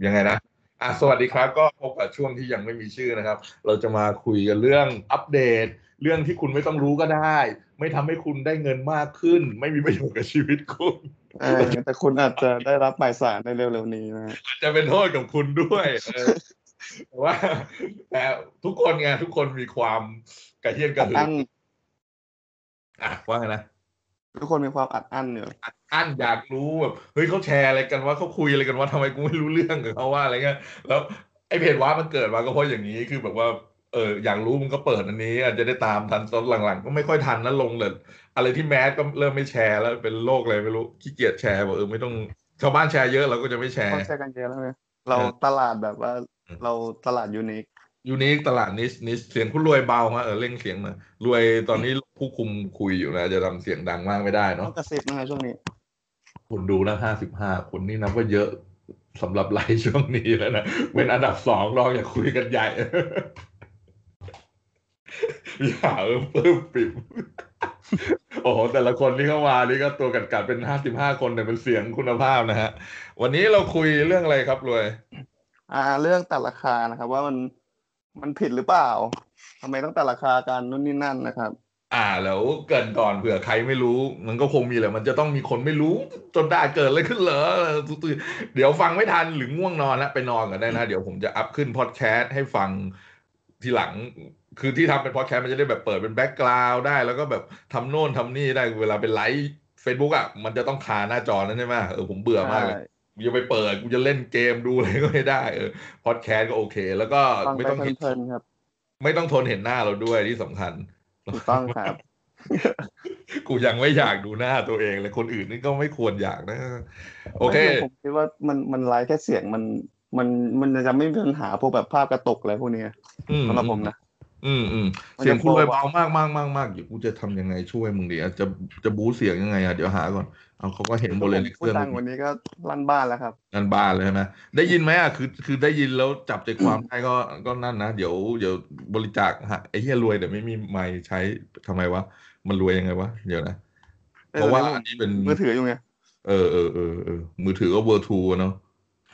ยังไงนะสวัสดีครับก็พบกับช่วงที่ยังไม่มีชื่อนะครับเราจะมาคุยกันเรื่องอัปเดตเรื่องที่คุณไม่ต้องรู้ก็ได้ไม่ทำให้คุณได้เงินมากขึ้นไม่มีประโยชน์กับชีวิตคุณเออแต่คุณอาจจะได้รับหมายสารในเร็วๆนี้นะฮะอาจจะเป็นโทษกับคุณด้วยแต่ว่าแต่ทุกคนไงทุกคนมีความกระเทียนกระหืออัดอั้นว่าไงนะทุกคนมีความอัดอั้นอยู่อันอยากรู้แบบเฮ้ยเขาแชร์อะไรกันว่าเขาคุยอะไรกันว่าทำไมกูไม่รู้เรื่องกับเขาว่าอะไรเงี้ยแล้วไอ้เพจว่ามันเกิดมาก็เพราะอย่างนี้คือแบบว่าอยากรู้มึงก็เปิดอันนี้อาจจะได้ตามทันตอนหลังๆก็ไม่ค่อยทันนะลงเลยอะไรที่แมสก็เริ่มไม่แชร์แล้วเป็นโลกอะไรไม่รู้ขี้เกียจแชร์บอกไม่ต้องชาวบ้านแชร์เยอะเราก็จะไม่แชร์ต้องแชร์กันเยอะแล้วเนี่ยเราตลาดแบบว่าเราตลาดยูนิคยูนิคตลาดนิชเสียงคุณรวยเบาฮะเร่งเสียงหน่อยรวยตอนนี้ผู้คุมคุยอยู่นะจะทำเสียงดังมากไม่ได้เนาะต้องกระซิบนะฮะช่วงนี้คนดูนะ55 คนนี่นับว่าเยอะสำหรับไลฟ์ช่วงนี้แล้วนะเป็นอันดับ2รองอย่าคุยกันใหญ่อย่าเพิ่มปิ่มโอ้โหแต่ละคนที่เข้ามานี่ก็ตัวกัดเป็น55 คนเนี่ยเป็นเสียงคุณภาพนะฮะวันนี้เราคุยเรื่องอะไรครับรวยเรื่องตัดราคานะครับว่ามันผิดหรือเปล่าทำไมต้องตัดราคากันนู่นนี่นั่นนะครับแล้วเกรินก่อนเผื่อใครไม่รู้มันก็คงมีแหละมันจะต้องมีคนไม่รู้จนได้เกิดอะไรขึ้นเหรอเดี๋ยวฟังไม่ทันหรือง่วงนอนแล้วไปนอนกันได้นะเดี๋ยวผมจะอัพขึ้นพอดแคสต์ให้ฟังทีหลังคือที่ทำเป็นพอดแคสต์มันจะได้แบบเปิดเป็นแบ็กกราวด์ได้แล้วก็แบบทำโน่นทำนี่ได้เวลาเป็นไลฟ์ Facebook อ่ะมันจะต้องคาหน้าจอนั้นใช่ไหมผมเบื่อใช่มากเลยกูจะไปเปิดกูจะเล่นเกมดูอะไรก็ไม่ได้พอดแคสต์ก็โอเคแล้วก็ฟังไปไม่ต้องเห็นเพลินๆครับไม่ต้องทนเห็นหน้าเราด้วยที่สำคัญถูกต้องครับกูยังไม่อยากดูหน้าตัวเองเลยคนอื่นนี่ก็ไม่ควรอยากนะโอเคไม่คือผมคิดว่ามันไลฟ์แค่เสียงมันมันจะไม่มีปัญหาพวกแบบภาพกระตุกอะไรพวกนี้อืมสำหรับผมนะมันเสียงจะโฟล์กว่าคุณเลยเบามากมากมากมากเดี๋ยวกูจะทำยังไงช่วยมึงดีจะบูสต์เสียงยังไงเดี๋ยวหาก่อนเอาเขาก็เห็นหมก็ผมดเลยในเครื่องพูดดังกว่านี้ก็ลั่นบ้านแล้วครับงานบ้านเลยใช่ไหมได้ยินไหมคือได้ยินแล้วจับใจความได้ก็นั่นนะเดี๋ยวบริจาคฮะไอ้เหี้ยรวยแต่ไม่มีไมค์ใช้ทำไมวะมันรวยยังไงวะเดี๋ยวนะเพราะว่าตอนนี้ผมอันนี้เป็นมือถืออยู่ไงมือถือก็เวอร์ทูเนาะ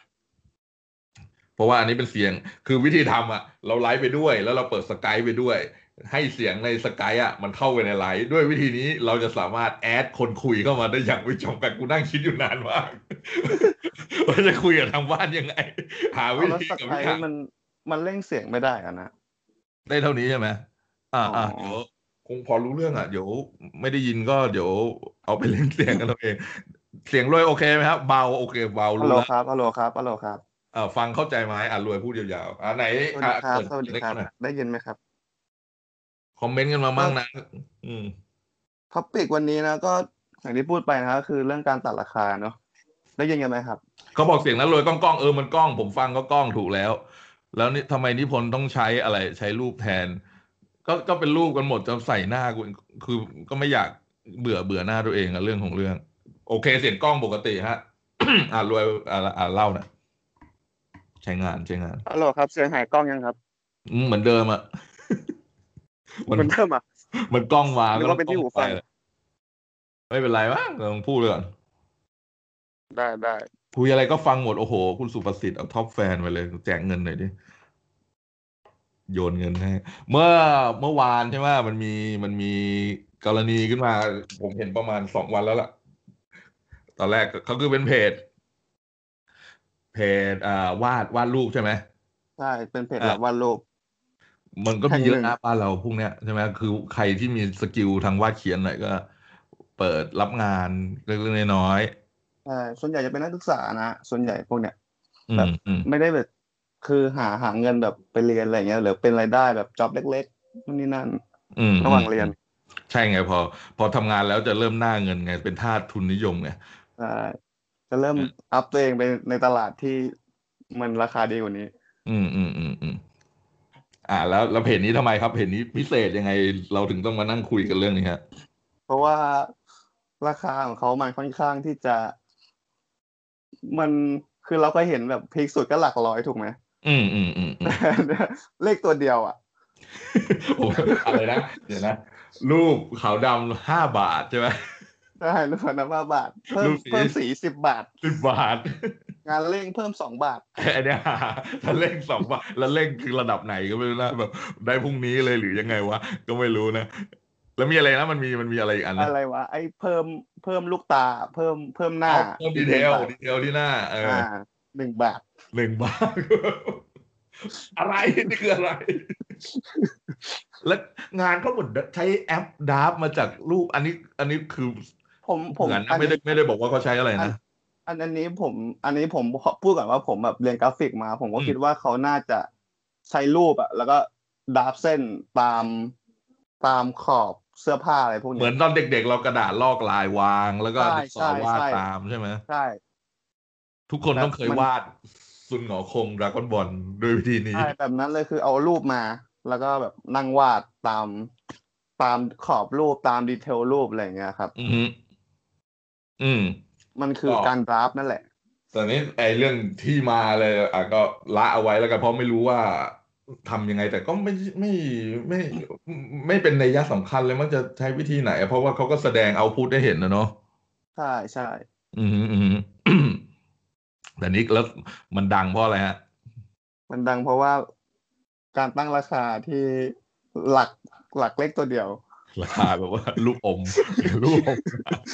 เพราะว่าอันนี้เป็นเสียงคือวิธีทำอ่ะเราไลฟ์ไปด้วยแล้วเราเปิดสกายไปด้วยให้เสียงในสกายอ่ะมันเข้าไปในไลฟ์ด้วยวิธีนี้เราจะสามารถแอดคนคุยเข้ามาได้อย่างไม่จำกัดกูนั่งคิดอยู่นานมากว่าจะคุยกับทางบ้านยังไงหาเอาวิธีแล้วสกายกับวิธีมันเร่งเสียงไม่ได้อะนะได้เท่านี้ใช่ไหมอ๋อเดี๋ยวคงพอรู้เรื่องอ่ะเดี๋ยวไม่ได้ยินก็เดี๋ยวเอาไปเล่นเสียงกันเราเองเสียงรวยโอเคไหมครับเบาโอเคเบารู้แล้วฮัลโหลครับฮัลโหลครับฟังเข้าใจไหมรวยพูดยาวๆไหนสวัสดีครัเปิบสวัสดีครับดให้เขาหน่อยได้ยินไหมครับคอมเมนต์กันมาก็มั่งนะอืมท็อปิกวันนี้นะก็อย่างที่พูดไปนะครับคือเรื่องการตัดราคาเนาะได้ยินกันไหมครับเขาบอกเสียงนั้นรวยกล้องมันกล้องผมฟังก็กล้องถูกแล้วแล้วนี่ทำไมนิพนธ์ต้องใช้อะไรใช้รูปแทนก็เป็นรูปกันหมดจะใส่หน้ากูคือก็ไม่อยากเบื่อหน้าตัวเองอะเรื่องของเรื่องโอเคเสียงกล้องปกติฮะรวยเล่านะใช้งานฮัลโหลครับเสียงหายกล้องยังครับเหมือนเดิมอะมันเหมือนเดิมอ่ะมันกล้องมานึกว่าเป็นก็ต้องกล้องที่หูฟังไปเลยไม่เป็นไรมั้งลองพูดเลยก่อนได้คุยอะไรก็ฟังหมดโอ้โหคุณสุประสิทธิ์เอาท็อปแฟนไปเลยแจกเงินหน่อยดิโยนเงินให้เมื่อเมื่อวานใช่ไหมมันมีกรณีขึ้นมาผมเห็นประมาณ2 วันแล้วล่ะตอนแรกเขาคือเป็นเพจวาดรูปใช่ไหมใช่เป็นเพจรับอ่าวาดรูปมันก็มีแห่งหนึ่งเยอะนะบ้านเราพวกเนี้ยใช่ไหมคือใครที่มีสกิลทางวาดเขียนหน่อยก็เปิดรับงานเล็กๆน้อยใช่ส่วนใหญ่จะเป็นนักศึกษานะส่วนใหญ่พวกเนี้ยๆอืแบบมอืมไม่ได้แบบคือหาเงินแบบไปเรียนอะไรเงี้ยหรือเป็นรายได้แบบจ็อบเล็กๆนู่นนี่นั่นอืมระหว่างเรียนใช่ไงพอทำงานแล้วจะเริ่มหน้าเงินไงเป็นทาสทุนนิยมไงใช่จะเริ่มอัพตัวเองไปในตลาดที่มันราคาดีกว่านี้อืมแล้วเพจนี้ทำไมครับเพจนี้พิเศษยังไงเราถึงต้องมานั่งคุยกันเรื่องนี้ฮะเพราะว่าราคาของเขามันค่อนข้างที่จะมันคือเราก็เห็นแบบพีคสุดก็หลักร้อยถูกไหมอืมเลขตัวเดียวอ่ะโอ้อะไรนะเดี๋ยวนะรูปขาวดำ5 บาทใช่ไหมใช่ลูกค้าน้ำ5 บาทเพิ่มรูปสีสี10 บาท 10 บาทงานเร่งเพิ่ม2 บาทไอเนี้ยถ้าเร่ง2 บาทแล้วเร่งคือระดับไหนก็ไม่รู้นะแบบได้พรุ่งนี้เลยหรือยังไงวะก็ไม่รู้นะแล้วมีอะไรนะมันมีอะไรอีกอันนะอะไรวะไอ้เพิ่มลูกตาเพิ่มหน้าเอาเพิ่มอีกดีเทลหนึ่งบาทดีเทลที่หน้าอ่า1 บาท 1 บาทอะไรนี่คืออะไรแล้วงานก็หมดใช้แอปดาฟมาจากรูปอันนี้คือผมเหมือนนะอันไม่ได้บอกว่าเขาใช้อะไรอันนะอันนี้ผมพูดก่อนว่าผมแบบเรียนกราฟิกมาผมก็อืมคิดว่าเขาน่าจะใช้รูปอะแล้วก็ดราฟเส้นตามขอบเสื้อผ้าอะไรพวกเนี้ยเหมือนตอนเด็กๆเรากระดาษลอกลายวางแล้วก็ใช่ดินสอใช่วาดใช่ตามใช่ไหมใช่ทุกคนแบบต้องเคยมันวาดซุนหงอคงดราก้อนบอลด้วยวิธีนี้ใช่แบบนั้นเลยคือเอารูปมาแล้วก็แบบนั่งวาดตามขอบรูปตามดีเทลรูปอะไรอย่างเงี้ยครับอืมอืมมันคือก็การดราฟนั่นแหละแต่นี้ไอ้เรื่องที่มาเลยก็ละเอาไว้แล้วกันเพราะไม่รู้ว่าทำยังไงแต่ก็ไม่ไม่เป็นนัยสำคัญเลยมันจะใช้วิธีไหนเพราะว่าเขาก็แสดงเอาพุตให้เห็นนะเนาะใช่ใช่อืมแต่นี้แล้วมันดังเพราะอะไรฮะมันดังเพราะว่าการตั้งราคาที่หลักหลักเลขตัวเดียวราคาแบบว่าลูกอมลูกอม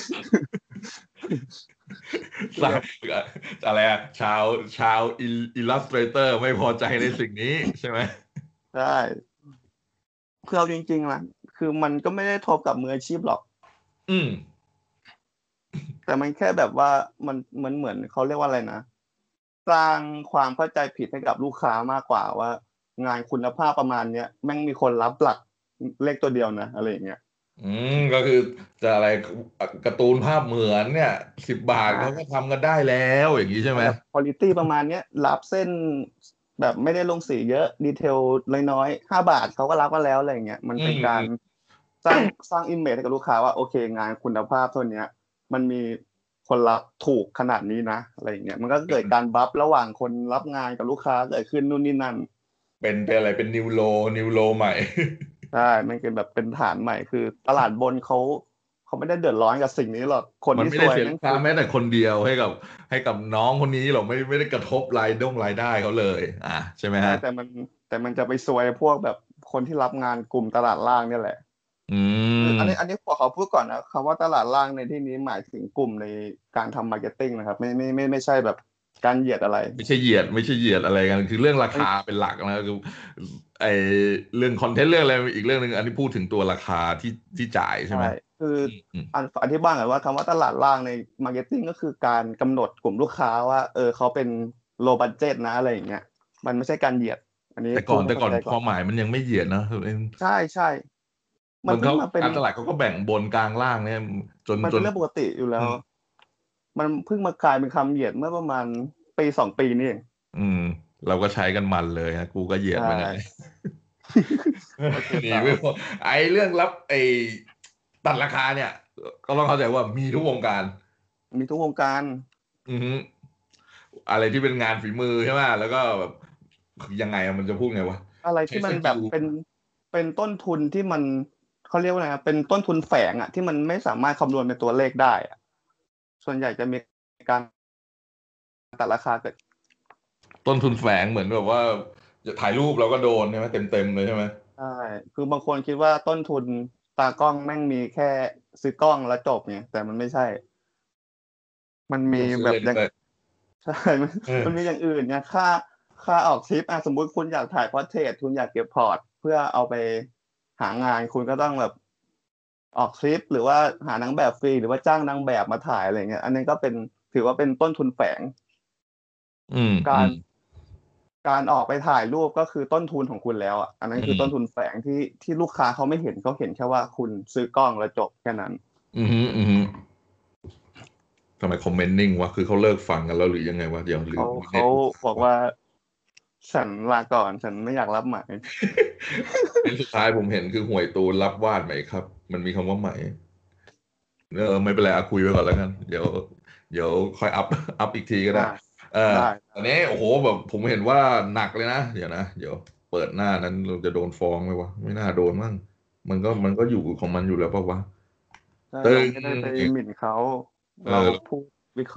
คือแบบอะไรอะชาวอิลลัสเตรเตอร์ไม่พอใจในสิ่งนี้ใช่ไหมใช่คือเอาจริงๆนะคือมันก็ไม่ได้ทบกับมืออาชีพหรอกอืมแต่มันแค่แบบว่ามันเหมือนเขาเรียกว่าอะไรนะสร้างความเข้าใจผิดให้กับลูกค้ามากกว่าว่างานคุณภาพประมาณเนี้ยแม่งมีคนรับหลักเลขตัวเดียวนะอะไรอย่างเงี้ยก็คือจะอะไรการ์ตูนภาพเหมือนเนี่ย10 บาทเขาก็อ่าทำกันได้แล้วอย่างนี้ใช่ไหมแบบควอลิตี้ประมาณเนี้ยรับเส้นแบบไม่ได้ลงสีเยอะดีเทลน้อยๆ5 บาทเขาก็รับมาแล้วอะไรอย่างเงี้ยมันอืเป็นการมอืมสร้างอิมเมจให้กับลูกค้าว่าโอเคงานคุณภาพเท่าเนี้ยมันมีคนรับถูกขนาดนี้นะอะไรอย่างเงี้ยมันก็เกิดการบัฟระหว่างคนรับงานกับลูกค้าเกิดขึ้นนู่นนี่นั่นเป็นอะไรเป็นนิวโรใหม่ใช่มันเป็นแบบเป็นฐานใหม่คือตลาดบนเขาไม่ได้เดือดร้อนกับสิ่งนี้หรอกคนมันที่ซไม่ได้เสียวยแม่งคือลูกค้าแม้แต่คนเดียวให้กับน้องคนนี้หรอกไม่ได้กระทบรายได้เขาเลยใช่ไหมใช่ฮะแต่มันจะไปซวยพวกแบบคนที่รับงานกลุ่มตลาดล่างเนี่ยแหละอืคืออันนี้อันมนี้ขอเขาพูดก่อนนะคำว่าตลาดล่างในที่นี้หมายถึงกลุ่มในการทำมาร์เก็ตติ้งนะครับไม่ใช่แบบการเหยียดอะไรไม่ใช่เหยียดอะไรกันคือเรื่องราอันนี้คาเป็นหลักนะคือไอเรื่องคอนเทนต์เรื่องอะไรอีกเรื่องหนึ่งอันนี้พูดถึงตัวราคาที่จ่ายใช่ใช่ไหมคืออืมอธิบายก่อนว่าคำว่าตลาดล่างในมาร์เก็ตติ้งก็คือการกำหนดกลุ่มลูกค้าว่าเขาเป็นโลบัดเจ็ตนะอะไรอย่างเงี้ยมันไม่ใช่การเหยียดอันนี้แต่พูดให้ก่อนแต่ก่อนเข้าใจก่อนความหมายมันยังไม่เหยียดนะใช่ใช่มันมันเขาเพิ่งมาเป็นการตลาดเขาก็แบ่งบนกลางล่างเนี่ยจนมันเป็นเรื่องปกติอยู่แล้วอืมมันเพิ่งมากลายเป็นคำเหยียดเมื่อประมาณ1-2 ปีนี่เองอืมเราก็ใช้กันมันเลยฮะกูก็เหยียดใช่เหมือนกันโอเคหนีต่อไม่พ้นไอ้เรื่องรับตัดราคาเนี่ยก็ต้องเข้าใจว่ามีทุกวงการมีทุกวงการอือฮึอะไรที่เป็นงานฝีมือใช่ไหมแล้วก็แบบยังไงอะมันจะพูดไงวะอะไรใช้ที่มันแบสกิลบเป็นต้นทุนที่มันเขาเรียกว่าไงครับเป็นต้นทุนแฝงอ่ะที่มันไม่สามารถคำนวณเป็นตัวเลขได้อะส่วนใหญ่จะมีการตัดราคาเกิดต้นทุนแฝงเหมือนแบบว่าจะถ่ายรูปเราก็โดนใช่ไหมเต็มเลยใช่ไหมใช่คือบางคนคิดว่าต้นทุนตากล้องแม่งมีแค่ซื้อกล้องแล้วจบไงแต่มันไม่ใช่มันมีต้องซื้อแบบอย่างเลนส์ด้วยใช่มันมีเอออย่างอื่นไงค่าออกทริปสมมุติคุณอยากถ่ายพอร์เทรตคุณอยากเก็บพอร์ตเพื่อเอาไปหางานคุณก็ต้องแบบออกทริปหรือว่าหานางแบบฟรีหรือว่าจ้างนางแบบมาถ่ายอะไรเงี้ยอันนี้ก็เป็นถือว่าเป็นต้นทุนแฝงอืมอืการมการออกไปถ่ายรูปก็คือต้นทุนของคุณแล้วอ่ะอันนั้นอืมคือต้นทุนแฝงที่ลูกค้าเขาไม่เห็นเขาเห็นแค่ว่าคุณซื้อกล้องแล้วจบแค่นั้นอืมทำไมคอมเมนต์นิ่งวะคือเขาเลิกฟังกันแล้วหรือยังไงวะเดี๋ยวหรือเขาเน็ตบอกว่าฉันลาก่อนฉันไม่อยากรับหมายเป็นสุดท้ายผมเห็นคือห่วยตูนรับวาดไหมครับมันมีคำว่าไหมไม่เป็นไรคุยไปก่อนแล้วกันเดี๋ยวค่อยอัพอีกทีก็ได้อ่าเออได้อันนี้โอ้โหแบบผมเห็นว่าหนักเลยนะเดี๋ยวเปิดหน้านั้นเราจะโดนฟ้องไหมวะไม่น่าโดนมั้งมันก็อยู่ของมันอยู่แล้วป่าววะใช่ตึงเราไม่ได้ไปหมิ่นเขาเราเออพูดวิเคราะห์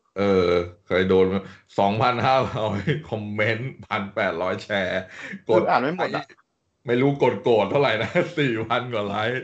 เออเคยโดน2,500คอมเมนต์1,800แชร์กดคืออ่านไม่ไลค์หมดอ่ะไม่รู้กดโกรธเท่าไหร่นะ4,000กว่าไลค์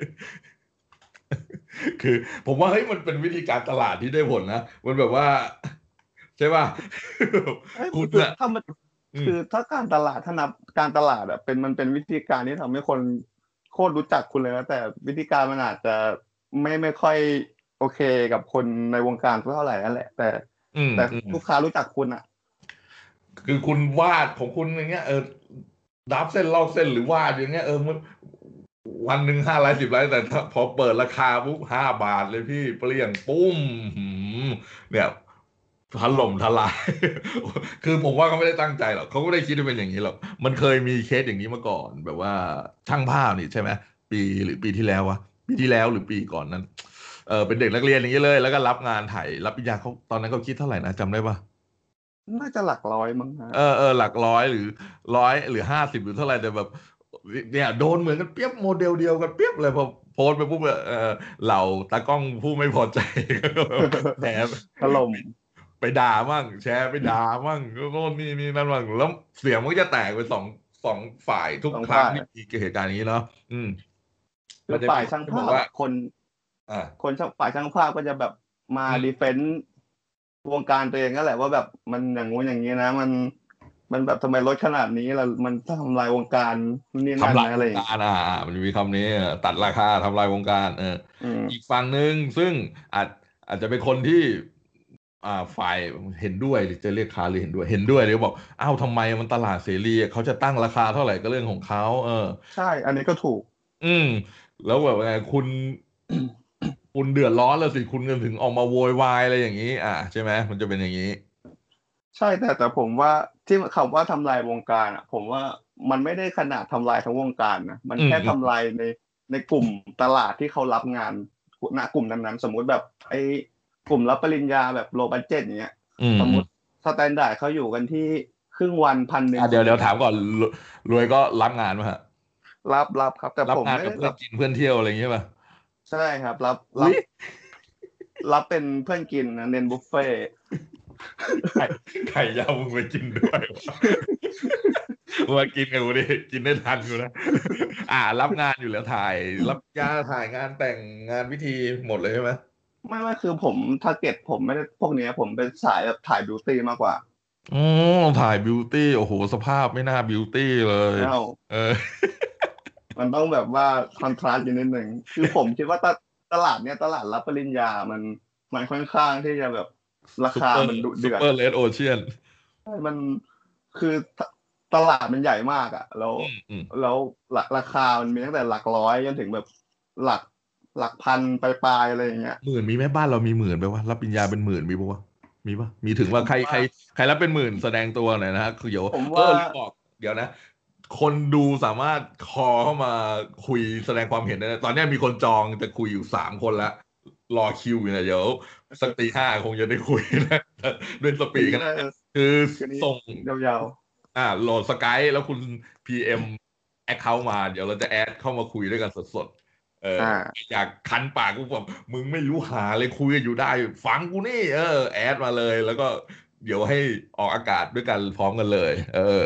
คือผมว่าเฮ้ยมันเป็นวิธีการตลาดที่ได้ผลนะมันแบบว่าใช่ป่ะเอ้ยคือคุณอะถ้ามันอืมคือถ้าการตลาดถ้านับการตลาดอ่ะมันเป็นวิธีการที่ทำให้คนโคตรรู้จักคุณเลยนะแต่วิธีการมันอาจจะไม่ค่อยโอเคกับคนในวงการเท่าไหร่นั่นแหละแต่อืมลูกค้ารู้จักคุณอ่ะคือคุณวาดของคุณอย่างเงี้ยดับเส้นลอกเส้นหรือวาดอย่างเงี้ยมันวันหนึ่ง5 ไลค์10 ไลค์แต่ถ้าพอเปิดราคาปุ๊บ5 บาทเลยพี่เปลี่ยงปุ้มหืมเนี่ยถล่มทลายคือผมว่าเขาไม่ได้ตั้งใจหรอกเขาก็ไม่ได้คิดว่าเป็นอย่างนี้หรอกมันเคยมีเคสอย่างนี้มาก่อนแบบว่าช่างภาพนี่ใช่ไหมปีหรือปีที่แล้ววะปีที่แล้วหรือปีก่อนนั้นเป็นเด็กนักเรียนอย่างนี้เลยแล้วก็รับงานถ่ายรับปริญญาเขาตอนนั้นเขาคิดเท่าไหร่นะจำได้ปะน่าจะหลักร้อยมั้งฮะหลักร้อยหรือ100 หรือ 50หรือเท่าไหร่แต่แบบเนี่ยโดนเหมือนกันเปียบโมเดลเดียวกันเปียบเลยพอโพสต์ไปปุ๊บเหล่าตากล้องผู้ไม่พอใจแชร์ถล่มไปด่ามั่งแชร์ไปด่ามั่งโน่นนี่นั่นมั่งแล้วเสียงมันก็จะแตกเป็นสองฝ่ายทุกครั้งสองฝ่ายที่มีเหตุการณ์อย่างนี้เนาะอืมคือฝ่ายมันจะมีคนช่างภาที่บอกว่าพอ่ะคนอ่าคนช่างฝ่ายช่างภาพก็จะแบบมาอืมดีเฟนต์วงการตัวเองก็แหละว่าแบบมันอย่างงู้นอย่างนี้นะมันแบบทำไมลดขนาดนี้ล่ะมันทำลายวงการนี่นั่นทำลายวนะอะไรอย่างเงี้ยงการมันจะมีคำนี้ตัดราคาทำลายวงการอืมอีกฝั่งหนึ่งซึ่งอาจอาจจะเป็นคนที่ฝ่ายเห็นด้วยหรือจะเรียกค้าหรือเห็นด้วยหรือบอกอ้าวทำไมมันตลาดเสรีเขาจะตั้งราคาเท่าไหร่ก็เรื่องของเขาใช่อันนี้ก็ถูกอืมแล้วแบบไงคุณเดือดร้อนแล้วสิคุณก็ถึงออกมาโวยวายอะไรอย่างนี้ใช่ไหมมันจะเป็นอย่างนี้ใช่แต่ผมว่าที่คำว่าทำลายวงการอ่ะผมว่ามันไม่ได้ขนาดทำลายทั้งวงการนะมันแค่อืมอืมทำลายในกลุ่มตลาดที่เขารับงานณกลุ่มนั้นๆสมมุติแบบไอ้กลุ่มรับปริญญาแบบโลบัดเจ็ตอย่างเงี้ยอืมอืมสมมุติสแตนดาร์ดเขาอยู่กันที่ครึ่งวัน1,100 เดี๋ยวสมมุตินะถามก่อนรวยก็รับงานมาฮะรับครับแต่ผมรับงานไม่ได้แบบกับเพื่อนกินเพื่อนเที่ยวอะไรอย่างเงี้ยป่ะใช่ครับรับอุ้ยรับเป็นเพื่อนกินนะเน้นบุฟเฟ่ต์ไข่ไข่ยาวมึงไปกินด้วยวะมากินกับกูดิกินได้ทันกูนะรับงานอยู่แล้วรับยาถ่ายงานแต่งงานพิธีหมดเลยใช่ไหมไม่คือผมทาร์เก็ตผมไม่ได้พวกเนี้ยผมเป็นสายแบบถ่ายบิวตี้มากกว่าอ๋อถ่ายบิวตี้โอ้โหสภาพไม่น่าบิวตี้เลยเอ้าเออมันต้องแบบว่าคอนทราสต์อยู่นิดหนึ่งคือผมคิดว่าตลาดเนี้ยตลาดรับปริญญามันค่อนข้างที่จะแบบราซูเปอร์คามันดุเดือดซูเปอร์เลดโอเชียนใช่มันคือตลาดมันใหญ่มากอ่ะแล้วอืมอืมแล้วราคามันมีตั้งแต่หลักร้อยจนถึงแบบหลักหลักพันปลายๆอะไรอย่างเงี้ย 10,000มีไหมบ้านเรามี10,000ไปวะรับปริญญาเป็น10,000มีปะวะมีปะมีถึงว่าผมว่าใครรับเป็น10,000แสดงตัวหน่อยนะฮะคือเดี๋ยวผมว่าลืมบอกเดี๋ยวนะ คนดูสามารถคอเข้ามาคุยแสดงความเห็นได้นะตอนนี้มีคนจองจะคุยอยู่3 คนแล้วรอคิวอยู่นะเดี๋ยวสักตี 5คงจะได้คุยนะด้วยสปีคืนนี้ดขนาดนี้คือคืนนี้ส่งยาวโหลดสกายแล้วคุณพีเอ็มแอคเคาท์มาเดี๋ยวเราจะแอดเข้ามาคุยด้วยกันสดๆๆอยากคันปากกูบอกมึงไม่รู้หาเลยคุยกันอยู่ได้ฟังกูนี่แอดมาเลยแล้วก็เดี๋ยวให้ออกอากาศด้วยกันพร้อมกันเลย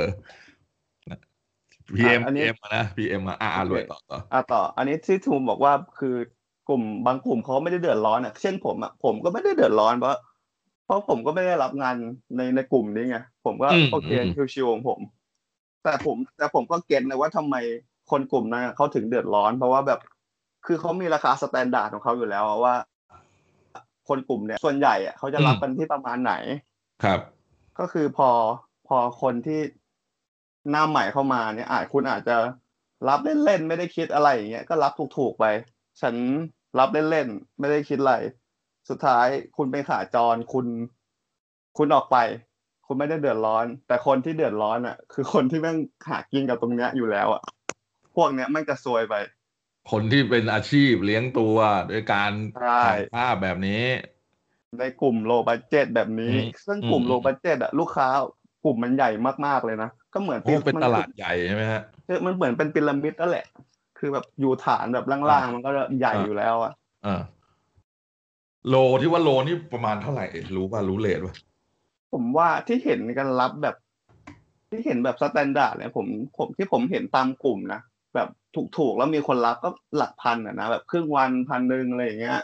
พีเอ็มอันนี้นะพีเอ็มโอเครวยต่อต่ออันนี้ที่ทูมบอกว่าคือกลุ่มบางกลุ่มเขาไม่ได้เดือดร้อนอ่ะเช่นผมอ่ะผมก็ไม่ได้เดือดร้อนเพราะผมก็ไม่ได้รับงานในกลุ่มนี้ไงผมก็อืมโอเคอืมชิวๆของผมแต่ผมก็เก็ตนะว่าทำไมคนกลุ่มนั้นเขาถึงเดือดร้อนเพราะว่าแบบคือเขามีราคาสแตนดาร์ดของเขาอยู่แล้วว่าคนกลุ่มเนี่ยส่วนใหญ่อะเขาจะอืมรับกันที่ประมาณไหนครับก็คือพอคนที่หน้าใหม่เข้ามาเนี่ยคุณอาจจะรับเล่นๆไม่ได้คิดอะไรอย่างเงี้ยก็รับถูกๆไปฉันรับเล่นๆไม่ได้คิดอะไรสุดท้ายคุณเป็นขาจรคุณออกไปคุณไม่ได้เดือดร้อนแต่คนที่เดือดร้อนอ่ะคือคนที่แม่งหากินกับตรงเนี้ยอยู่แล้วอ่ะพวกเนี้ยแม่งจะซวยไปคนที่เป็นอาชีพเลี้ยงตัวโดยการใช่ถ่ายภาพแบบนี้ในกลุ่มโลบัดเจ็ตแบบนี้อืมซึ่งกลุ่มโลอืมอืมบัดเจ็ตอ่ะลูกค้ากลุ่มมันใหญ่มากๆเลยนะก็เหมือนโอ้เป็นมันคือตลาดใหญ่ใช่ไหมฮะมันเหมือนเป็นพีระมิดนั่นแหละคือแบบอยู่ฐานแบบอ่าล่างๆมันก็ใหญ่อ่าอยู่แล้วอะอ่าโลที่ว่าโลนี่ประมาณเท่าไหร่รู้ป่ะรู้เรทป่ะผมว่าที่เห็นกันรับแบบที่เห็นแบบสแตนดาร์ดเนี่ยผมที่ผมเห็นตามกลุ่มนะแบบถูกแล้วมีคนรับก็หลักพันอ่ะนะแบบครึ่งวัน1,100อะไรอย่างเงี้ย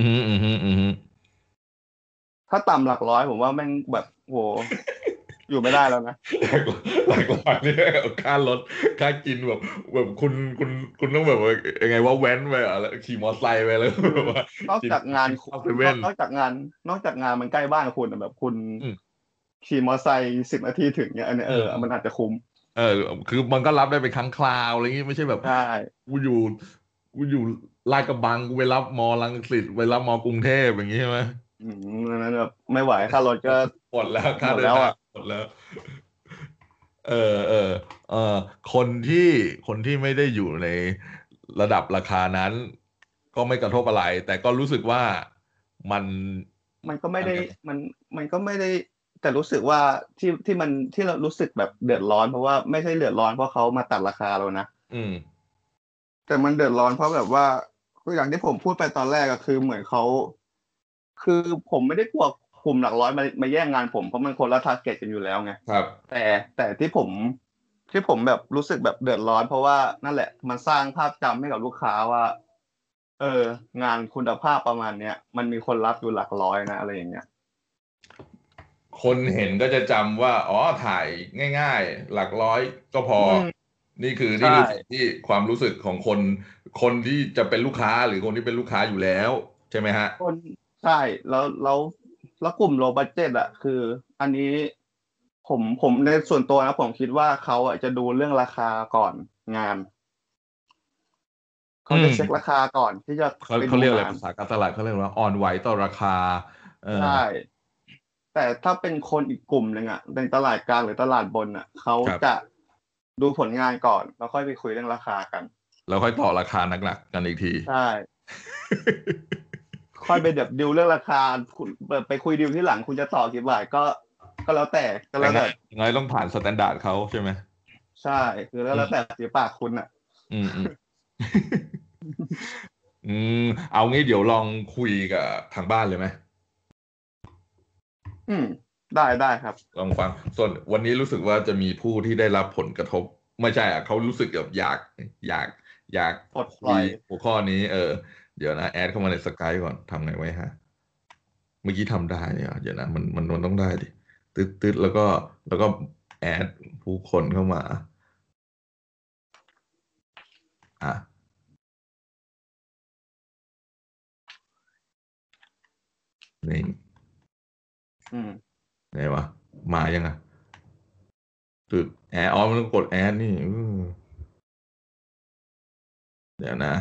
ถ้าต่ำหลักร้อยผมว่าแม่งแบบโหอยู่ไม่ได้แล้วนะหลักร้อยนี่ค่ารถค่ากินแบบคุณต้องแบบว่ายังไงว่าแว้นไปอ่ะแล้วขี่มอเตอร์ไซค์ไปแล้วคือแบบว่านอกกินจากงานกินข้าวเซเว่นนอกจากงานมันใกล้บ้านคุณอะแบบคุณอืมขี่มอเตอร์ไซค์10 นาทีถึงเนี่ยอันนี้มันอาจจะคุ้มเออคือมันก็รับได้เป็นครั้งคราวอะไรอย่างงี้ไม่ใช่แบบใช่กูอยู่กูอยู่ลาดกระบังกูไปรับมอรังสิตไปรับมอกรุงเทพอย่างงี้ใช่ไหมอันนั้นแบบไม่ไหวค่ารถก็หมดแล้วค่าเดินทางหมดแล้วอ่ะหมดแล้ว เออเออเออคนที่คนที่ไม่ได้อยู่ในระดับราคานั้นก็ไม่กระทบอะไรแต่ก็รู้สึกว่ามันมันก็ไม่ได้อะไรมันมันก็ไม่ได้แต่รู้สึกว่าที่เรารู้สึกแบบเดือดร้อนเพราะว่าไม่ใช่เดือดร้อนเพราะเขามาตัดราคาเรานะอืมแต่มันเดือดร้อนเพราะแบบว่าคืออย่างที่ผมพูดไปตอนแรกอะคือเหมือนเขาคือผมไม่ได้กลัวกลุ่มหลักร้อยมาแย่งงานผมเพราะมันคนละทาร์เก็ตกันอยู่แล้วไงครับแต่แต่ที่ผมแบบรู้สึกแบบเดือดร้อนเพราะว่านั่นแหละมันสร้างภาพจำให้กับลูกค้าว่าเอองานคุณภาพประมาณเนี้ยมันมีคนรับอยู่หลักร้อยนะอะไรอย่างเงี้ยคนเห็นก็จะจำว่าอ๋อถ่ายง่ายๆหลักร้อยก็พออืมนี่คือใช่สิ่งที่ความรู้สึกของคนที่จะเป็นลูกค้าหรือคนที่เป็นลูกค้าอยู่แล้วใช่ไหมฮะคนใช่แล้วกลุ่มโลบัดเจ็ตอะคืออันนี้ผมในส่วนตัวนะผมคิดว่าเขาอะจะดูเรื่องราคาก่อนงานอืเขาจะเช็ครามคาก่อนที่จะไปเขาเรียกอะไรดูงานภาษาการตลาดเขาเรียกว่าอ่อนไหวต่อราคาเออใช่แต่ถ้าเป็นคนอีกกลุ่มหนึ่งอะในตลาดกลางหรือตลาดบนอะเขาจะครับดูผลงานก่อนแล้วค่อยไปคุยเรื่องราคากันแล้วค่อยต่อราคาหนักๆกันอีกทีใช่ค่อยไปแบบดิวเรื่องราคาคุณไปคุยดิวที่หลังคุณจะต่อกี่บาทก็แล้วแต่ก็แต่แล้วแต่ไงต้องผ่านสแตนดาร์ดเขาใช่ไหมใช่คือแล้วอืแล้วแต่มฝีปากคุณอะอืมอืมเอางี้เดี๋ยวลองคุยกับทางบ้านเลยไหมอืมได้ครับลองฟังส่วนวันนี้รู้สึกว่าจะมีผู้ที่ได้รับผลกระทบไม่ใช่อ่ะเขารู้สึกแบบอยากอยากปลดคุยปล่อยหัวข้อนี้เดี๋ยวนะแอดเข้ามาในสกายก่อนทำไงไว้ฮะเมื่อกี้ทำได้เนี่ยเดี๋ยวนะมันต้องได้ดิตึ๊ดแล้วก็แอดผู้คนเข้ามาอ่ะนี่อืมไหนวะมายังอ่ะ ตึกแอร์อ๋อมันต้องกดแอร์นี่เดี๋ยวนะ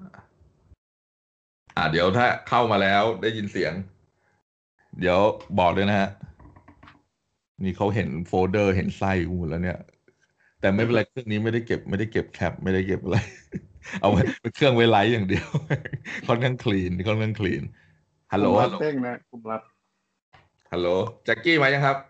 เดี๋ยวถ้าเข้ามาแล้วได้ยินเสียงเดี๋ยวบอกเลยนะฮะนี่เขาเห็นโฟลเดอร์เห็นไส้กูหมดแล้วเนี่ยแต่ไม่เป็นไรเครื่องนี้ไม่ได้เก็บแคปไม่ได้เก็บอะไรเอาไว้เป็นเครื่องไว้ไลฟ์อย่างเดียวค่อนข้างคลีนฮัลโหลกลุ่มลัฮัลโหลบเด้งนะกลุ่มลับฮัลโหลแจ็คกี้มายังครับ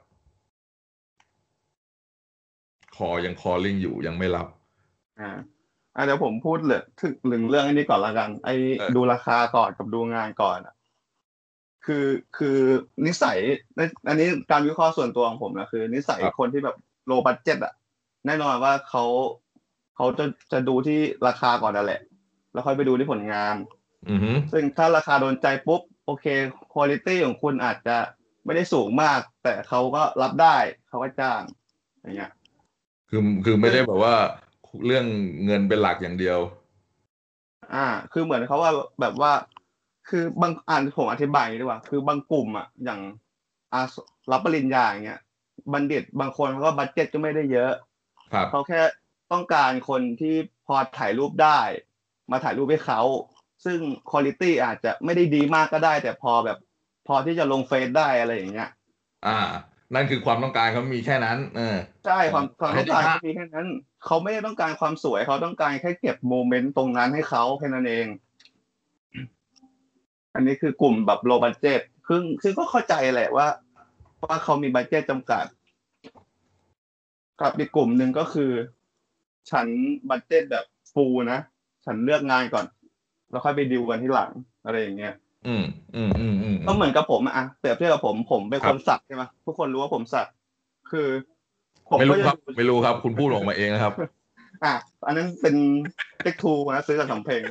ยังคอลิ่งอยู่ยังไม่รับอ่าเดี๋ยวผมพูดเลยถึงเรื่องอันนี้ก่อนละกันไอ้เออดูราคาก่อนกับดูงานก่อนอะคือนิสัยอันนี้การวิเคราะห์ส่วนตัวของผมนะคือนิสัยครับคนที่แบบโลบัดเจ็ตอะแน่นอนว่าเขาจะดูที่ราคาก่อนนั่นแหละแล้วค่อยไปดูที่ผลงานอือหือซึ่งถ้าราคาโดนใจปุ๊บโอเคควอลิตี้ของคุณอาจจะไม่ได้สูงมากแต่เขาก็รับได้เขาก็จ้างอย่างเงี้ยคือไม่ซึ่งได้แบบว่าเรื่องเงินเป็นหลักอย่างเดียวอ่าคือเหมือนเขาว่าแบบว่าคือบางผมอธิบายอย่างนี้ดีกว่าคือบางกลุ่มอ่ะอย่างอ่ารับปริญญาอย่างเงี้ยบัณฑิตบางคนเขาก็บัดเจ็ตก็ไม่ได้เยอะครับเขาแค่ต้องการคนที่พอถ่ายรูปได้มาถ่ายรูปให้เขาซึ่งควอลิตี้อาจจะไม่ได้ดีมากก็ได้แต่พอแบบพอที่จะลงเฟซได้อะไรอย่างเงี้ยอ่านั่นคือความต้องการเขามีแค่นั้นใช่ขอความให้ได้ภาพต้องการเขามีแค่นั้นเขาไม่ได้ต้องการความสวยเขาต้องการแค่เก็บโมเมนต์ตรงนั้นให้เขาแค่นั้นเองอันนี้คือกลุ่มแบบโลบัดเจ็ตซึ่งก็เข้าใจแหละว่าเขามีบัดเจ็ตจำกัดกับอีกกลุ่มหนึ่งก็คือฉันบัดเจ็ตแบบฟูลนะฉันเลือกงานก่อนแล้วค่อยไปดีลกันที่หลังอะไรอย่างเงี้ยอืมก็เหมือนกับผมอะเปรียบเทียบกับผมเป็นคนสักใช่ไหมทุกคนรู้ว่าผมสักคือผมไม่รู้ครับก็จะดูไม่รู้ครับคุณพูดออกมาเองนะครับอ่ะอันนั้นเป็นเทคทูนะซื้อกับสำเพ็ง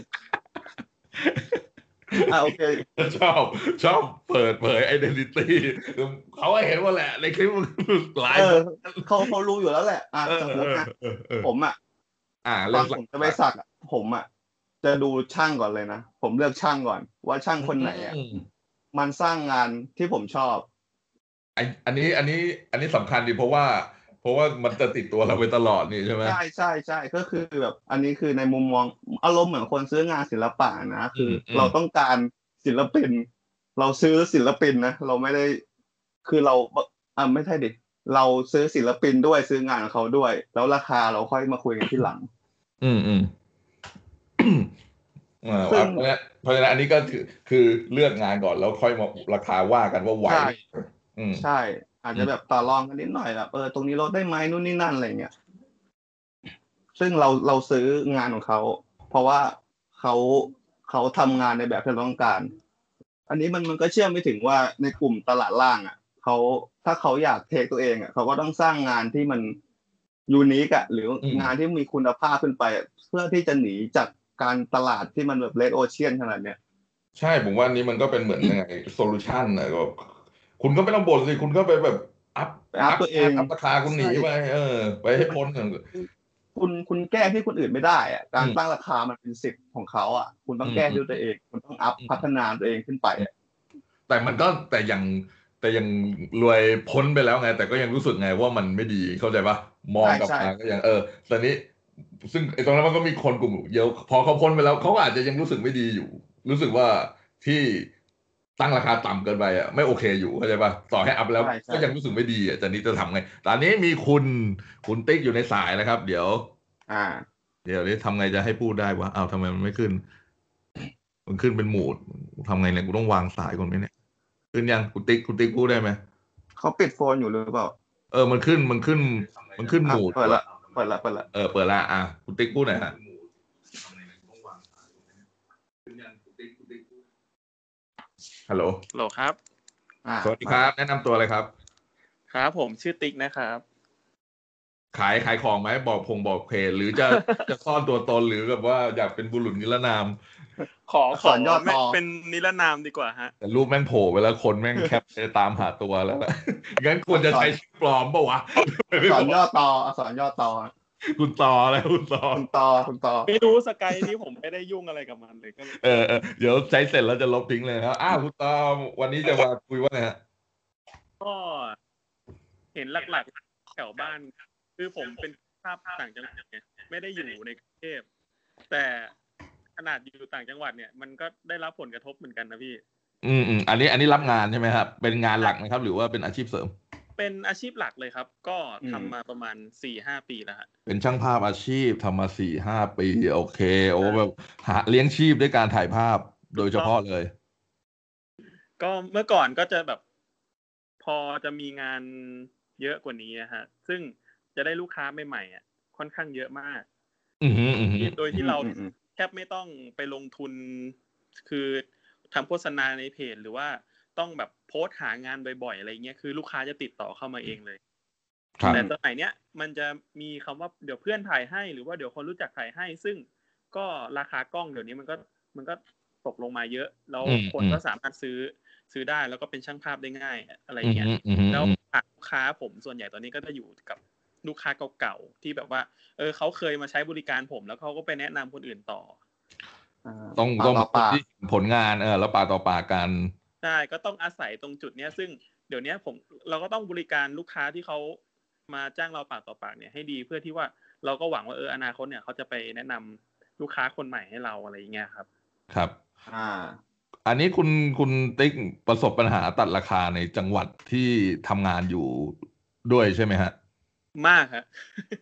โอเคชอบชอบเปิดเผยไอเดนติตี้เขาให้เห็นว่าแหละในคลิปมันไลเออฟ์เขารู้อยู่แล้วแหละสมมตินะผมตเรื่องสักอนผมจะไปสักผมจะดูช่างก่อนเลยนะผมเลือกช่างก่อนว่าช่างคนไหนมันสร้างงานที่ผมชอบอันนี้สำคัญดิเพราะว่ามันจะติดตัวเราไปตลอดนี่ใช่ไหมใช่ก็คือแบบอันนี้คือในมุมมองอารมณ์เหมือนคนซื้องานศิลปะนะคือเราต้องการศิลปินเราซื้อศิลปินนะเราไม่ได้คือเราไม่ใช่ดิเราซื้อศิลปินด้วยซื้องานของเขาด้วยแล้วราคาเราค่อยมาคุยกันที่หลังอืมซึ่งเพราะฉะนั้นอันนี้ก็คือเลือกงานก่อนแล้วค่อยมาราคาว่ากันว่าไหวใช่อืมใช่อาจจะแบบต่อรองกันนิดหน่อยแบบตรงนี้ลดได้ไหมนู่นนี่นั่นอะไรเงี้ยซึ่งเราซื้องานของเขาเพราะว่าเขาเขาทำงานในแบบที่เราต้องการ อันนี้มันก็เชื่อมไปถึงว่าในกลุ่มตลาดล่างเขาถ้าเขาอยากเทคตัวเองเขาก็ต้องสร้างงานที่มันยูนิคหรืองานที่มีคุณภาพขึ้นไปเพื่อที่จะหนีจากการตลาดที่มันแบบเรดโอเชียนขนาดเนี้ยใช่ผมว่านี้มันก็เป็นเหมือนยังไงโซลูชันนะก็คุณก็ไม่ต้องบ่นสิคุณก็ไปแบบอัพไปอัอัพพตัวเองอัพราคาคุณหนีใช่ไปไปให้พ้นคุณแก้ที่คนอื่นไม่ได้อืการตั้งมราคามันเป็นสิทธิ์ของเขาคุณต้องแก้อืมด้วยตัวเองคุณต้องอัพพัฒนาตัวเองขึ้นไปแต่มันก็แต่ยังรวยพ้นไปแล้วไงแต่ก็ยังรู้สึกไงว่ามันไม่ดีเข้าใจปะมองกลับใช่ใช่มาก็ยังตอนนี้ซึ่งไอ้ตรงนั้นมันก็มีคนกลุ่มเยอะพอเขาพ้นไปแล้วเขาก็อาจจะยังรู้สึกไม่ดีอยู่รู้สึกว่าที่ตั้งราคาต่ำเกินไปไม่โอเคอยู่เข้าใจปะต่อให้อัพแล้วใช่ใช่ก็ยังรู้สึกไม่ดีแต่นี้จะทำไงตอนนี้มีคุณติ๊กอยู่ในสายนะครับอ่าเดี๋ยวนี้ทำไงจะให้พูดได้วะอ้าวทำไมมันไม่ขึ้นมันขึ้นเป็นโหมดทำไงเนี่ยกูต้องวางสายก่อนไหมเนี่ยขึ้นยังคุณติ๊กพูดได้ไหมเขาปิดโฟนอยู่หรือเปล่ามันขึ้นโหมดเปิดละว่ะเปิดละเปิดละคุณติ๊กพูดหน่อยฮะฮัลโหลโหลครับสวัสดีครับแนะนำตัวเลยครับครับผมชื่อติ๊กนะครับขายของไหมบอกเพจหรือจะซ่อนตัวตนหรือแบบว่าอยากเป็นบุรุษนิรนามขอสอนย่อต่อเป็นนิรนามดีกว่าฮะแต่รูปแม่งโผล่ไปแล้วคนแม่งแคปไปตามหาตัวแล้วล่ะงั้นควรจะใช้ชื่อปลอมปะวะสอนย่อต่อสอนย่อต่อคุณต่อแล้วคุณต่อคุณต่อไม่รู้สกายนี้ผมไม่ได้ยุ่งอะไรกับมันเลยก็เดี๋ยวใช้เสร็จแล้วจะลบทิ้งเลยครับคุณต่อวันนี้จะมาคุยว่าไงฮะก็เห็นหลักๆแถวบ้านคือผมเป็นภาพต่างจังหวัดเนี่ยไม่ได้อยู่ในกรุงเทพแต่ขนาดอยู่ต่างจังหวัดเนี่ยมันก็ได้รับผลกระทบเหมือนกันนะพี่อันนี้รับงานใช่ไหมครับเป็นงานหลักไหมครับหรือว่าเป็นอาชีพเสริมเป็นอาชีพหลักเลยครับก็ทำมาประมาณ 4-5 ปีแล้วฮะเป็นช่างภาพอาชีพทำมา4-5 ปีโอเคโอ้แบบหาเลี้ยงชีพด้วยการถ่ายภาพโดยเฉพาะเลยก็เมื่อก่อนก็จะแบบพอจะมีงานเยอะกว่านี้ฮะซึ่งจะได้ลูกค้าใหม่ๆค่อนข้างเยอะมากโดยที่เราแทบไม่ต้องไปลงทุนคือทำโฆษณาในเพจหรือว่าต้องแบบโพสต์หางานบ่อยๆอะไรเงี้ยคือลูกค้าจะติดต่อเข้ามาเองเลยแต่สมัยเนี้ยมันจะมีคำว่าเดี๋ยวเพื่อนถ่ายให้หรือว่าเดี๋ยวคนรู้จักถ่ายให้ซึ่งก็ราคากล้องเดี๋ยวนี้มันก็ตกลงมาเยอะแล้วคนก็สามารถซื้อได้แล้วก็เป็นช่างภาพได้ง่ายอะไรเงี้ยแล้วลูกค้าผมส่วนใหญ่ตอนนี้ก็จะอยู่กับลูกค้าเก่าๆที่แบบว่าเขาเคยมาใช้บริการผมแล้วเขาก็ไปแนะนำคนอื่นต่อต้องที่ผลงานแล้วปากต่อปากกันใช่ก็ต้องอาศัยตรงจุดเนี้ยซึ่งเดี๋ยวนี้เราก็ต้องบริการลูกค้าที่เขามาจ้างเราปากต่อปากเนี่ยให้ดีเพื่อที่ว่าเราก็หวังว่าอนาคตเนี่ยเขาจะไปแนะนำลูกค้าคนใหม่ให้เราอะไรอย่างเงี้ยครับครับอันนี้คุณติ๊กประสบปัญหาตัดราคาในจังหวัดที่ทำงานอยู่ด้วยใช่ไหมฮะมากฮะ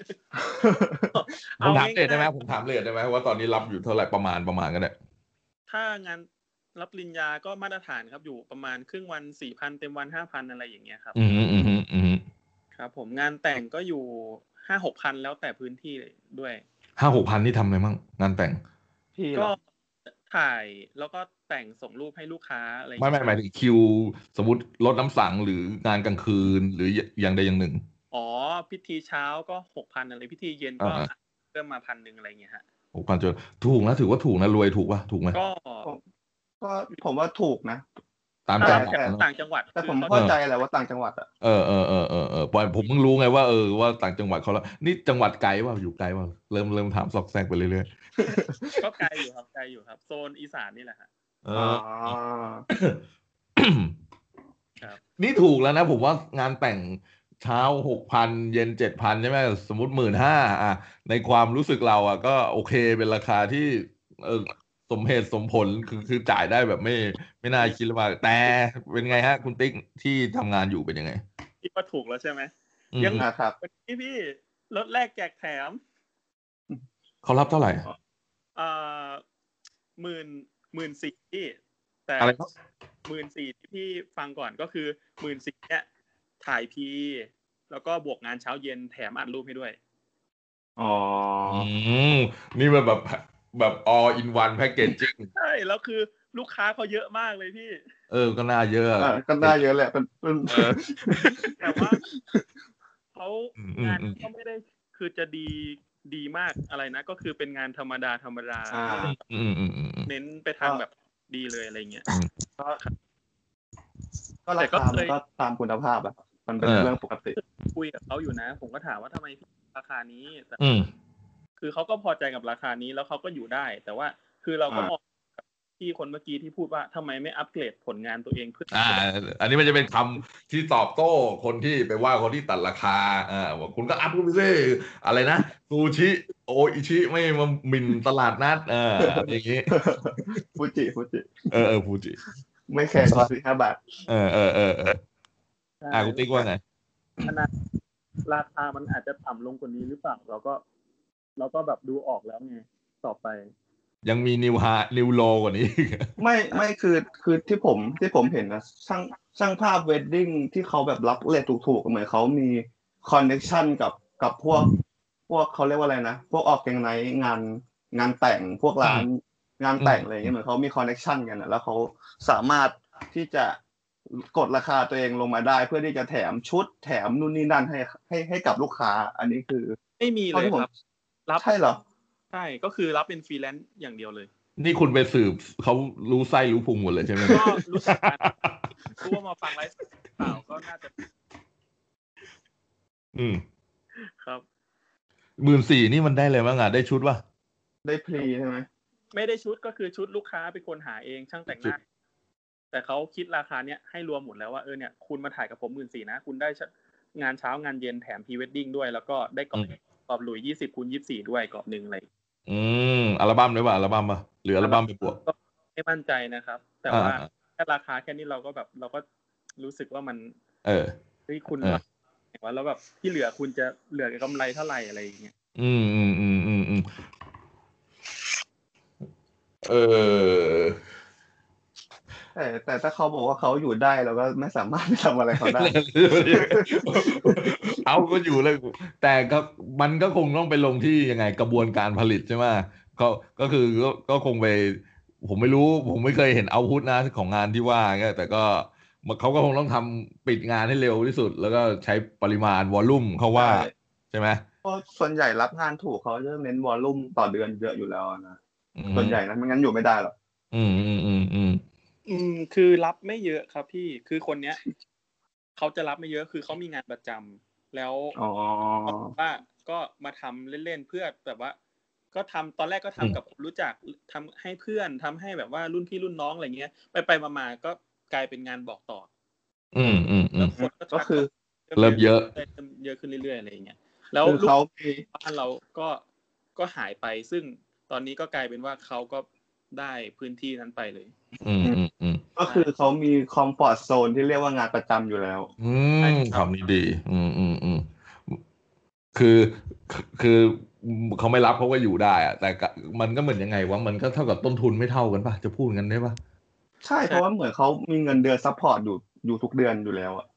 ผมถามเลยได้ไหมว่าตอนนี้รับอยู่เท่าไหร่ประมาณกันเนี่ยถ้างานรับปริญญาก็มาตรฐานครับอยู่ประมาณครึ่งวัน 4,000 เต็มวัน 5,000 อะไรอย่างเงี้ยครับครับผมงานแต่งก็อยู่ 5-6,000 แล้วแต่พื้นที่ด้วย 5-6 พันนี่ทำอะไรมั่งงานแต่งก็ถ่ายแล้วก็แต่งส่งรูปให้ลูกค้าอะไรไม่หมายถึงคิวสมมติรดน้ำสังหรืองานกลางคืนหรืออย่างใดอย่างหนึ่งอ๋อพิธีเช้าก็ 6,000 อะไรพิธีเย็นก็เพิ่มมา 1,000 อะไรอย่างเงี้ยฮะ 6,000 จนถูกนะถือว่าถูกนะรวยถูกป่ะถูกไหมก็ผมว่าถูกนะตามจังหวัดต่างจังหวัดแต่ผมเข้าใจแหละว่าต่างจังหวัดอ่ะปล่อยผมเพิ่งรู้ไงว่าต่างจังหวัดเขาแล้วนี่จังหวัดไกลว่าอยู่ไกลว่าเริ่มถามซอกแซกไปเรื่อยๆก็ไกลอยู่ครับโซนอีสานนี่แหละฮะนี่ถูกแล้วนะผมว่างานแต่งเช้า 6,000 เย็น 7,000 ใช่ไหมสมมติ 15,000 อ่ะในความรู้สึกเราอ่ะก็โอเคเป็นราคาที่สมเหตุสมผลคือจ่ายได้แบบไม่น่าคิดว่าแต่เป็นไงฮะคุณติ๊กที่ทำงานอยู่เป็นยังไงคิดว่าถูกแล้วใช่ไหมยังครับพี่ลดแรกแจกแถมเขารับเท่าไหร่ 14,000พี่แต่อะไร 14,000ที่พี่ฟังก่อนก็คือ14,000เนี่ยถ่ายพีแล้วก็บวกงานเช้าเย็นแถมอัดรูปให้ด้วยนี่มันแบบ all in one packaging ใช่แล้วคือลูกค้าเขาเยอะมากเลยพี่ก็น่าเยอะก็น่าเยอะแหละเป็นแต่ว่าเขางานก็ไม่ได้คือจะดีมากอะไรนะก็คือเป็นงานธรรมดาเน้นไปทางแบบดีเลยอะไรเงี้ยก็ราคามันก็ตามคุณภาพอะมันเป็นเรื่องปกติคุยกับเขาอยู่นะผมก็ถามว่าทำไมราคานี้แต่คือเขาก็พอใจกับราคานี้แล้วเขาก็อยู่ได้แต่ว่าคือเราก็มองที่คนเมื่อกี้ที่พูดว่าทำไมไม่อัปเกรดผลงานตัวเองขึ้นอันนี้มันจะเป็นคำที่ตอบโต้คนที่ไปว่าคนที่ตัดราคาว่าคุณก็อัพขึ้นไปสิอะไรนะซูชิโออิชิไม่มาหมิ่นตลาดนัดอย่างงี้ฟูจิฟูจิไม่แค่4-5 บาทคุณติ๊กว่าไงขนาดราคามันอาจจะต่ำลงกว่านี้หรือเปล่าเราก็แบบดูออกแล้วไงต่อไปยังมีนิวโลกว่านี้ไม่คือที่ผมเห็นนะช่างภาพเวดดิ้งที่เขาแบบรับเรทถูกๆเหมือนเขามีคอนเนคชั่นกับพวกเขาเรียกว่าอะไรนะพวกออกแกงไนท์งานแต่งพวกร้านงานแต่งอะไรเงี้ยเหมือนเขามีคอนเนคชั่นกันนะแล้วเขาสามารถที่จะกดราคาตัวเองลงมาได้เพื่อที่จะแถมชุดแถมนู่นนี่นั่นให้กับลูกค้าอันนี้คือไม่มีเลยครับรับใช่เหรอใช่ก็คือรับเป็นฟรีแลนซ์อย่างเดียวเลยนี่คุณไปสืบเขารู้ไส้รู้พุงหมดเลยใช่ไหมก็รู้จักกันรู้ว่ามาฟังไลฟ์เปล่าก็น่าจะครับ 14,000นี่มันได้เลยบ้างได้ชุดป่ะได้พรีใช่ไหมไม่ได้ชุดก็คือชุดลูกค้าเป็นคนหาเองช่างแต่งหน้าแต่เขาคิดราคาเนี้ยให้รวมหมดแล้วว่าเนี่ยคุณมาถ่ายกับผม14,000นะคุณได้งานเช้างานเย็นแถมพรีเวดดิ้งด้วยแล้วก็ได้กรอบหลุย 20x24 ด้วยกรอบนึงอะไรอัลบั้มด้วยป่ะอัลบั้มป่ะหรืออัลบั้มไปบวกก็ไม่มั่นใจนะครับแต่ว่าแค่ราคาแค่นี้เราก็รู้สึกว่ามันที่คุณว่าแล้วแบบที่เหลือคุณจะเหลือกำไรเท่าไหร่อะไรอย่างเงี้ยแต่ถ้าเขาบอกว่าเขาอยู่ได้เราก็ไม่สามารถทำอะไรเขาได้เอาก็อยู่เลยแต่ก็มันก็คงต้องไปลงที่ยังไงกระบวนการผลิตใช่ไหมก็คือก็คงไปผมไม่รู้ผมไม่เคยเห็นเอาท์พุตนะของงานที่ว่าแต่ก็เขาก็คงต้องทำปิดงานให้เร็วที่สุดแล้วก็ใช้ปริมาณวอลลุ่มเขาว่าใช่ไหมเพราะส่วนใหญ่รับงานถูกเขาจะเน้นวอลลุ่มต่อเดือนเยอะอยู่แล้วนะส่วนใหญ่นะไม่งั้นอยู่ไม่ได้หรอกคือรับไม่เยอะครับพี่คือคนเนี้ยเขาจะรับไม่เยอะคือเขามีงานประจำแล้วว่าก็มาทำเล่นๆเพื่อแบบว่าก็ทำตอนแรกก็ทำกับรู้จักทำให้เพื่อนทำให้แบบว่ารุ่นพี่รุ่นน้องอะไรเงี้ยไปมาก็กลายเป็นงานบอกต่อแล้วคนก็คือเริ่มเยอะขึ้นเรื่อยๆอะไรอย่างเงี้ยแล้วลูกบ้านเราก็หายไปซึ่งตอนนี้ก็กลายเป็นว่าเขาก็ได้พื้นที่นั้นไปเลยก็คือเขามีคอมฟอร์ตโซนที่เรียกว่างานประจำอยู่แล้วคำนี้ดีคือเขาไม่รับเขาก็อยู่ได้อะแต่มันก็เหมือนยังไงวะมันก็เท่ากับต้นทุนไม่เท่ากันป่ะจะพูดกันได้ป่ะใช่เพราะว่าเหมือนเขามีเงินเดือนซัพพอร์ตอยู่ทุกเดือนอยู่แล้วอ่ะ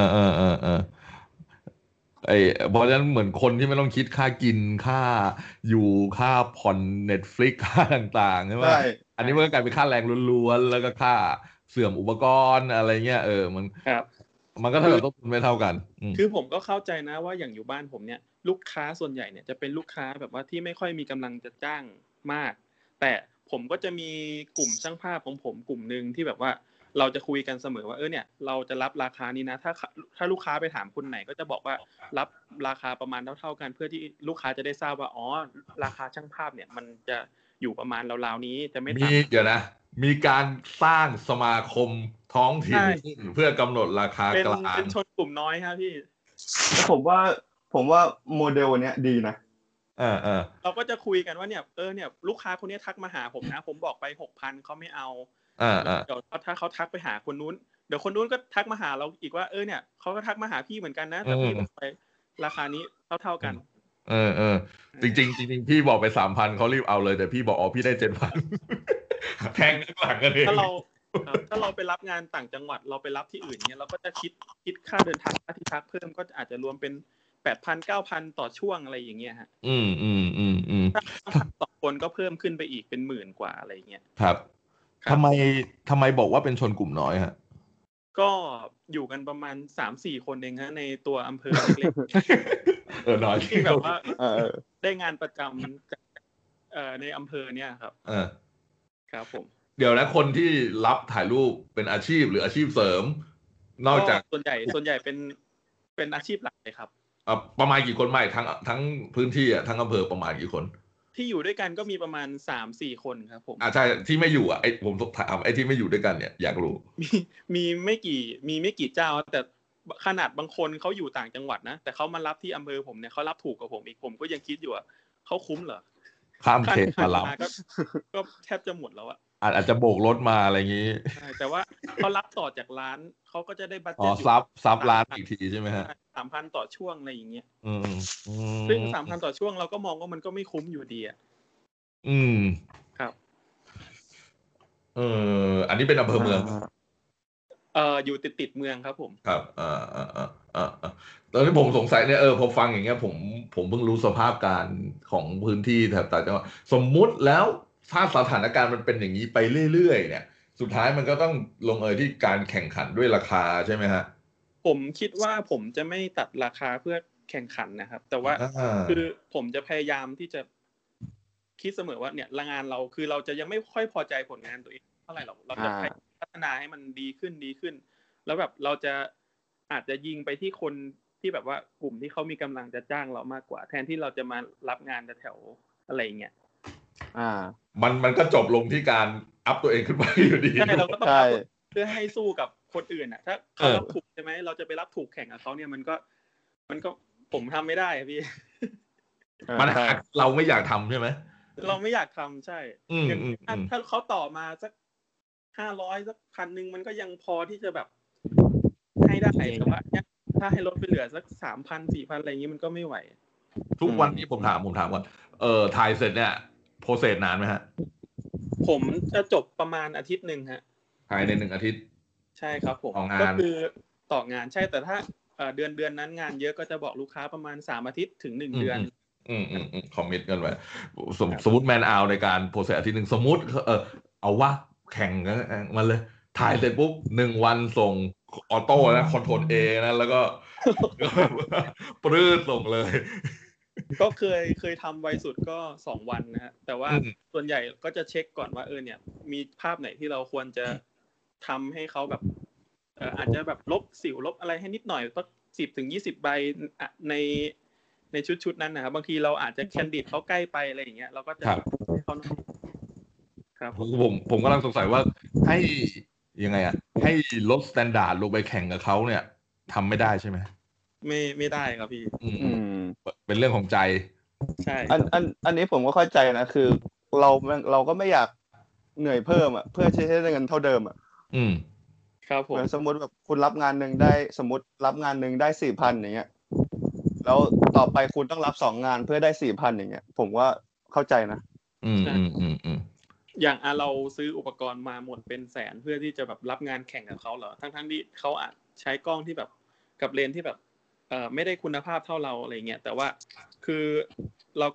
เพราะฉะนั้นเหมือนคนที่ไม่ต้องคิดค่ากินค่าอยู่ค่าผ่อน Netflix ค่าต่างๆใช่ไหมอันนี้มันก็กลายเป็นค่าแรงล้วนๆแล้วก็ค่าเสื่อมอุปกรณ์อะไรเงี้ยมันก็เท่ากับต้นทุนไม่เท่ากันคือผมก็เข้าใจนะว่าอย่างอยู่บ้านผมเนี่ยลูกค้าส่วนใหญ่เนี่ยจะเป็นลูกค้าแบบว่าที่ไม่ค่อยมีกำลังจะจ้างมากแต่ผมก็จะมีกลุ่มช่างภาพของผมกลุ่มนึงที่แบบว่าเราจะคุยกันเสมอว่าเนี่ยเราจะรับราคานี้นะถ้าลูกค้าไปถามคนไหนก็จะบอกว่ารับราคาประมาณเท่ากันเพื่อที่ลูกค้าจะได้ทราบว่าราคาช่างภาพเนี่ยมันจะอยู่ประมาณราวๆนี้จะไม่ต่ำเดี๋ยวนะมีการสร้างสมาคมท้องถิ่นเพื่อกำหนดราคากลางเป็นชนกลุ่มน้อยครับพี่ผมว่าโมเดลเนี้ยดีนะเราก็จะคุยกันว่าเนี่ยลูกค้าคนนี้ทักมาหาผมนะผมบอกไป 6,000 เขาไม่เอาเดี๋ยวถ้าเขาทักไปหาคนนู้นเดี๋ยวคนนู้นก็ทักมาหาเราอีกว่าเนี่ยเขาก็ทักมาหาพี่เหมือนกันนะแต่พี่บอกไปราคานี้เท่ากันจริงพี่บอกไป 3,000 เขารีบเอาเลยแต่พี่บอกพี่ได้ 7,000 แทงข้างหลังกันเองถ้าเราไปรับงานต่างจังหวัดเราไปรับที่อื่นเนี่ยเราก็จะคิดค่าเดินทางค่าที่พักเพิ่มก็อาจจะรวมเป็น 8,000 9,000 ต่อช่วงอะไรอย่างเงี้ยฮะถ้าต่อคนก็เพิ่มขึ้นไปอีกเป็น10,000กว่าอะไรอย่างเงี้ยครับทำไมบอกว่าเป็นชนกลุ่มน้อยฮะก็อยู่กันประมาณ 3-4 คนเองฮะในตัวอำเภอเล็กๆน้อยที่แบบว่าได้งานประจำจากในอำเภอเนี่ยครับครับผมเดี๋ยวนะคนที่รับถ่ายรูปเป็นอาชีพหรืออาชีพเสริมนอกจากส่วนใหญ่เป็นอาชีพหลักเลยครับประมาณกี่คนไม่ทั้งพื้นที่ทั้งอำเภอประมาณกี่คนที่อยู่ด้วยกันก็มีประมาณ 3-4 คนครับผมใช่ที่ไม่อยู่ผมถามไอ้ที่ไม่อยู่ด้วยกันเนี่ยอยากรู้มีไม่กี่เจ้าแต่ขนาดบางคนเขาอยู่ต่างจังหวัดนะแต่เขามารับที่อำเภอผมเนี่ยเขารับถูกกว่าผมอีกผมก็ยังคิดอยู่เขาคุ้มเหรอข้ามเขตมารับก็แทบจะหมดแล้วอาจจะโบกรถมาอะไรอย่างนี้ใช่แต่ว่าเขารับต่อจากร้านเขาก็จะได้บัดเจ็ตซับร้านอีกทีใช่ไหมฮะ 3,000 ต่อช่วงอะไรอย่างเงี้ยซึ่ง 3,000 ต่อช่วงเราก็มองว่ามันก็ไม่คุ้มอยู่ดีครับอันนี้เป็นอำเภอเมืองอยู่ติดเมืองครับผมครับตอนนี้ผมสงสัยเนี่ยพอฟังอย่างเงี้ยผมเพิ่งรู้สภาพการของพื้นที่แถบต่างจังหวัดสมมุติแล้วถ้าสถานการณ์มันเป็นอย่างนี้ไปเรื่อยๆเนี่ยสุดท้ายมันก็ต้องลงที่การแข่งขันด้วยราคาใช่ไหมฮะผมคิดว่าผมจะไม่ตัดราคาเพื่อแข่งขันนะครับแต่ว่าคือผมจะพยายามที่จะคิดเสมอว่าเนี่ยงานเราคือเราจะยังไม่ค่อยพอใจผลงานตัวเองเท่าไหร่หรอกเราจะพัฒนาให้มันดีขึ้นแล้วแบบเราจะอาจจะยิงไปที่คนที่แบบว่ากลุ่มที่เขามีกำลังจะจ้างเรามากกว่าแทนที่เราจะมารับงานแถวอะไรเงี้ยมันก็จบลงที่การอัพตัวเองขึ้นไปอยู่ดีใช่เราก็ต้องอัพเพื่อให้สู้กับคนอื่นอ่ะถ้าเขารับถูกใช่ไหมเราจะไปรับถูกแข่งกับเขาเนี่ยมันก็ผมทำไม่ได้พี่มันเราไม่อยากทำใช่ไหมเราไม่อยากทำใช่ถ้าเขาต่อมาสัก500สัก1,000มันก็ยังพอที่จะแบบให้ได้แต่ว่าถ้าให้ลดไปเหลือสัก 3,000 4,000 อะไรอย่างนี้มันก็ไม่ไหวทุกวันนี้ผมถามว่าถ่ายเสร็จเนี่ยโปรเซสนานไหมฮะผมจะจบประมาณอาทิตย์นึงฮะภายใน1 อาทิตย์ใช่ครับผมก็คือต่องานใช่แต่ถ้าเดือนนั้นงานเยอะก็จะบอกลูกค้าประมาณ3 อาทิตย์ถึง1 เดือนคอมมิตกันไว้สมมุติแมนเอาในการโปรเซสอาทิตย์นึงสมมุติเอาว่าแข่งกันมาเลยถ่ายเสร็จปุ๊บ1 วันส่งออโต้นะคอนโทรล A นะแล้วก็ปรื้ดส่งเลยก็เคยทำไวสุดก็2 วันนะฮะแต่ว่าส่วนใหญ่ก็จะเช็คก่อนว่าเนี่ยมีภาพไหนที่เราควรจะทำให้เขาแบบอาจจะแบบลบสิวลบอะไรให้นิดหน่อยสัก10-20 ใบในชุดนั้นนะครับบางทีเราอาจจะแคนดิดเขาใกล้ไปอะไรอย่างเงี้ยเราก็จะให้เขาครับผมกำลังสงสัยว่าให้ยังไงให้ลดสแตนดาร์ดลงไปแข่งกับเขาเนี่ยทำไม่ได้ใช่ไหมไม่ได้ครับพี่เป็นเรื่องของใจใช่อันนี้ผมก็เข้าใจนะคือเราก็ไม่อยากเหนื่อยเพิ่มเพื่อใช้เงินเท่าเดิมครับผมสมมติแบบคุณรับงานหนึ่งได้สมมติรับงานหนึ่งได้ 4,000 อย่างเงี้ยแล้วต่อไปคุณต้องรับ2 งานเพื่อได้ 4,000 อย่างเงี้ยผมว่าเข้าใจนะอย่างเราซื้ออุปกรณ์มาหมดเป็นแสนเพื่อที่จะแบบรับงานแข่งกับเขาเหรอทั้งที่เขาอาจใช้กล้องที่แบบกับเลนส์ที่แบบไม่ได้คุณภาพเท่าเราอะไรเงี้ยแต่ว่าคือเราก็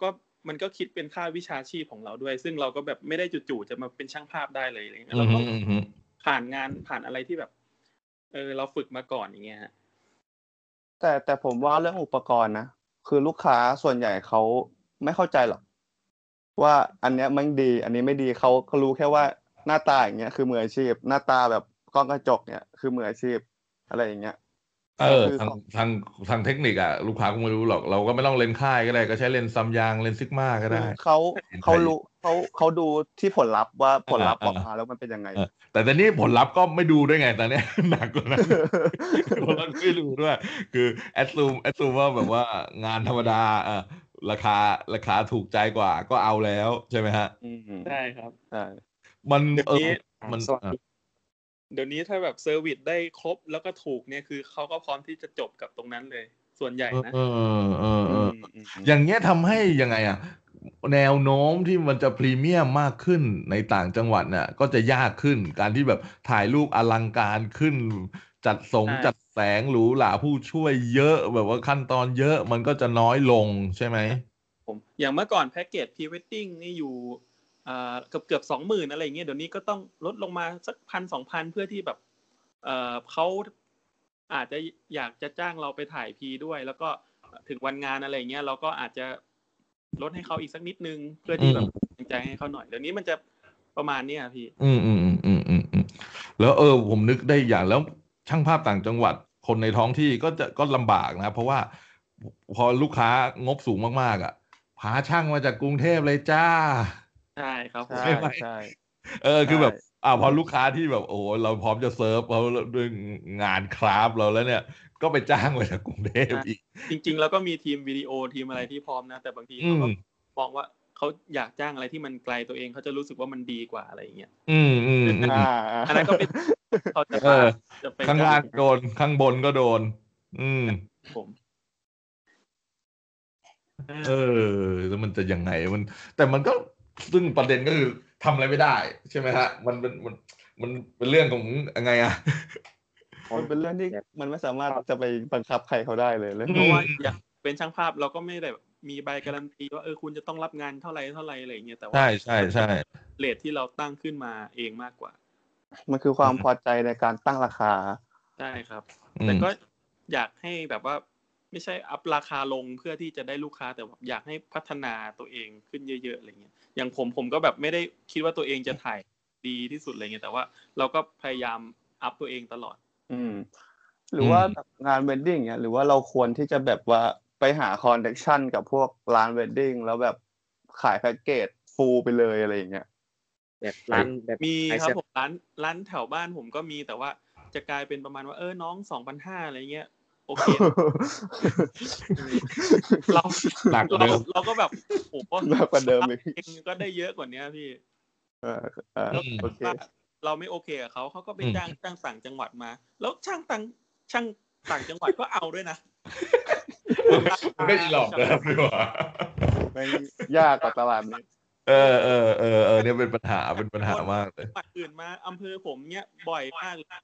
มันก็คิดเป็นค่าวิชาชีพของเราด้วยซึ่งเราก็แบบไม่ได้จู่ๆจะมาเป็นช่างภาพได้เลยอะไรเงี้ยเราต้องผ่านงานผ่านอะไรที่แบบเราฝึกมาก่อนอย่างเงี้ยฮะแต่ผมว่าเรื่องอุปกรณ์นะคือลูกค้าส่วนใหญ่เขาไม่เข้าใจหรอกว่าอันเนี้ยมันดีอันนี้ไม่ดีเขารู้แค่ว่าหน้าตาอย่างเงี้ยคือมืออาชีพหน้าตาแบบกล้องกระจกเนี่ยคือมืออาชีพอะไรอย่างเงี้ยคือทางเทคนิคอ่ะลูกค้าก็ไม่รู้หรอกเราก็ไม่ต้องเลนส์ค่ายก็ได้ก็ใช้เลนส์ซัมยางเลนส์ซิกมาก็ได้เขารู้เขาดูที่ผลลัพธ์ว่าผลลัพธ์ออกมาแล้วมันเป็นยังไงแต่ตอนนี้ผลลัพธ์ก็ไม่ดูด้วยไงตอนนี้หนักกว่านั้นผลลัพธ์ไม่ดูด้วยคือแอดซูมว่าแบบว่างานธรรมดาราคาถูกใจกว่าก็เอาแล้วใช่ไหมฮะใช่ครับใช่มันมันเดี๋ยวนี้ถ้าแบบเซอร์วิสได้ครบแล้วก็ถูกเนี่ยคือเขาก็พร้อมที่จะจบกับตรงนั้นเลยส่วนใหญ่นะอย่างเงี้ยทำให้ยังไงอ่ะแนวโน้มที่มันจะพรีเมียมมากขึ้นในต่างจังหวัดเนี่ยก็จะยากขึ้นการที่แบบถ่ายรูปอลังการขึ้นจัดแสงหรูหราผู้ช่วยเยอะแบบว่าขั้นตอนเยอะมันก็จะน้อยลงใช่ไหมผมอย่างเมื่อก่อนแพ็กเกจพรีเวดดิ้งนี่อยู่เกือบ 20,000 อะไรอย่างเงี้ยเดี๋ยวนี้ก็ต้องลดลงมาสัก 1,000-2,000 เพื่อที่แบบเขาอาจจะอยากจะจ้างเราไปถ่ายพีด้วยแล้วก็ถึงวันงานอะไรอย่างเงี้ยเราก็อาจจะลดให้เขาอีกสักนิดนึงเพื่อที่แบบใจให้เขาหน่อยเดี๋ยวนี้มันจะประมาณนี้พี่แล้วผมนึกได้อย่างแล้วช่างภาพต่างจังหวัดคนในท้องที่ก็ลำบากนะเพราะว่าพอลูกค้างบสูงมากๆอ่ะพาช่างมาจากกรุงเทพเลยจ้าใช่ครับใช่ใช่คือแบบพอลูกค้าที่แบบโอ้เราพร้อมจะเซิร์ฟเขาด้วยงานคราฟเราแล้วเนี่ยก็ไปจ้างมาจากกรุงเทพอีกจริงๆแล้วก็มีทีมวิดีโอทีมอะไรที่พร้อมนะแต่บางทีเขาก็มองว่าเขาอยากจ้างอะไรที่มันไกลตัวเองเขาจะรู้สึกว่ามันดีกว่าอะไรอย่างเงี้ยอันนั้นก็เป็นเขาจะไปข้างล่างโดนข้างบนก็โดนผมแล้วมันจะยังไงแต่มันก็ซึ่งประเด็นก็คือทำอะไรไม่ได้ใช่ไหมฮะมันเป็นเรื่องของยังไงอะมันเป็นเรื่องที่มันไม่สามารถจะไปบังคับใครเขาได้เลยเพราะว่าอยากเป็นช่างภาพเราก็ไม่ได้มีใบการันตีว่าคุณจะต้องรับงานเท่าไหร่อะไรอย่างเงี้ยแต่ว่าใช่เรทที่เราตั้งขึ้นมาเองมากกว่ามันคือความพอใจในการตั้งราคาใช่ครับแต่ก็อยากให้แบบว่าไม่ใช่อัพราคาลงเพื่อที่จะได้ลูกค้าแต่แบบอยากให้พัฒนาตัวเองขึ้นเยอะๆอะไรเงี้ยอย่างผมก็แบบไม่ได้คิดว่าตัวเองจะถ่ายดีที่สุดอะไรเงี้ยแต่ว่าเราก็พยายามอัพตัวเองตลอดหรือว่างานเวดดิ้งเนี่ยหรือว่าเราควรที่จะแบบว่าไปหาคอนเนคชั่นกับพวกร้านเวดดิ้งแล้วแบบขายแพ็กเกจฟูลไปเลยอะไรอย่างเงี้ยแบบร้านแบบมีครับผมร้านแถวบ้านผมก็มีแต่ว่าจะกลายเป็นประมาณว่าน้อง 2,500 อะไรเงี้ยโอเคเราก็แบบโอ้โหมากกว่าเดิมอีกก็ได้เยอะกว่านี้พี่โอเคเราไม่โอเคกับเขาก็ไปจ้างต่างจังหวัดมาแล้วช่างต่างจังหวัดก็เอาด้วยนะมันก็อีหลอกเลยครับพี่ว่าไม่ยากกว่าตลาดนี้เนี่ยเป็นปัญหามากเลยจังหวัดอื่นมาอำเภอผมเนี้ยบ่อยมากเลย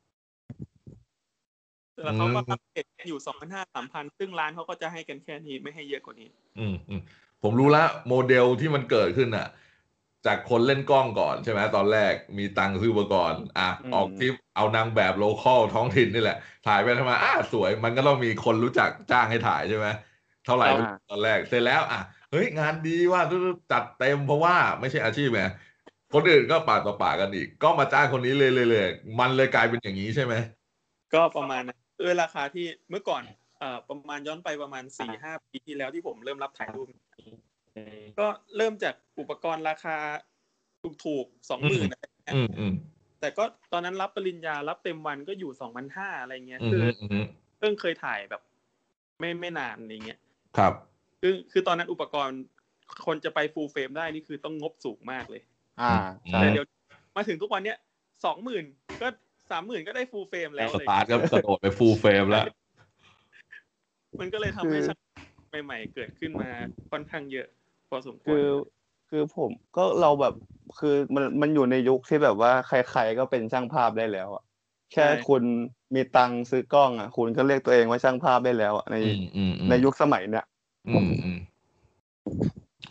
แต่เขาก็รับเก็บอยู่ 2,500-3,000 ซึ่งร้านเขาก็จะให้กันแค่นี้ไม่ให้เยอะกว่านี้ผมรู้ละโมเดลที่มันเกิดขึ้นอ่ะจากคนเล่นกล้องก่อนใช่ไหมตอนแรกมีตังค์ซื้ออุปกรณ์ออกทริปเอานางแบบโลคอลท้องถิ่นนี่แหละถ่ายไปทำไมสวยมันก็ต้องมีคนรู้จักจ้างให้ถ่ายใช่ไหมเท่าไหร่ตอนแรกเสร็จแล้วเฮ้ยงานดีว่าจัดเต็มเพราะว่าไม่ใช่อาชีพไงคนอื่นก็ปากต่อปากกันอีกก็มาจ้างคนนี้เลยมันเลยกลายเป็นอย่างนี้ใช่ไหมก็ประมาณนั้นราคาที่เมื่อก่อนประมาณย้อนไปประมาณ 4-5 ปีที่แล้วที่ผมเริ่มรับถ่ายรูปก็เริ่มจากอุปกรณ์ราคาถูกๆ 20,000 อะไรเงี้ยแต่ก็ตอนนั้นรับปริญญารับเต็มวันก็อยู่ 2,500 อะไรเงี้ยคือเพิ่งเคยถ่ายแบบไม่นานอะไรเงี้ยครับคือตอนนั้นอุปกรณ์คนจะไปฟูลเฟรมได้นี่คือต้องงบสูงมากเลยใช่แต่เดี๋ยวมาถึงทุกวันเนี้ย 20,000 ก็ 30,000 ก็ได้ฟูลเฟรมแล้วเลยสตาร์ทก็กระโดดไปฟูลเฟรมแล้วมันก็เลยทำให้ช่างใหม่ๆเกิดขึ้นมาค่อนข้างเยอะพอสมควรคือผมก็เราแบบคือมันอยู่ในยุคที่แบบว่าใครๆก็เป็นช่างภาพได้แล้วแค่คุณมีตังค์ซื้อกล้องคุณก็เรียกตัวเองว่าช่างภาพได้แล้วในยุคสมัยเนี้ย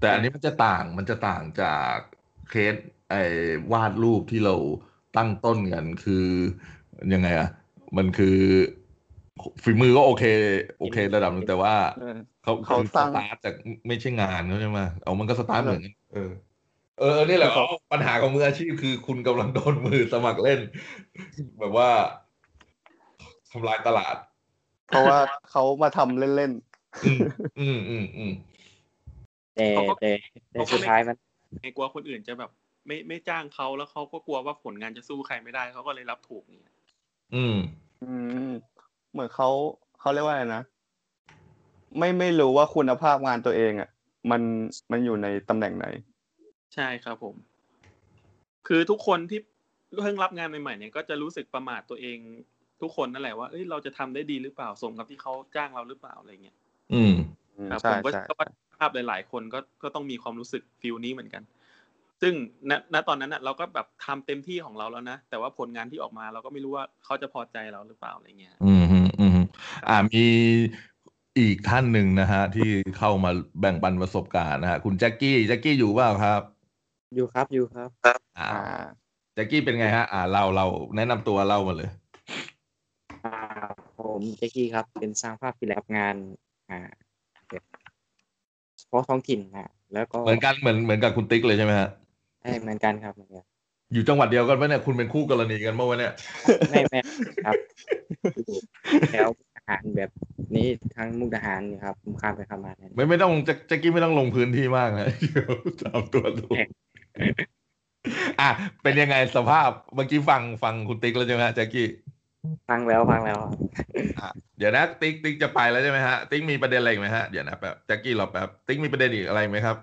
แต่อันนี้มันจะต่างจากเคสไอ้วาดรูปที่เราตั้งต้นกันคือยังไงอ่ะมันคือฝีมือก็โอเคระดับนึงแต่ว่าเขาเขาคือสร้างสตาร์ทจากไม่ใช่งานเขาใช่ไหมเอามันก็สตาร์ทเหมือนกันนี่แหละคือเขาปัญหาของมืออาชีพคือคุณกำลังโดนมือสมัครเล่นแบบว่าทำลายตลาดเพราะว่าเขามาทำเล่นอืมอืมแต่เขาก็แต่แต่เขาก็สุดท้ายมันไม่กลัวคนอื่นจะแบบไม่จ้างเขาแล้วเขาก็กลัวว่าผลงานจะสู้ใครไม่ได้เขาก็เลยรับถูกเนี่ยอืมเหมือนเขาเรียกว่าอะไรนะไม่รู้ว่าคุณภาพงานตัวเองอ่ะมันอยู่ในตำแหน่งไหนใช่ครับผม คือทุกคนที่เพิ่งรับงานใหม่ๆเนี่ยก็จะรู้สึกประมาทตัวเองทุกคนนั่นแหละว่าเอ้ยเราจะทำได้ดีหรือเปล่าสมกับที่เขาจ้างเราหรือเปล่าอะไรเงี้ยครับผมก็ภาพหลายๆคนก็ต้องมีความรู้สึกฟีลนี้เหมือนกัน ซึ่งณตอนนั้นเราก็แบบทำเต็มที่ของเราแล้วนะแต่ว่าผลงานที่ออกมาเราก็ไม่รู้ว่าเขาจะพอใจเราหรือเปล่าอะไรเงี้ยมีอีกท่านหนึ่งนะฮะที่เข้ามาแบ่งปันประสบการณ์นะฮะคุณแจ็คกี้อยู่เปล่าครับอยู่ครับแจ็คกี้เป็นไงฮะเราแนะนำตัวเล่ามาเลยผมแจ็คกี้ครับเป็นช่างภาพที่รับงานเฉพาะท้องถิ่นนะแล้วก็เหมือนกับคุณติ๊กเลยใช่ไหมฮะใช่เหมือนกันครับอยู่จังหวัดเดียวกันปะเนี่ยคุณเป็นคู่กรณีกันเมื่อวันเนี่ยไม่ครับแถวทหารแบบนี้ทั้งมุกดาหารนี่ครับผมข้ามไปข้ามมาไม่ต้องแจ็คกี้ไม่ต้องลงพื้นที่มากนะเดี๋ยวตามตัวดูเป็นยังไงสภาพเมื่อกี้ฟังคุณติ๊กแล้วใช่ไหมฮะแจ็คกี้ฟังแล้วเดี๋ยวนะติ๊กจะไปแล้วใช่ไหมฮะติ๊กมีประเด็นอะไรไหมฮะเดี๋ยวนะแจ็คกี้รอแป๊บติ๊กมีประเด็นอีกอะไรไหมครับ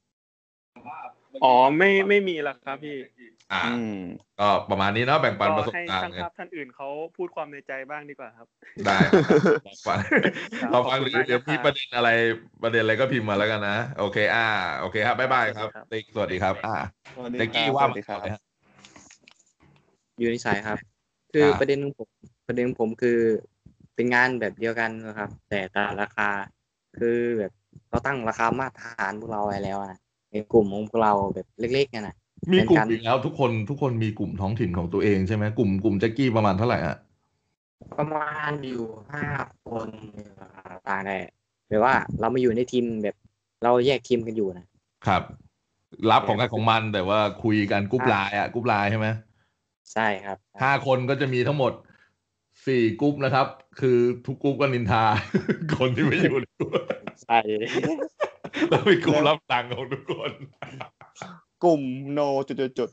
ไม่มีแล้วครับพี่ก็ประมาณนี้เนาะแบ่งปันประสบการณ์ให้ช่างภาพท่านอื่นเขาพูดความในใจบ้างดีกว่าครับได้เราฟังหรือเดี๋ยวมีประเด็นอะไรก็พิมพ์มาแล้วกันนะโอเคโอเคครับบ๊ายบายครับติ๊กสวัสดีครับแจ็คกี้ว่ามาครับอยู่ในสายครับคือประเด็นของผมคือเป็นงานแบบเดียวกันนะครับแต่ราคาคือแบบเราตั้งราคามาตรฐานพวกเราไว้แล้วนะในกลุ่มของพวกเราแบบเล็กๆนะมีกลุ่มอีกแล้วทุกคนมีกลุ่มท้องถิ่นของตัวเองใช่ไหมกลุ่มแจ็คกี้ประมาณเท่าไหร่ฮะประมาณอยู่5 คนต่างแต่แบบว่าเรามาอยู่ในทีมแบบเราแยกทีมกันอยู่นะครับรับของใครของมันแต่ว่าคุยกันกรุ๊ปไลน์ใช่ไหมใช่ครับ 5 คนก็จะมีทั้งหมด4 กรุ๊ปนะครับคือทุกกรุ๊ปก็นินทาคนที่ไม่อยู่ในกรุ๊ปใช่แล้วมีกลุ่มรับตังค์ของทุกคนกลุ่มโนจุด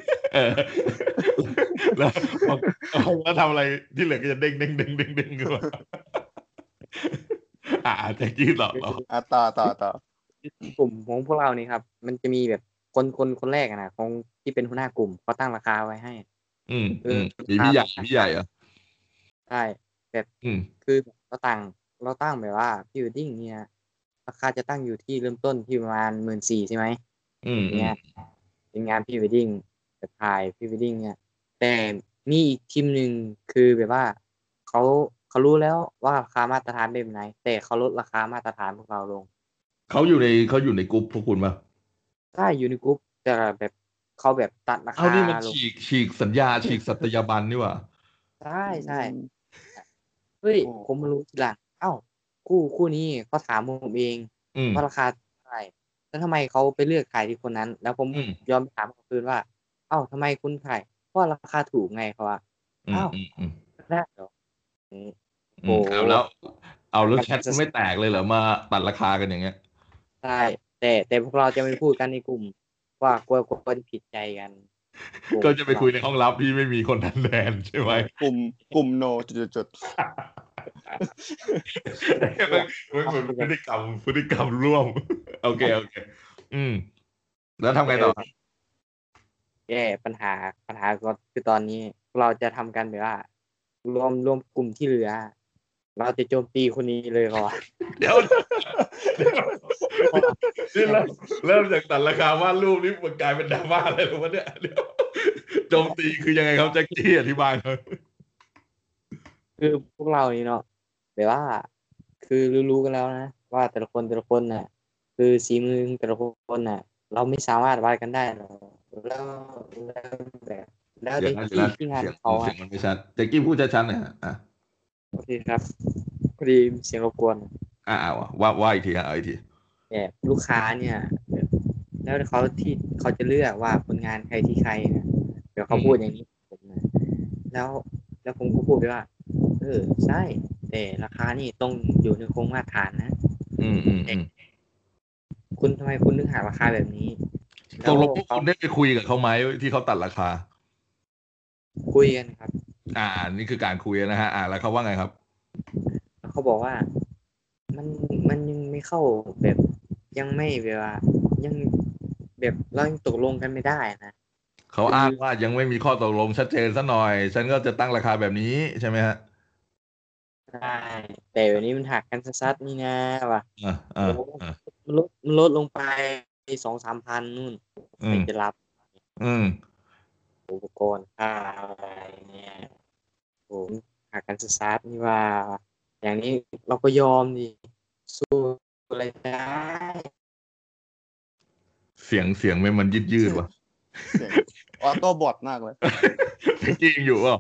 แล้วทำอะไรที่เหลือก็จะเด้งกันมาแจ็คกี้ต่อกลุ่มของพวกเรานี่ครับมันจะมีแบบคนแรกนะของที่เป็นหัวหน้ากลุ่มเขาตั้งราคาไว้ให้มีพี่ใหญ่เหรอใช่แบบคือเราตั้งแบบว่าพรีเวดดิ้งเนี่ยราคาจะตั้งอยู่ที่เริ่มต้นที่ประมาณ14,000ใช่ไหมเนี่ยเป็นงานพรีเวดดิ้งแบบถ่ายพรีเวดดิ้งเนี่ยแต่มีอีกทีมหนึ่งคือแบบว่าเขารู้แล้วว่าราคามาตรฐานเป็นไหนแต่เขาลดราคามาตรฐานพวกเราลงเขาอยู่ในกลุ่มพวกคุณป่ะใช่อยู่ในกลุ่มแต่แบบเขาแบบตัดราคานี่มันฉีกสัญญาฉีกสัตยาบันนี่หว่าใช่เฮ้ยผมมารู้ทีหลังคู่นี้เขาถามผมเองว่าราคาเท่าไหร่แล้วทำไมเขาไปเลือกขายที่คนนั้นแล้วผมยอมถามเขาคืนว่าทำไมคุณขายเพราะราคาถูกไงเขาว่าได้เหรอแล้วแชทไม่แตกเลยเหรอมาตัดราคากันอย่างเงี้ยใช่แต่พวกเราจะไม่พูดกันในกลุ่มว่ากลัวจะผิดใจกันก็จะไปคุยในห้องลับที่ไม่มีคนนั้นแทนใช่ไหมกลุ่มโนจุดมันเหมือนพฤติกรรมร่วมโอเคแล้วทำไงต่อแก้ปัญหาก็คือตอนนี้เราจะทำกันแบบว่ารวมกลุ่มที่เหลือเราจะโจมตีคนนี้เลยก่อนเดี๋ยวเริ่มจากตัดราคาวาดรูปนี่มันกลายเป็นดราม่าอะไรหรือวะเนี่ยโจมตีคือยังไงครับแจ็คกี้อธิบายหน่อยคือพวกเรานี่เนาะแบบว่าคือรู้กันแล้วนะว่าแต่ละคนน่ะคือสีมือแต่ละคนน่ะ เราไม่สามารถวัดกันได้หรอกแล้วแบบแล้วในที่งานเขาเสียงมันไม่ชัดแจ็คกี้พูดชัดๆหน่อยอ่ะโอเคครับพอดีเสียงรบกวนว่าอีกทีเอาอีกทีแบบลูกค้าเนี่ยแล้วเขาจะเลือกว่าผลงานใครที่ใครนะเดี๋ยวเขาพูดอย่างนี้ผมนะแล้วผมก็พูดไปว่าใช่แต่ราคานี่ต้องอยู่ในโครงมาตรฐานนะคุณทำไมคุณนึกหาราคาแบบนี้ตกลงพวกคุณได้ไปคุยกับเขาไหมที่เขาตัดราคาคุยกันครับนี่คือการคุยนะฮะแล้วเขาว่าไงครับเขาบอกว่ามันยังไม่เข้าแบบยังไม่แบบว่ายังแบบเรายังตกลงกันไม่ได้นะเขาอ้างว่ายังไม่มีข้อตกลงชัดเจนซะหน่อยฉันก็จะตั้งราคาแบบนี้ใช่ไหมฮะใช่แต่วันนี้มันหักกันซัดนี่นะว่ะมันลดลงไป2-3 พันนู่นใครจะรับอุปกรณ์ค่าอะไรเนี่ยผมหักกันซัดนี่ว่าอย่างนี้เราก็ยอมดิสู้อะไรได้เสียงมันยืดว่ะออโต้บอทมากเลยจริงอยู่เปล่า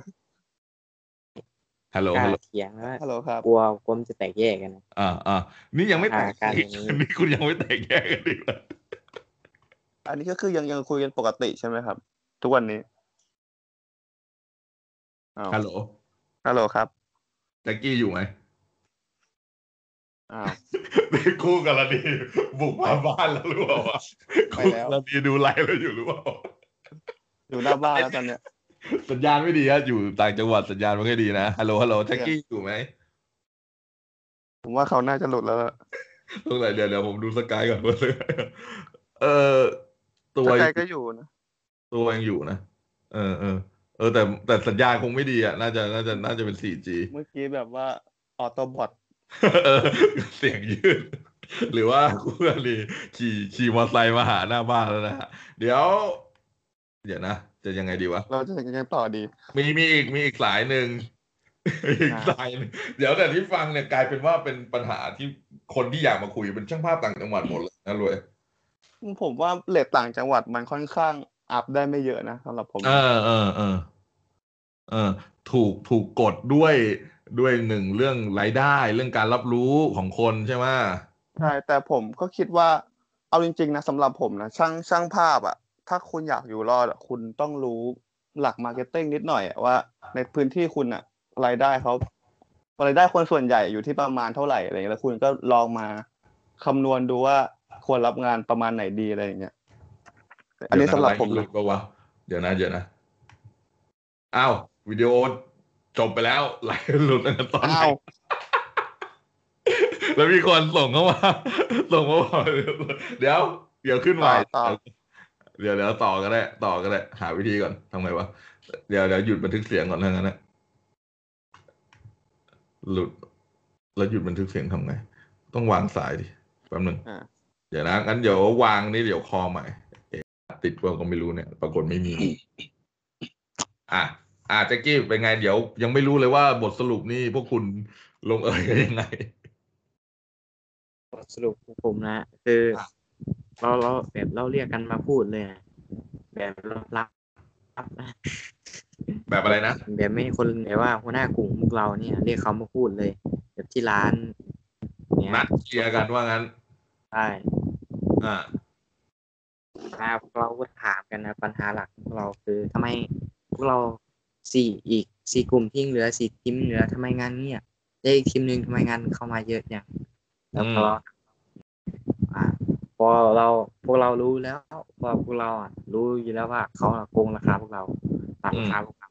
ฮัลโหลเถียงแล้วฮัลโหลครับกลัวมันจะแตกแยกกันนี่ยังไม่แตกกันนี่คุณยังไม่แตกแยกกันอีกเหรออันนี้ก็คือยังคุยกันปกติใช่ไหมครับทุกวันนี้ฮัลโหลครับแจ็คกี้อยู่ไหมคู่กรณีบุกมาบ้านแล้วหรือเปล่าคู่กรณีดูไลฟ์เราอยู่หรือเปล่าอยู่หน้าบ้านแล้วตอนเนี้ยสัญญาณไม่ดีฮะอยู่ต่างจังหวัดสัญญาณไม่ค่อยดีนะฮัลโหลแจ็คกี้อยู่ไหมผมว่าเขาน่าจะหลุดแล้วตรงไหนเดี๋ยวผมดูสกายก่อนตัวสกายก็อยู่นะตัวยังอยู่นะแต่สัญญาณคงไม่ดีอ่ะน่าจะเป็น 4G เมื่อกี้แบบว่าออโต้บอทเสียงยืดหรือว่าคู่กรณีขี่มอเตอร์ไซค์มาหาหน้าบ้านแล้วนะฮะเดี๋ยวนะจะยังไงดีวะเราจะยังต่อดีมีอีกสายหนึ่งอีกสายนึงเดี๋ยวแต่ที่ฟังเนี่ยกลายเป็นว่าเป็นปัญหาที่คนที่อยากมาคุยเป็นช่างภาพต่างจังหวัดหมดเลยนะรวยผมว่าเรทต่างจังหวัดมันค่อนข้างอัพได้ไม่เยอะนะสำหรับผมถูกกดด้วยหนึ่งเรื่องรายได้เรื่องการรับรู้ของคนใช่ไหมใช่แต่ผมก็คิดว่าเอาจริงๆนะสำหรับผมนะช่างภาพอ่ะถ้าคุณอยากอยู่รอดคุณต้องรู้หลักมาร์เก็ตติ้งนิดหน่อยว่าในพื้นที่คุณอ่ะรายได้คนส่วนใหญ่อยู่ที่ประมาณเท่าไหร่อะไรอย่างเงี้ยแล้วคุณก็ลองมาคำนวณดูว่าควรรับงานประมาณไหนดีอะไรอย่างเงี้ยอันนี้สำหรับผมนะเดี๋ยวนะอ้าววิดีโอจบไปแล้วไลฟ์หลุดตั้งแต่ตอนไหนแล้วมีคนส่งเข้ามาเดี๋ยวขึ้นใหม่เดี๋ยวต่อก็ได้หาวิธีก่อนทำไงวะเดี๋ยวหยุดบันทึกเสียงก่อนทั้งนั้นนะหลุดแล้วหยุดบันทึกเสียงทำไงต้องวางสายดิแป๊บนึงเดี๋ยวนะงั้นเดี๋ยววางนี่เดี๋ยวคอใหม่ติดก็ไม่รู้เนี่ยปรากฏไม่มีแจ็คกี้เป็นไงเดี๋ยวยังไม่รู้เลยว่าบทสรุปนี่พวกคุณลงกันยังไงบทสรุปของผมนะคือเราแบบเราเรียกกันมาพูดเลยแบบรับแบบอะไรนะแบบไม่คนแบบว่าหัวหน้ากลุ่มพวกเราเนี่ยเรียกเขามาพูดเลยแบบที่ร้านนัดเคลียร์กันว่างั้นใช่เราก็ถามกันนะปัญหาหลักของเราคือทำไมพวกเรา4กลุ่มที่เหลือ4ทีมเหลือทำไมงานเงียบได้อีกทีมนึงทำไมงานเข้ามาเยอะอย่างแล้วพอพวกเรารู้แล้วพอพวกเรารู้อยู่แล้วว่าเขาโกงราคาพวกเราตัดราคาพวกเรา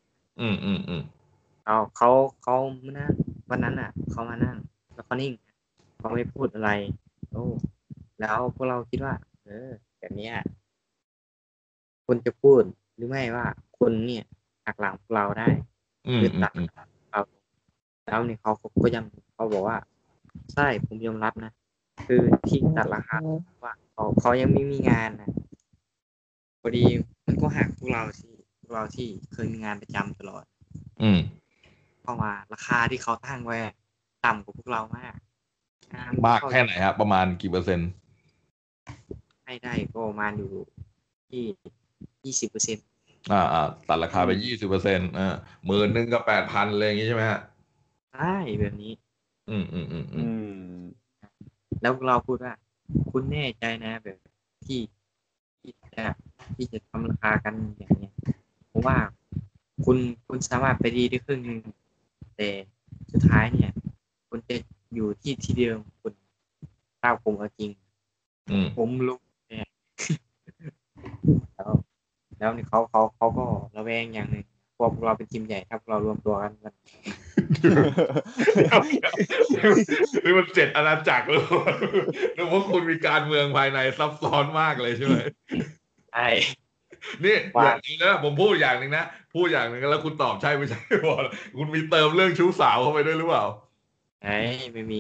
เขาเมื่อนั้นวันนั้นเขามานั่งแล้วเขานิ่งเขาไม่พูดอะไรแล้วพวกเราคิดว่าแบบนี้คุณจะพูดหรือไม่ว่าคุณเนี่ยหักหลังพวกเราได้หรือตัดเราแล้วนี่เขายังเขาบอกว่าใช่ผมยอมรับนะคือที่ตัดราคาว่าเขายังไม่มีงานนะพอดีมันก็หักพวกเราที่เคยมีงานประจำตลอดเข้ามาราคาที่เขาตั้งไว้ต่ำกว่าพวกเรามากแค่ไหนครับประมาณกี่เปอร์เซ็นต์ให้ได้ก็ประมาณอยู่ที่20% ตัดราคาไป20%10,000กับ8,000อะไรอย่างงี้ใช่ไหมฮะใช่แบบนี้แล้วเราพูดว่าคุณแน่ใจนะแบบที่จะทำราคากันอย่างเนี้ยเพราะว่าคุณสามารถไปดีได้ครึ่งนึงแต่สุดท้ายเนี่ยคุณจะอยู่ที่เดิมคุณถ้าผมเอาจริงผมรู้เนี่ยแล้วนี่เขาก็ระแวงอย่างหนึ่งพวกเราเป็นทีมใหญ่ถ้าเรารวมตัวกันนี่มัน7 อาณาจักรเลยนึกว่าคุณมีการเมืองภายในซับซ้อนมากเลยใช่ไหมใช่นี่อย่างนี้นะผมพูดอย่างหนึ่งนะพูดอย่างหนึ่งแล้วคุณตอบใช่ไม่ใช่บอกคุณมีเติมเรื่องชู้สาวเข้าไปด้วยหรือเปล่าไม่มี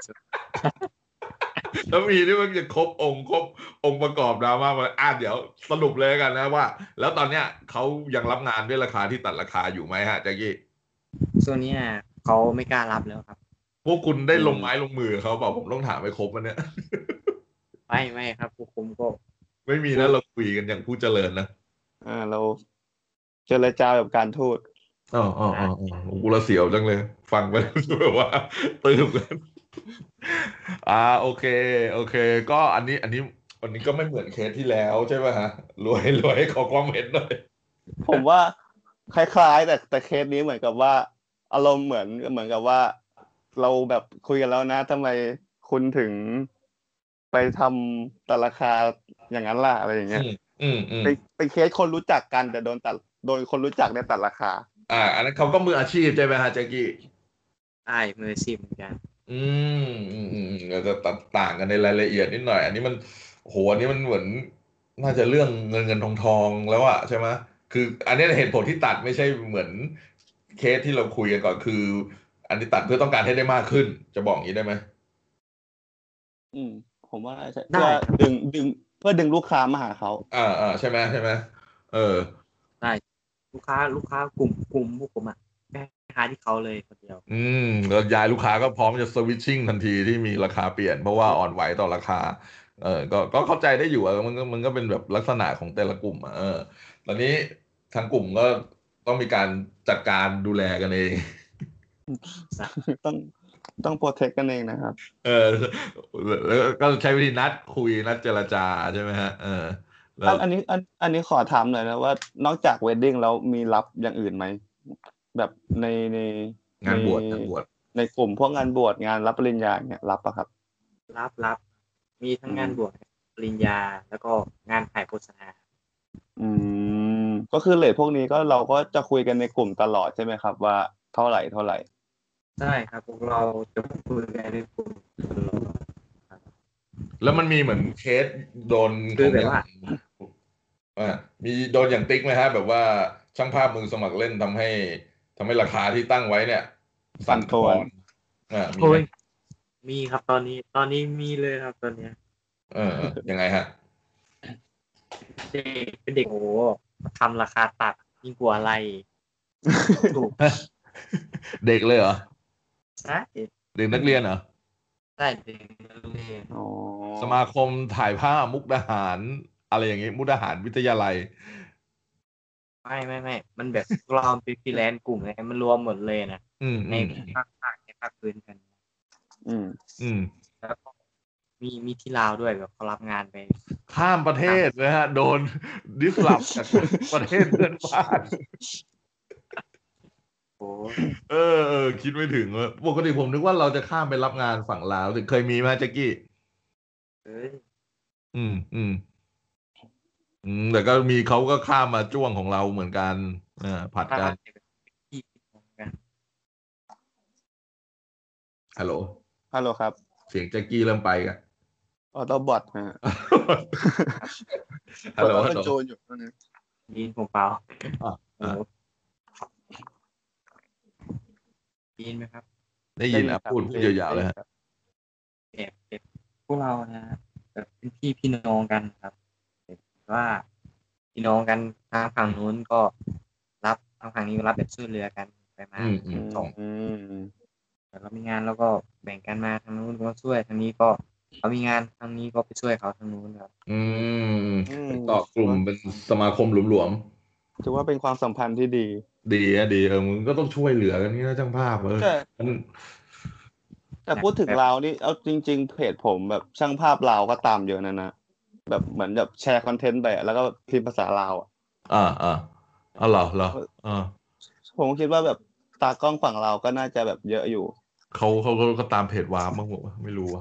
แล้วมีที่มันจะครบองค์ประกอบดราม่ามาเดี๋ยวสรุปเลยกันนะว่าแล้วตอนเนี้ยเขายังรับงานด้วยราคาที่ตัดราคาอยู่ไหมฮะแจ็คกี้ส่วนนี้เขาไม่กล้ารับแล้วครับพวกคุณได้ลงไม้ลงมือเขาบอกผมต้องถามไปครบมันเนี่ยไม่ครับพวกผมก็ไม่มีนะเราคุยกันอย่างผู้เจริญนะเราเจรจาแบบการทูตกูละเสียวจังเลยฟังไปแบบว่าตื่นกันโอเคก็อันนี้วันนี้ก็ไม่เหมือนเคสที่แล้วใช่ไหมฮะรวยขอความเห็นหน่อยผมว่าคล้ายๆแต่เคสนี้เหมือนกับว่าอารมณ์เหมือนกับว่าเราแบบคุยกันแล้วนะทำไมคุณถึงไปทำแต่ราคาอย่างนั้นล่ะอะไรอย่างเงี้ยไปเคสคนรู้จักกันแต่โดนคนรู้จักได้ตัดราคาอันนั้นเขาก็มืออาชีพใช่ไหมฮะแจ็คกี้ใช่มืออาชีพเหมือนกันเราจะต่างกันในรายละเอียดนิดหน่อยอันนี้มันโหอันนี้มันเหมือนน่าจะเรื่องเงินทองแล้วอะใช่ไหมคืออันนี้เหตุผลที่ตัดไม่ใช่เหมือนเคสที่เราคุยกันก่อนคือ อันนี้ตัดเพื่อต้องการให้ได้มากขึ้นจะบอกอย่างนี้ได้ไหมผมว่าเพื่อดึงลูกค้ามาหาเขาใช่ไหมได้ลูกค้ากลุ่มพวกผมแค่ค้าที่เขาเลยคนเดียวแล้วย้ายลูกค้าก็พร้อมจะสวิตชิ่งทันทีที่มีราคาเปลี่ยนเพราะว่าอ่อนไหวต่อราคาก็เข้าใจได้อยู่มันก็เป็นแบบลักษณะของแต่ละกลุ่มตอนนี้ทางกลุ่มก็ต้องมีการจัดการดูแลกันเองต้องโปรเทคกันเองนะครับแล้วก็ใช้วิธีนัดเจรจาใช่ไหมฮะแล้วอันนี้ขอถามหน่อยนะว่านอกจากเวดดิ้งแล้วมีรับอย่างอื่นไหมแบบในงานบวชในกลุ่มพวกงานบวชงานรับปริญญาเนี่ยรับปะครับรับมีทั้งงานบวชปริญญาแล้วก็งานถ่ายโฆษณาก็คือเรทพวกนี้ก็เราก็จะคุยกันในกลุ่มตลอดใช่ไหมครับว่าเท่าไหร่ใช่ครับพวกเราจะคุยกันในกลุ่มแล้วมันมีเหมือนเคสโดนคือแบบว่ามีโดนอย่างติ๊กไหมฮะแบบว่าช่างภาพมือสมัครเล่นทำให้ราคาที่ตั้งไว้เนี่ยสั่นคลอนมีครับตอนนี้มีเลยครับตอนนี้ยังไงฮะเป็นเด็กโอ้ทำราคาตัดยิ่งกว่าอะไรถูกเด็กเลยเหรอใช่เด็กนักเรียนเหรอใช่เด็กนักเรียนสมาคมถ่ายภาพมุกดาหารอะไรอย่างงี้มุกดาหารวิทยาลัยไม่มันแบบเราเป็นฟรีแลนซ์กลุ่มเลยมันรวมหมดเลยนะในภาคพื้นกันแล้วก็มีที่ลาวด้วยแบบเขารับงานไปข้ามประเทศนะฮะโดนดิสลอฟจากประเทศเพื่อนบ้านคิดไม่ถึงว่าปกติผมนึกว่าเราจะข้ามไปรับงานฝั่งลาวเคยมีไหมแจ็คกี้แต่ก็มีเขาก็ข้ามมาจ้วงของเราเหมือนกันผัดกันฮัลโหลครับเสียงแจ็คกี้เริ่มไปกันออโต้บอทฮะฮัลโหลโจนอยู่ตอนนี้ยินผมเปล่ายินไหมครับได้ยินพูดยาวๆเลยฮะแบบพวกเรานะแบบเป็นพี่น้องกันครับว่าพี่น้องกันทางฝั่งนู้นก็รับทางฝั่งนี้ก็รับแบบช่วยเหลือกันไปมาส่งแต่เรามีงานแล้วก็แบ่งกันมาทางนู้นก็ช่วยทางนี้ก็เขามีงานทางนี้ก็ไปช่วยเขาทางนู้นครับต่อกลุ่มเป็นสมาคมหลวมๆถือว่าเป็นความสัมพันธ์ที่ดีดีมึงก็ต้องช่วยเหลือกันนี่นะช่างภาพแต่พูดถึงลาวนี่เอาจริงๆเพจผมแบบช่างภาพลาวก็ตามเยอะนะแบบเหมือนแบบแชร์คอนเทนต์ไปแล้วก็พิมพ์ภาษาลาวเหรอผมคิดว่าแบบตากล้องฝั่งเราก็น่าจะแบบเยอะอยู่เขาก็ตามเพจวาร์ปบ้างผมไม่รู้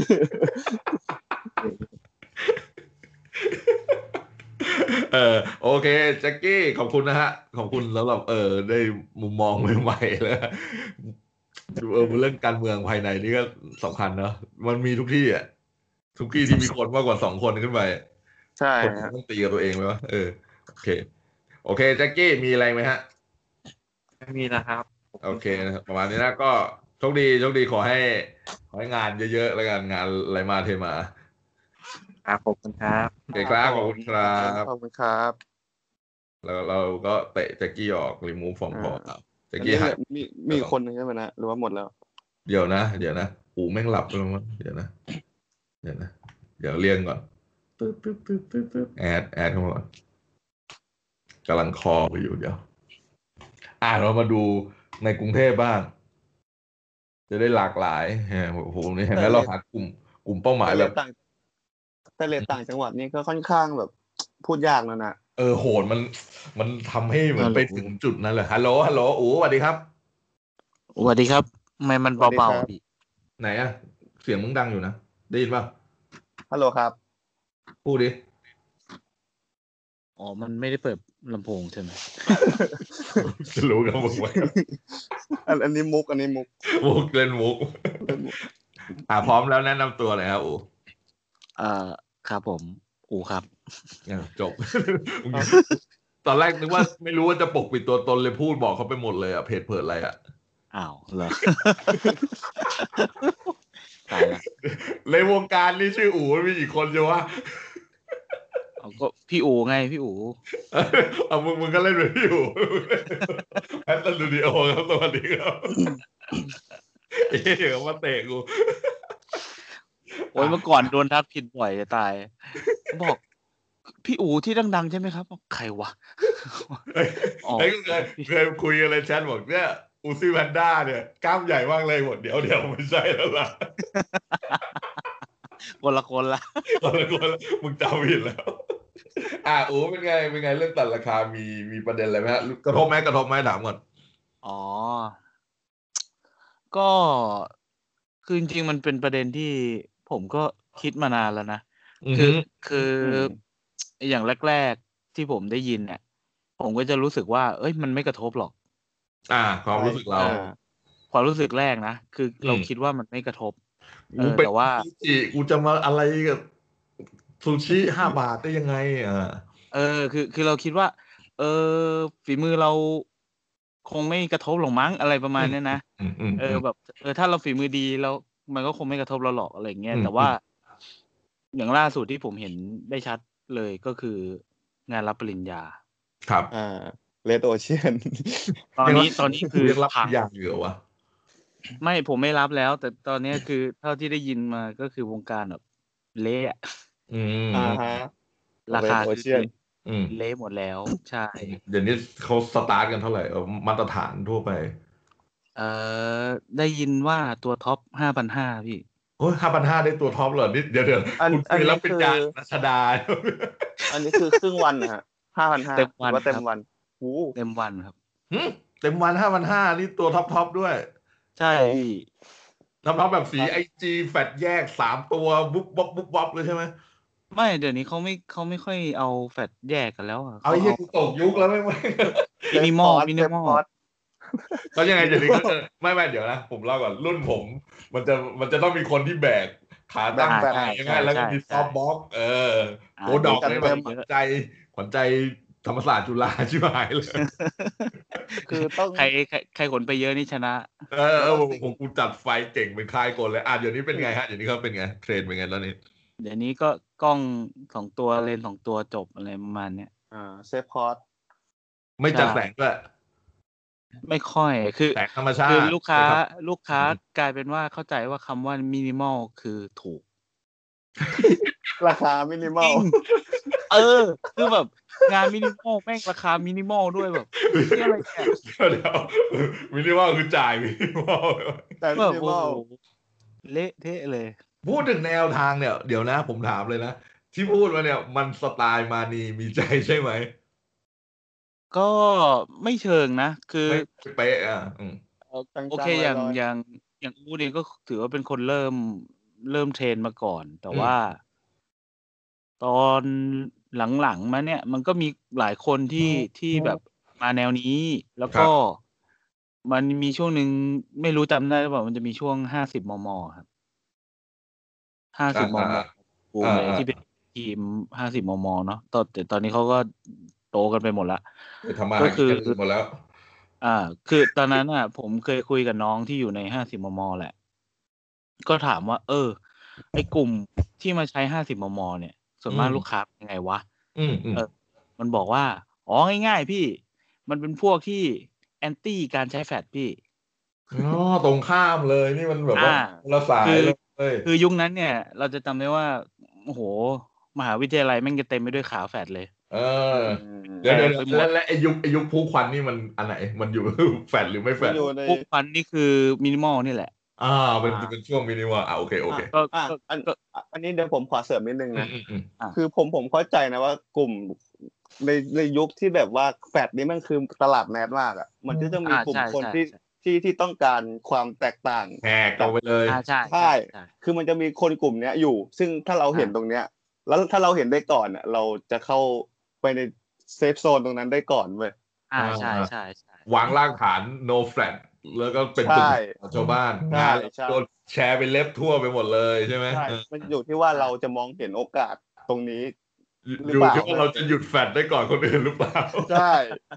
โอเคแจ็คกี้ขอบคุณนะฮะขอบคุณแล้วแบบได้มุมมองใหม่ๆแล้วเรื่องการเมืองภายในนี่ก็สำคัญเนาะมันมีทุกที่อ่ะทุกที่ที่มีคนมากกว่า2 คนขึ้นไปใช่คนต้องตีกับตัวเองไหมวะโอเคแจ็คกี้มีอะไรไหมฮะไม่มีนะครับโอเคนะครับประมาณนี้นะก็โชคดีขอให้งานเยอะๆแล้วกันงานไหลมาเทมาครับขอบคุณครับโอเคครับขอบคุณครับขอบคุณครับแล้วเราก็เตะแจ็คกี้ออกรีมูฟฟอร์มพอแจ็คกี้หายมีคนนึงใช่ไหมนะหรือว่าหมดแล้วเดี๋ยวนะหูแม่งหลับไปแล้วมั้งเดี๋ยวนะเดี๋ยวเรียงก่อนแอดเข้ามาก่อนกำลังคออยู่เดี๋ยวเรามาดูในกรุงเทพบ้างจะได้หลากหลายโอ้โหนี่เห็นไหมเราหากลุ่มเป้าหมายแบบแต่เรทต่างจังหวัดนี่ก็ค่อนข้างแบบพูดยากนะโหดมันทำให้เหมือนไปถึงจุดนั้นเลยฮัลโหลอู๋สวัสดีครับสวัสดีครับทำไมมันเบาๆดิไหนอะเสียงมึงดังอยู่นะได้ยินป่ะฮัลโหลครับพูดดิมันไม่ได้เปิดลำโพงใช่ไหมจะรู้กับมึงไหมอันนี้มุกเล่นมุกพร้อมแล้วแนะนำตัวเลยครับอู๋ครับผมอู๋ครับจบตอนแรกนึกว่าไม่รู้ว่าจะปกปิดตัวตนเลยพูดบอกเขาไปหมดเลยเพจเปิดอะไรอ้าวเหรอตายละในวงการนี่ชื่ออู๋มีอีกคนจะว่าก็พี่อู๋ไงพี่อู๋มึงก็เล่นเป็นพี่อู๋แอดสตูดิโอครับสวัสดีครับมาเตะกูโอ้ยเมื่อก่อนโดนทักผิดบ่อยจะตายบอกพี่อู๋ที่ดังๆใช่ไหมครับใครวะเคยคุยอะไรแชทบอกเนี่ยอูซี่แพนด้าเนี่ยกล้ามใหญ่มากเลยหมดเดี๋ยวไม่ใช่แล้วล่ะคนละมึงจำผิดแล้วอู๋เป็นไงเรื่องตัดราคามีประเด็นอะไรไหมฮะกระทบไหมถามก่อนก็คือจริงๆมันเป็นประเด็นที่ผมก็คิดมานานแล้วนะคืออย่างแรกๆที่ผมได้ยินเนี่ยผมก็จะรู้สึกว่ามันไม่กระทบหรอกความรู้สึกเราความรู้สึกแรกนะคือเราคิดว่ามันไม่กระทบแต่ว่ากูจะมาอะไรกับซูชิ5 บาทได้ยังไงคือเราคิดว่าฝีมือเราคงไม่กระทบหรอกมั้งอะไรประมาณนี้นะแบบถ้าเราฝีมือดีแล้วมันก็คงไม่กระทบเราหรอกอะไรเงี้ยแต่ว่าอย่างล่าสุดที่ผมเห็นได้ชัดเลยก็คืองานรับปริญญาครับเรดโอเชียนตอนนี้คือรับปริญญาอยู่เหรอวะไม่ผมไม่รับแล้วแต่ตอนนี้คือเท่าที่ได้ยินมาก็คือวงการแบบเละราคาคือเละหมดแล้วใช่เดี๋ยวนี้เขาสตาร์ทกันเท่าไหร่มาตรฐานทั่วไปได้ยินว่าตัวท็อป 5,500 พี่โอ้ย 5,500 ได้ตัวท็อปเหรอนิดเดี๋ยวคุณคุยแล้วเป็นจานรัชดาอันนี้คือครึ่งวันนะฮะ 5,500 เต็มวันว่าเต็มวันเต็มวันครับเต็มวัน 5,500 นี่ตัวท็อปด้วยใช่พี่ท็อปแบบสี IG แฟลชแยก3ตัวบุ๊บเลยใช่ไหมไม่เดี๋ยวนี้เขาไม่ค่อยเอาแฟลชแยกกันแล้วเอาไอ้ตกยุคแล้วไม่มินิมอลก็ยังไงเดี๋ยวนี้ก็ไม่เดี๋ยวนะผมเล่าก่อนรุ่นผมมันจะต้องมีคนที่แบกขาตั้งขายังไงแล้วก็มีซอฟบ็อกโอ้ดอกเลยแบบขวัญใจธรรมศาสตร์จุฬาชิบหายเลยคือต้องใครขนไปเยอะนี่ชนะผมกูจัดไฟเก่งเป็นค่ายกลเลยเดี๋ยวนี้เป็นไงฮะเดี๋ยวนี้เขาเป็นไงเทรนเป็นไงแล้วนี่เดี๋ยวนี้ก็กล้อง2 ตัวเลนส์2 ตัวจบอะไรประมาณเนี้ยเซฟคอร์สไม่จัดแสงด้วยไม่ค่อยคือแสงธรรมชาติคือลูกค้ากลายเป็นว่าเข้าใจว่าคำว่ามินิมอลคือถูกราคามินิมอลคือแบบงานมินิมอลแม่งราคามินิมอลด้วยแบบนี่อะไรเนี่ยเดี๋ยวมินิมอลคือจ่ายมินิมอลแต่มินิมอลเละเทะเลยพูดถึงแนวทางเนี่ยเดี๋ยวนะผมถามเลยนะที่พูดมาเนี่ยมันสไตล์มานีมีใจใช่ไหมก็ไม่เชิงนะคือไม่เป๊ะโอเคอย่างอูนี่ก็ถือว่าเป็นคนเริ่มเทรนมาก่อนแต่ว่าตอนหลังๆมาเนี่ยมันก็มีหลายคนที่แบบมาแนวนี้แล้วก็มันมีช่วงหนึ่งไม่รู้จำได้หรือเปล่ามันจะมีช่วง50 มม. ครับ50 มม. บูมเลยที่เป็นทีม50 มม. เนาะแต่ตอนนี้เขาก็โตกันไปหมดละก็คือหมดแล้วคือตอนนั้นผมเคยคุยกับน้องที่อยู่ใน50 มม. แหละก็ถามว่าไอ้กลุ่มที่มาใช้50 มม. เนี่ยส่วนมากลูกค้าเป็นยังไงวะมันบอกว่าง่ายๆพี่มันเป็นพวกที่แอนตี้การใช้แฟลชพี่ตรงข้ามเลยนี่มันแบบว่าละสายเลยคือยุคนั้นเนี่ยเราจะจำได้ว่าโอ้โหมหาวิทยาลัยแม่งจะเต็มไปด้วยขาวแฟลชเลยเดี๋ยวและไอ้ยุคผู้ควันนี่มันอันไหนมันอยู่แฟลชหรือไม่แฟลชผู้ควันนี่คือมินิมอลนี่แหละเป็นช่วงมินิมอลโอเคอันนี้เดี๋ยวผมขอเสริมนิดนึงนะคือผมเข้าใจนะว่ากลุ่มในยุคที่แบบว่าแฟลชนี่มันคือตลาดแมสมากมันจะมีกลุ่มคนที่ต้องการความแตกต่างแหกเอาไปเลยใช่คือมันจะมีคนกลุ่มนี้อยู่ซึ่งถ้าเราเห็นตรงเนี้ยแล้วถ้าเราเห็นได้ก่อนเราจะเข้าไปในเซฟโซนตรงนั้นได้ก่อนเว้ยใช่วางรากฐาน no flat แล้วก็เป็นตึกชาวบ้านงานโดนแชร์ไปเล็บทั่วไปหมดเลยใช่ไหมมันอยู่ที่ว่าเราจะมองเห็นโอกาสตรงนี้อยู่ที่ว่าเราจะหยุดแฟลชได้ก่อนคนอื่นหรือเปล่าใช่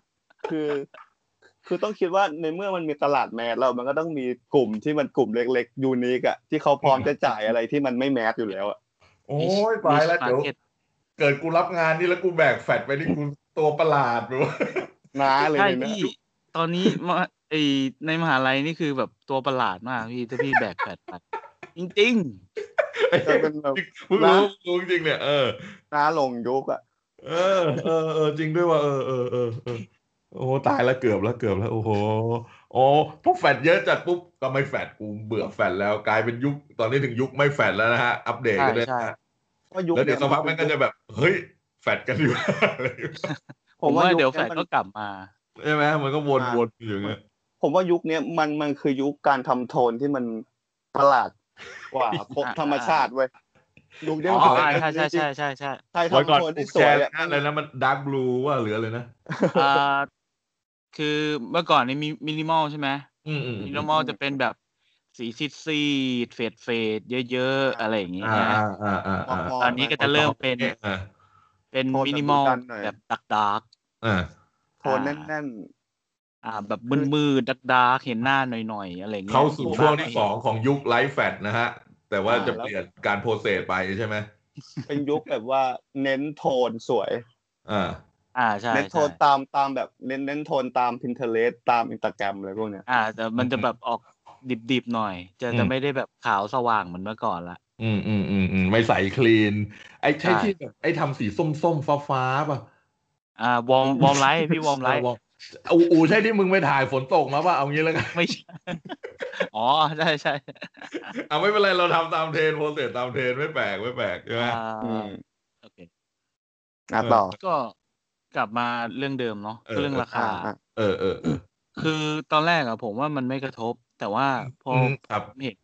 คือต้องคิดว่าในเมื่อมันมีตลาดแมสแล้วมันก็ต้องมีกลุ่มที่มันกลุ่มเล็กๆยูนิคที่เขาพร้อมจะจ่ายอะไรที่มันไม่แมสอยู่แล้วโอ้ยตายแล้วเดี๋ยวเกิดกูรับงานนี่แล้วกูแบกแฟลชไปนี่กูตัวประหลาดหรือว่าน้าเลยนะตอนนี้ในมหาลัยนี่คือแบบตัวประหลาดมากพี่ถ้าพี่แบกแฟลชไปจริงๆจะเป็นแบบรู้จริงเนี่ยน้าลงยุคจริงด้วยว่าโอ้ตายแล้วเกือบแล้วโอ้โหพวกแฟลชเยอะจัดปุ๊บก็ไม่แฟลชกูเบื่อแฟลชแล้วกลายเป็นยุคตอนนี้ถึงยุคไม่แฟลชแล้วนะฮะอัปเดตกันเลยนะแล้วเดี๋ยวสักพักมันก็จะแบบเฮ้ยแฟลชกันอยู่ผมว่าเดี๋ยวแฟลชก็กลับมาใช่ไหมมันก็วนอยู่อย่างเงี้ยผมว่ายุคนี้มันคือยุคการทำโทนที่มันประหลาดกว่าธรรมชาติเว้ยยุคนี้ใช่ใช่ทำโทนที่สวยอะไรนะมันดาร์กบลูว่าหรืออะไรนะคือเมื่อก่อนนี่มีมินิมอลใช่ไหมมินิมอลจะเป็นแบบสีซีดเฟดเยอะๆอะไรอย่างเงี้ยตอนนี้ก็จะเริ่มเป็นมินิมอลแบบดาร์กโทนแน่นแบบมืดดาร์กเห็นหน้าหน่อยๆอะไรเงี้ยเข้าสู่ช่วงที่2ของยุคไลฟ์แฟลชนะฮะแต่ว่าจะเปลี่ยนการโปรเซสไปใช่ไหมเป็นยุคแบบว่าเน้นโทนสวยใช่เน้นโทนตามแบบเน้นโทนตาม Pinterest ตาม Instagram อะไรพวกเนี้ยแต่มันจะแบบออกดิบๆหน่อยจะไม่ได้แบบขาวสว่างเหมือนเมื่อก่อนละไม่ใสคลีนใช่ที่แบบทำสีส้มฟ้าป่ะวอร์มไลท์พี่วอร์มไลท์ใช่ที่มึงไปถ่ายฝนตกมาป่ะเอางี้แล้วกันไม่ใช่ใช่ไม่เป็นไรเราทำตามเทรนโปรเซสตามเทรนไม่แปลกใช่ไหมโอเคต่อก็กลับมาเรื่องเดิมเนาะเรื่องราคาคือตอนแรกผมว่ามันไม่กระทบแต่ว่าพอเห็น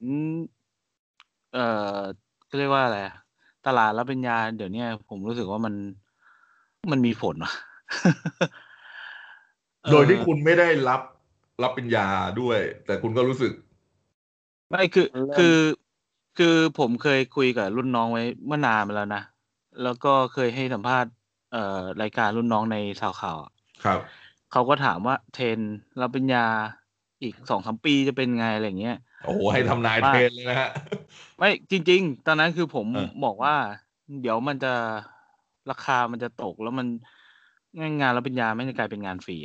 เรียกว่าอะไรตลาดรับปริญญาเดี๋ยวนี้ผมรู้สึกว่ามันมีผลว่ะโดยที่คุณไม่ได้รับปริญญาด้วยแต่คุณก็รู้สึกไม่คือผมเคยคุยกับรุ่นน้องไว้เมื่อนานมาแล้วนะแล้วก็เคยให้สัมภาษณ์รายการรุ่นน้องในข่าวครับเขาก็ถามว่าเทรนรับปริญญาอีก 2-3 ปีจะเป็นไงอะไรเงี้ยโอ้โหให้ทำนายเทรนเลยนะฮะไม่จริงๆตอนนั้นคือผมบอกว่าเดี๋ยวมันจะราคามันจะตกแล้วมันงานรับปริญญาไม่จะกลายเป็นงานฟรี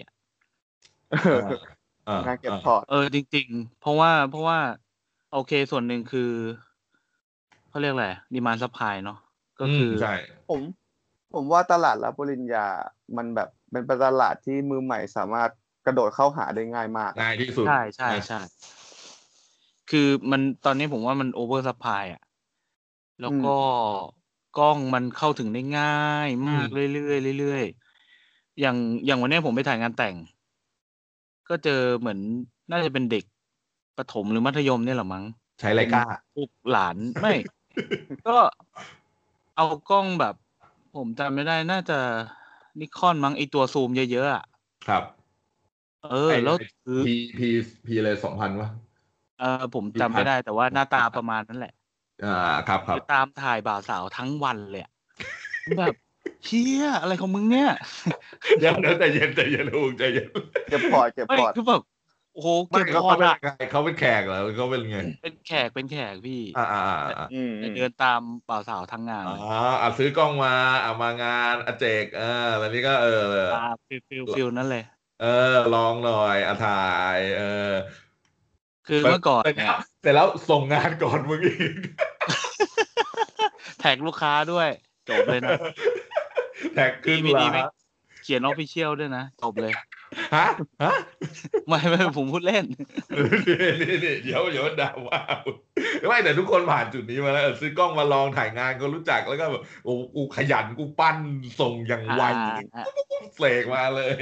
งานเก็บพอร์ตจริงๆเพราะว่าโอเคส่วนหนึ่งคือเขาเรียกอะไรดีมานด์ซัพพลายเนาะก็คือใช่ผมว่าตลาดรับปริญญามันแบบเป็นตลาดที่มือใหม่สามารถกระโดดเข้าหาได้ง่ายมากง่ายที่สุดใช่คือมันตอนนี้ผมว่ามันโอเวอร์ซัพพลายอ่ะแล้วก็กล้องมันเข้าถึงได้ง่ายมากเรื่อยๆอย่างวันนี้ผมไปถ่ายงานแต่งก็เจอเหมือนน่าจะเป็นเด็กประถมหรือมัธยมเนี่ยแหละมั้งใช้ไรก้าลูกหลานไม่ก็เอากล้องแบบผมจำไม่ได้น่าจะนิคอนมั้งไอตัวซูมเยอะๆอ่ะครับแล้วพีอะไร2,000วะผมจำไม่ได้แต่ว่าหน้าตาประมาณนั้นแหละครับคือตามถ่ายบ่าวสาวทั้งวันเลยแบบเชี่ยอะไรของมึงเนี่ยเดี๋ยวใจเย็นลูกใจเย็นเก็บพอร์ตคือแบบโอ้โหเก็บพอร์ตอะเขาเป็นแขกเหรอเขาเป็นไงเป็นแขกพี่เดินตามบ่าวสาวทั้งงานซื้อกล้องมาเอามางานเจกตอนนี้ก็ฟิลนั่นเลยลองหน่อยถ่ายคือเมื่อก่อนเนี่ยแต่แล้วส่งงานก่อนมึงอีกแท็กลูกค้าด้วยจบเลยนะแท็กขึ้นละเขียน official ด้วยนะจบเลยฮะไม่ผมพูดเล่นนี่เดี๋ยวด่าว่าไม่แต่ทุกคนผ่านจุดนี้มาแล้วซื้อกล้องมาลองถ่ายงานก็รู้จักแล้วก็แบบโอ้กูขยันกูปั้นส่งอย่างไวเสกมาเลย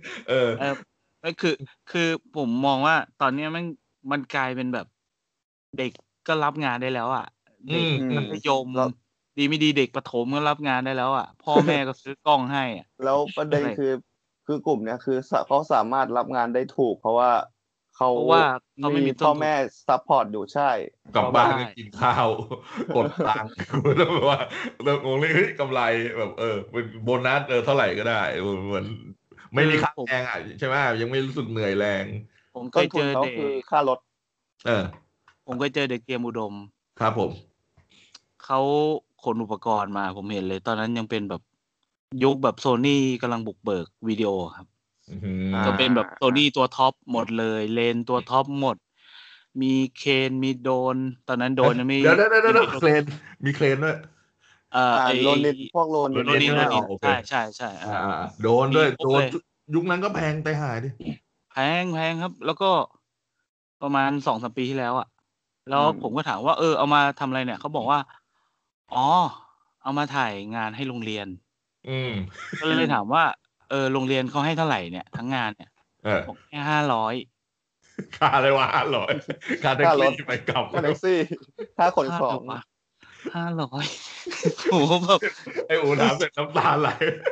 คือผมมองว่าตอนนี้มันกลายเป็นแบบเด็กก็รับงานได้แล้วอ่ะเด็กมัธยมดีไม่ดีเด็กประถมก็รับงานได้แล้วอ่ะพ่อแม่ก็ซื้อกล้องให้อ่ะแล้วประเด็นคือกลุ่มเนี้ยคือเขาสามารถรับงานได้ถูกเพราะว่าเขาไม่มีพ่อแม่ซัพพอร์ตอยู่ใช่กลับบ้านก็กินข้าวกดตังค์แล้วแบบว่าเรื่องของเฮ้ยกำไรแบบเป็นโบนัสเท่าไหร่ก็ได้เหมือนไม่มีค่าแรงอ่ะใช่ไหมยังไม่รู้สึกเหนื่อยแรงผมเคยเจอเด็กคือค่ารถผมเคยเจอเด็กเตรียมอุดมครับผมเขาขนอุปกรณ์มาผมเห็นเลยตอนนั้นยังเป็นแบบยุคแบบโซนี่กำลังบุกเบิกวิดีโอครับก็เป็นแบบโซนี่ตัวท็อปหมดเลยเลนตัวท็อปหมดมีเคนมีโดนตอนนั้นโดนยังไม่เดี๋ยวเครนมีเครนด้วยโลนินพวกโลนินใช่โดนด้วยโดนยุคนั้นก็แพงไปหายดิแพงครับแล้วก็ประมาณ 2-3 ปีที่แล้วอ่ะแล้วผมก็ถามว่าเอามาทำอะไรเนี่ยเขาบอกว่าอ๋อเอามาถ่ายงานให้โรงเรียนก็เลยถามว่าโรงเรียนเขาให้เท่าไหร่เนี่ยทั้งงานเนี่ยบอกแค่500 ค่าอะไรวะ500ค่าแท็กซี่ไปกลับค่าแท็กซี่ค่าขนของ 500โอ้โหแบบไอ้อูถามเสร็จน้ำตาไหล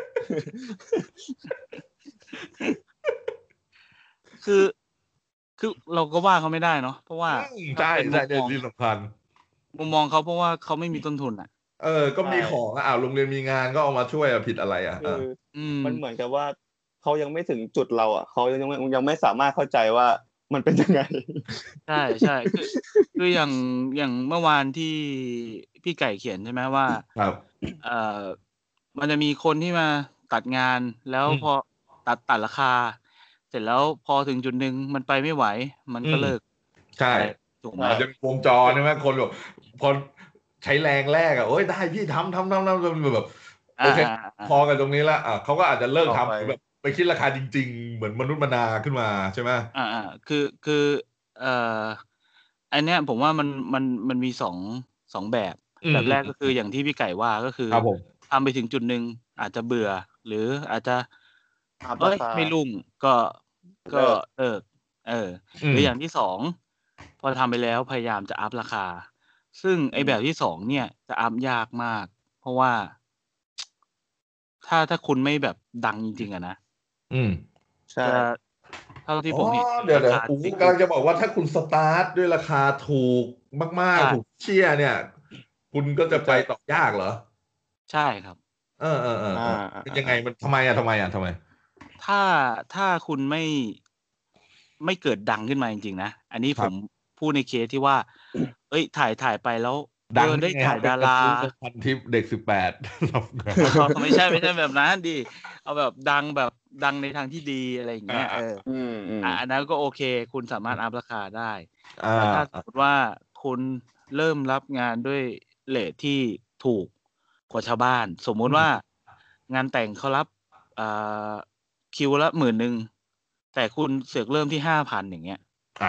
คือเราก็ว่าเขาไม่ได้เนาะเพราะว่าใช่ที่สำคัญมุมมองเขาเพราะว่าเขาไม่มีต้นทุนอ่ะก็มีของโรงเรียนมีงานก็เอามาช่วยผิดอะไรมันเหมือนกับว่าเขายังไม่ถึงจุดเราเขายังไม่สามารถเข้าใจว่ามันเป็นยังไงใช่คืออย่างเมื่อวานที่พี่ไก่เขียนใช่ไหมว่าครับมันจะมีคนที่มาตัดงานแล้วพอตัดราคาเสร็จแล้วพอถึงจุดนึงมันไปไม่ไหวมันก็เลิกใช่ถูกไหมจะวงจรใช่ไหมคนแบบพอใช้แรงแรกโอ้ยได้พี่ทำแบบโอเคพอกันตรงนี้แล้วเขาก็อาจจะเลิกทำแบบไปคิดราคาจริงๆเหมือนมนุษย์มนาขึ้นมาใช่ไหมคืออันเนี้ยผมว่ามันมีสองแบบแรกก็คืออย่างที่พี่ไก่ว่าก็คือทำไปถึงจุดนึงอาจจะเบื่อหรืออาจจะไม่รุ่งก็หรืออย่างที่สองพอทำไปแล้วพยายามจะอัพราคาซึ่งไอ้แบบที่สองเนี่ยจะอัพยากมากเพราะว่าถ้าคุณไม่แบบดังจริงๆนะใช่เท่าที่ผมเห็นเดี๋ยวกำลังจะบอกว่าถ้าคุณสตาร์ทด้วยราคาถูกมากๆถูกเชี่ยเนี่ยคุณก็จะไปต่อยากเหรอใช่ครับเป็นยังไงมันทำไมถ้าคุณไม่เกิดดังขึ้นมาจริงๆนะอันนี้ผมพูดในเคสที่ว่าถ่ายไปแล้วได้ถ่ายดาราพันทิปเด็ก18 ไม่ใช่แบบนั้นดิเอาแบบดังในทางที่ดีอะไรอย่างเงี้ยอันนั้นก็โอเคคุณสามารถอัพราคาได้แต่ถ้าสมมติว่าคุณเริ่มรับงานด้วยเรทที่ถูกกว่าชาวบ้านสมมุติว่างานแต่งเขารับคิวละ 10,000 แต่คุณเสือกเริ่มที่ 5,000 อย่างเงี้ย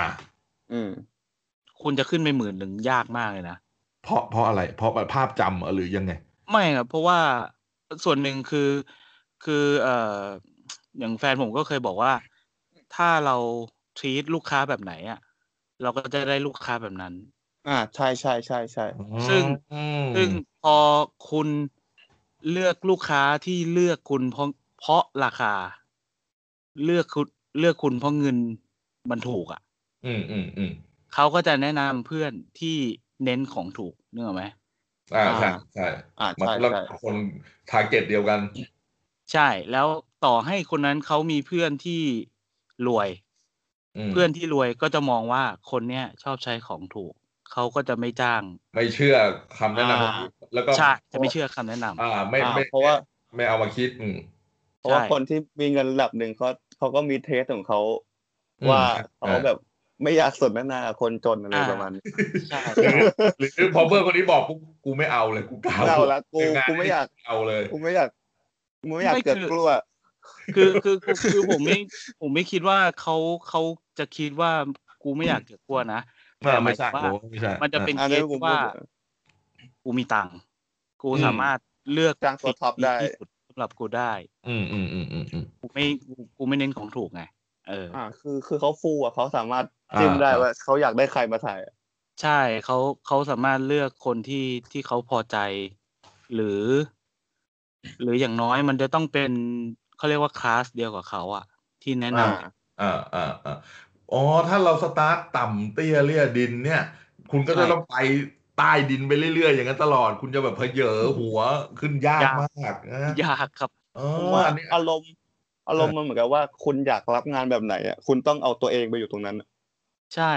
คุณจะขึ้นไป 10,000 ยากมากเลยนะเพราะอะไรเพราะภาพจำหรือยังไงไม่ครับเพราะว่าส่วนหนึ่งคืออย่างแฟนผมก็เคยบอกว่าถ้าเราทีทลูกค้าแบบไหนอ่ะเราก็จะได้ลูกค้าแบบนั้นใช่ใช่ใช่ใช่ซึ่งพอคุณเลือกลูกค้าที่เลือกคุณเพราะราคาเลือกคุณเพราะเงินมันถูกอ่ะเขาก็จะแนะนำเพื่อนที่เน้นของถูกนึกออกไหมใช่ใช่มาแล้วคนทาร์เก็ตเดียวกันใช่แล้วต่อให้คนนั้นเขามีเพื่อนที่รวยเพื่อนที่รวยก็จะมองว่าคนเนี้ยชอบใช้ของถูกเขาก็จะไม่จ้างไม่เชื่อคำแนะนำแล้วก็ใช่จะไม่เชื่อคำแนะนำไม่เพราะว่าไม่เอามาคิดเพราะว่าคนที่มีเงินระดับหนึ่งเขาก็มีเทสของเขาว่าเขาแบบไม่อยากสนทนากับคนจนอะไรประมาณนี้ใช่หรือพอเพื่อนคนนี้บอกกูไม่เอาเลยกูกล่าวเอาละกูไม่อยากเอาเลยกูไม่อยากเกิดกลัวคือผมไม่คิดว่าเขาจะคิดว่ากูไม่อยากเกิดกลัวนะแต่หมายถึงว่ามันจะเป็นเคสว่ากูมีตังค์กูสามารถเลือกจ้างตัวท็อปได้สำหรับกูได้กูไม่เน้นของถูกไงคือเขาฟูอ่ะเขาสามารถจิ้มได้ว่าเขาอยากได้ใครมาถ่ายใช่เขาสามารถเลือกคนที่เขาพอใจหรืออย่างน้อยมันจะต้องเป็นเขาเรียกว่าคลาสเดียวกับเขาอ่ะที่แนะนำถ้าเราสตาร์ทต่ำเตี้ยเลี่ยดินเนี่ยคุณก็จะต้องไปใต้ดินไปเรื่อยๆอย่างนั้นตลอดคุณจะแบบเพเยอหัวขึ้นยากมากยากครับผมว่าอารมณ์มันเหมือนกับว่าคุณอยากรับงานแบบไหนอ่ะคุณต้องเอาตัวเองไปอยู่ตรงนั้นใช่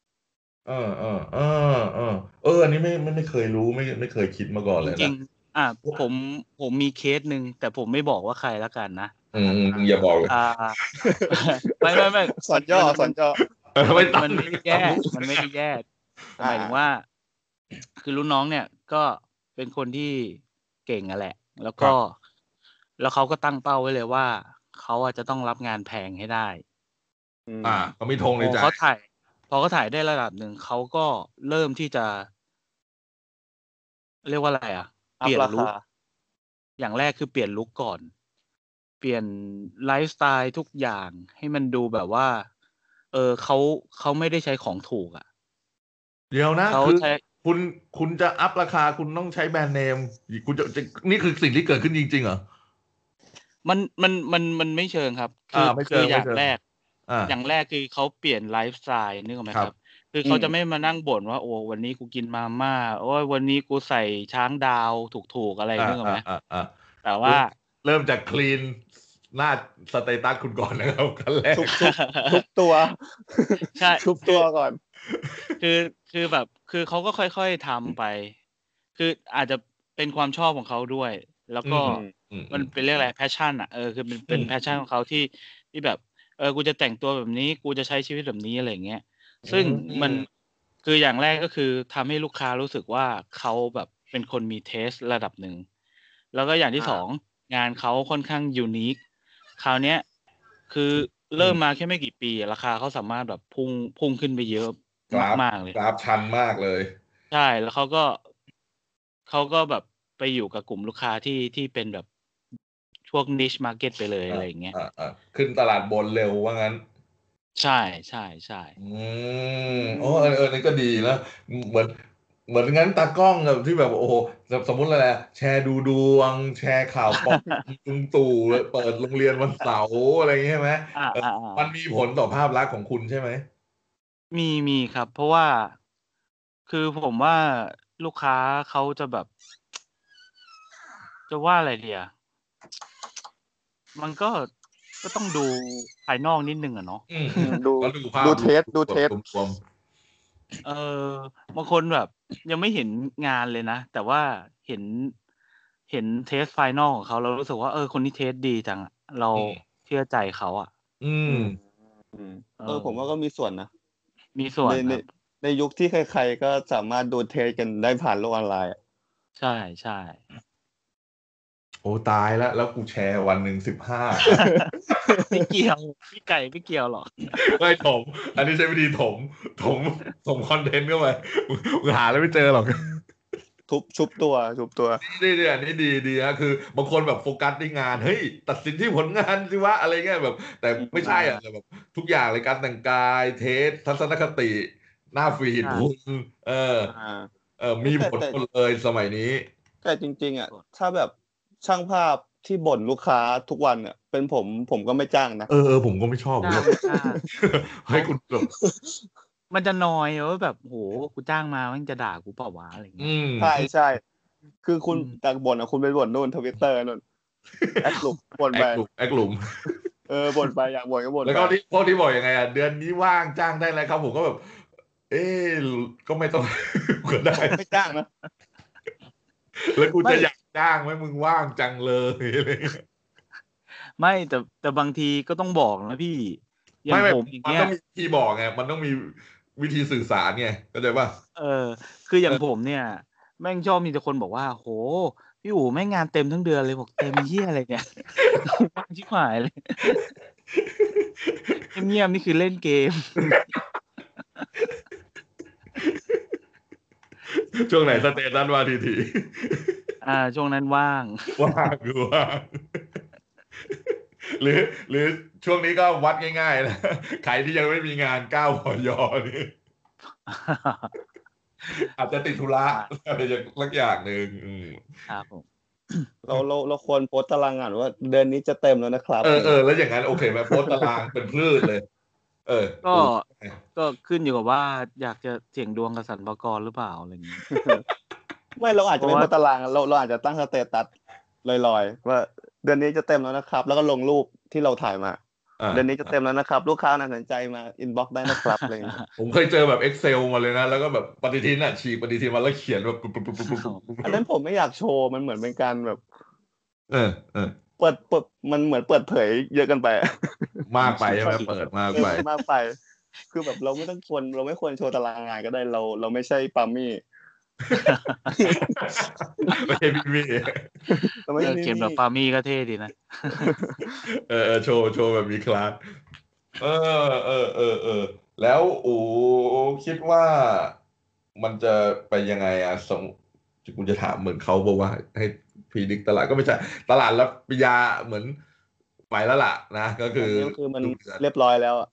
อันนี้ไม่เคยรู้ไม่เคยคิดมาก่อนเลยนะจริงผมมีเคสหนึ่งแต่ผมไม่บอกว่าใครแล้วกันนะอย่าบอกเลยไม่สอนย่อมันไม่ได้แย่หมายถึงว่าคือรุ่นน้องเนี่ยก็เป็นคนที่เก่งอ่ะแหละแล้วเขาก็ตั้งเป้าไว้เลยว่าเขาจะต้องรับงานแพงให้ได้เขามีธงในใจพอเขาถ่ายได้ระดับหนึ่งเขาก็เริ่มที่จะเรียกว่าอะไรเปลี่ยนลุคอย่างแรกคือเปลี่ยนลุคก่อนเปลี่ยนไลฟ์สไตล์ทุกอย่างให้มันดูแบบว่าเขาไม่ได้ใช้ของถูกเดี๋ยวนะคือคุณจะอัพราคาคุณต้องใช้แบรนด์เนมคุณจะนี่คือสิ่งที่เกิดขึ้นจริงๆเหรอมันไม่เชิงครับคืออย่างแรกคือเขาเปลี่ยนไลฟ์สไตล์นึกออกไหมครับคือเขาจะไม่มานั่งบ่นว่าโอ้วันนี้กูกินมาม่าโอ้ยวันนี้กูใส่ช้างดาวถูกๆอะไรนึกออกไหมแต่ว่าเริ่มจากคลีนหน้าสเตตัสคุณก่อนนะครับขั้นแรกทุบตัวใช่ทุบตัวก่อนคือแบบคือเขาก็ค่อยๆทำไปคืออาจจะเป็นความชอบของเขาด้วยแล้วก็มันเป็นเรื่องอะไรแพชชั่นคือเป็นแพชชั่นของเขาที่แบบกูจะแต่งตัวแบบนี้กูจะใช้ชีวิตแบบนี้อะไรอย่างเงี้ยซึ่งมันคืออย่างแรกก็คือทำให้ลูกค้ารู้สึกว่าเขาแบบเป็นคนมีเทสระดับหนึ่งแล้วก็อย่างที่สองงานเขาค่อนข้างยูนิคคราวเนี้ยคือเริ่มมาแค่ไม่กี่ปีราคาเขาสามารถแบบพุ่งขึ้นไปเยอะมากเลยกราฟชันมากเลยใช่แล้วเขาก็แบบไปอยู่กับกลุ่มลูกค้าที่เป็นแบบพวก niche market ไปเลยอะไรอย่างเงี้ยขึ้นตลาดบนเร็วว่างั้นใช่นี่ก็ดีนะเหมือนงั้นตากล้องที่แบบโอ้โหสมมุติอะไรแชร์ดูดวงแชร์ข่าวปอกลุงตู่เปิดโรงเรียนวันเสาร์อะไรอย่างเงี้ยใช่ไหมมันมีผลต่อภาพลักษณ์ของคุณใช่ไหมมีครับเพราะว่าคือผมว่าลูกค้าเขาจะแบบจะว่าอะไรดีมันก็ต้องดูภายนอกนิดนึงเนาะดูเทสบางคนแบบยังไม่เห็นงานเลยนะแต่ว่าเห็นเทสไฟนอลของเขาเรารู้สึกว่าคนนี้เทสดีจังเราเชื่อใจเขาผมว่าก็มีส่วนนะมีส่วนในยุคที่ใครๆก็สามารถดูเทสกันได้ผ่านโลกออนไลน์ใช่ใช่โอ้ตายแล้วกูแชร์วันหนึ่งไม่เกี่ยวพี่ไก่ไม่เกี่ยวหรอกไม่ถมอันนี้ใช้วิธีถมคอนเทนต์เข้าไปมึงหาแล้วไม่เจอหรอกชุบตัวนี่อันนี้ดีนะคือบางคนแบบโฟกัสที่งานเฮ้ยตัดสินที่ผลงานสิวะอะไรเงี้ยแบบ แต่ไม่ใช่อ่ะแบบทุกอย่างเลยการแต่งกายเทสทัศนคติหน้าฟีดคุณมีผลหมดเลยสมัยนี้แต่จริงๆอ่ะถ้าแบบช่างภาพที่บ่นลูกค้าทุกวันอ่ะเป็นผมก็ไม่จ้างนะผมก็ไม่ชอบเลยให้คุณแบบมันจะนอยว่าแบบโหกูจ้างมามันจะด่ากูเปล่าวะอะไรเงี้ยใช่คือคุณแต่บ่นอ่ะคุณไปบ่นนู่น Twitter นู่นแอคหลุมบ่นไปแอคหลุมบ่นไปอยากบ่นก็บ่นแล้วก็พวกที่บอกยังไงอ่ะเดือนนี้ว่างจ้างได้แล้วครับผมก็แบบก็ไม่ต้องก็ได้ไม่จ้างนะแล้วกูจะอยากจ้างไหมมึงว่างจังเลยไม่แต่บางทีก็ต้องบอกนะพี่อย่างผมอย่างเงี้ยมันต้องมีที่บอกไงมันต้องมีวิธีสื่อสารไงเข้าใจป่ะคืออย่างผมเนี่ยแม่งชอบมีแต่คนบอกว่าโหพี่อู๋แม่งงานเต็มทั้งเดือนเลยบอกเต็มเหี้ยอะไรเนี่ยว่างชิบหายเลยเงียบๆนี่คือเล่นเกมช่วงไหนสเตตัสว่าทีช่วงนั้นว่างหรือช่วงนี้ก็วัดง่ายๆนะใครที่ยังไม่มีงาน9 พย.นี่อาจจะติดธุระอะไรสักอย่างหนึ่งครับผมเราควรโพสต์ตารางงานว่าเดือนนี้จะเต็มแล้วนะครับแล้วอย่างนั้นโอเคไหมโพสต์ตารางเป็นพืชเลยก็ขึ้นอยู่กับว่าอยากจะเสี่ยงดวงกับสรรพากรหรือเปล่าอะไรอย่างนี้ไม่เราอาจจะไม่โพสต์ตารางเราอาจจะตั้งสเตตัสลอยๆว่าเดือนนี้จะเต็มแล้วนะครับแล้วก็ลงรูปที่เราถ่ายมาเดือนนี้จะเต็มแล้วนะครับลูกค้าน่าสนใจมาอินบ็อกซ์ได้นะครับอะไรอย่างเงี้ยผมเคยเจอแบบ Excel มาเลยนะแล้วก็แบบปฏิทินอ่ะฉีกปฏิทินมาแล้วเขียนแบบอันนั้นผมไม่อยากโชว์มันเหมือนเป็นการแบบเปิดมันเหมือนเปิดเผยเยอะกันไปมากไปใช่ไหมเปิดมากไปคือแบบเราไม่ควรโชว์ตารางงานก็ได้เราไม่ใช่ปามี่ไม่ใช่พี่มี่เขียนแบบปามี่ก็เท่ดีนะโชว์แบบมีคลาสแล้วคิดว่ามันจะไปยังไงอ่ะคุณจะถามเหมือนเขาบอกว่าให้พีดิกตลาดก็ไม่ใช่ตลาดรับปริญญาเหมือนไปแล้วล่ะนะก็คือมันเรียบร้อยแล้ว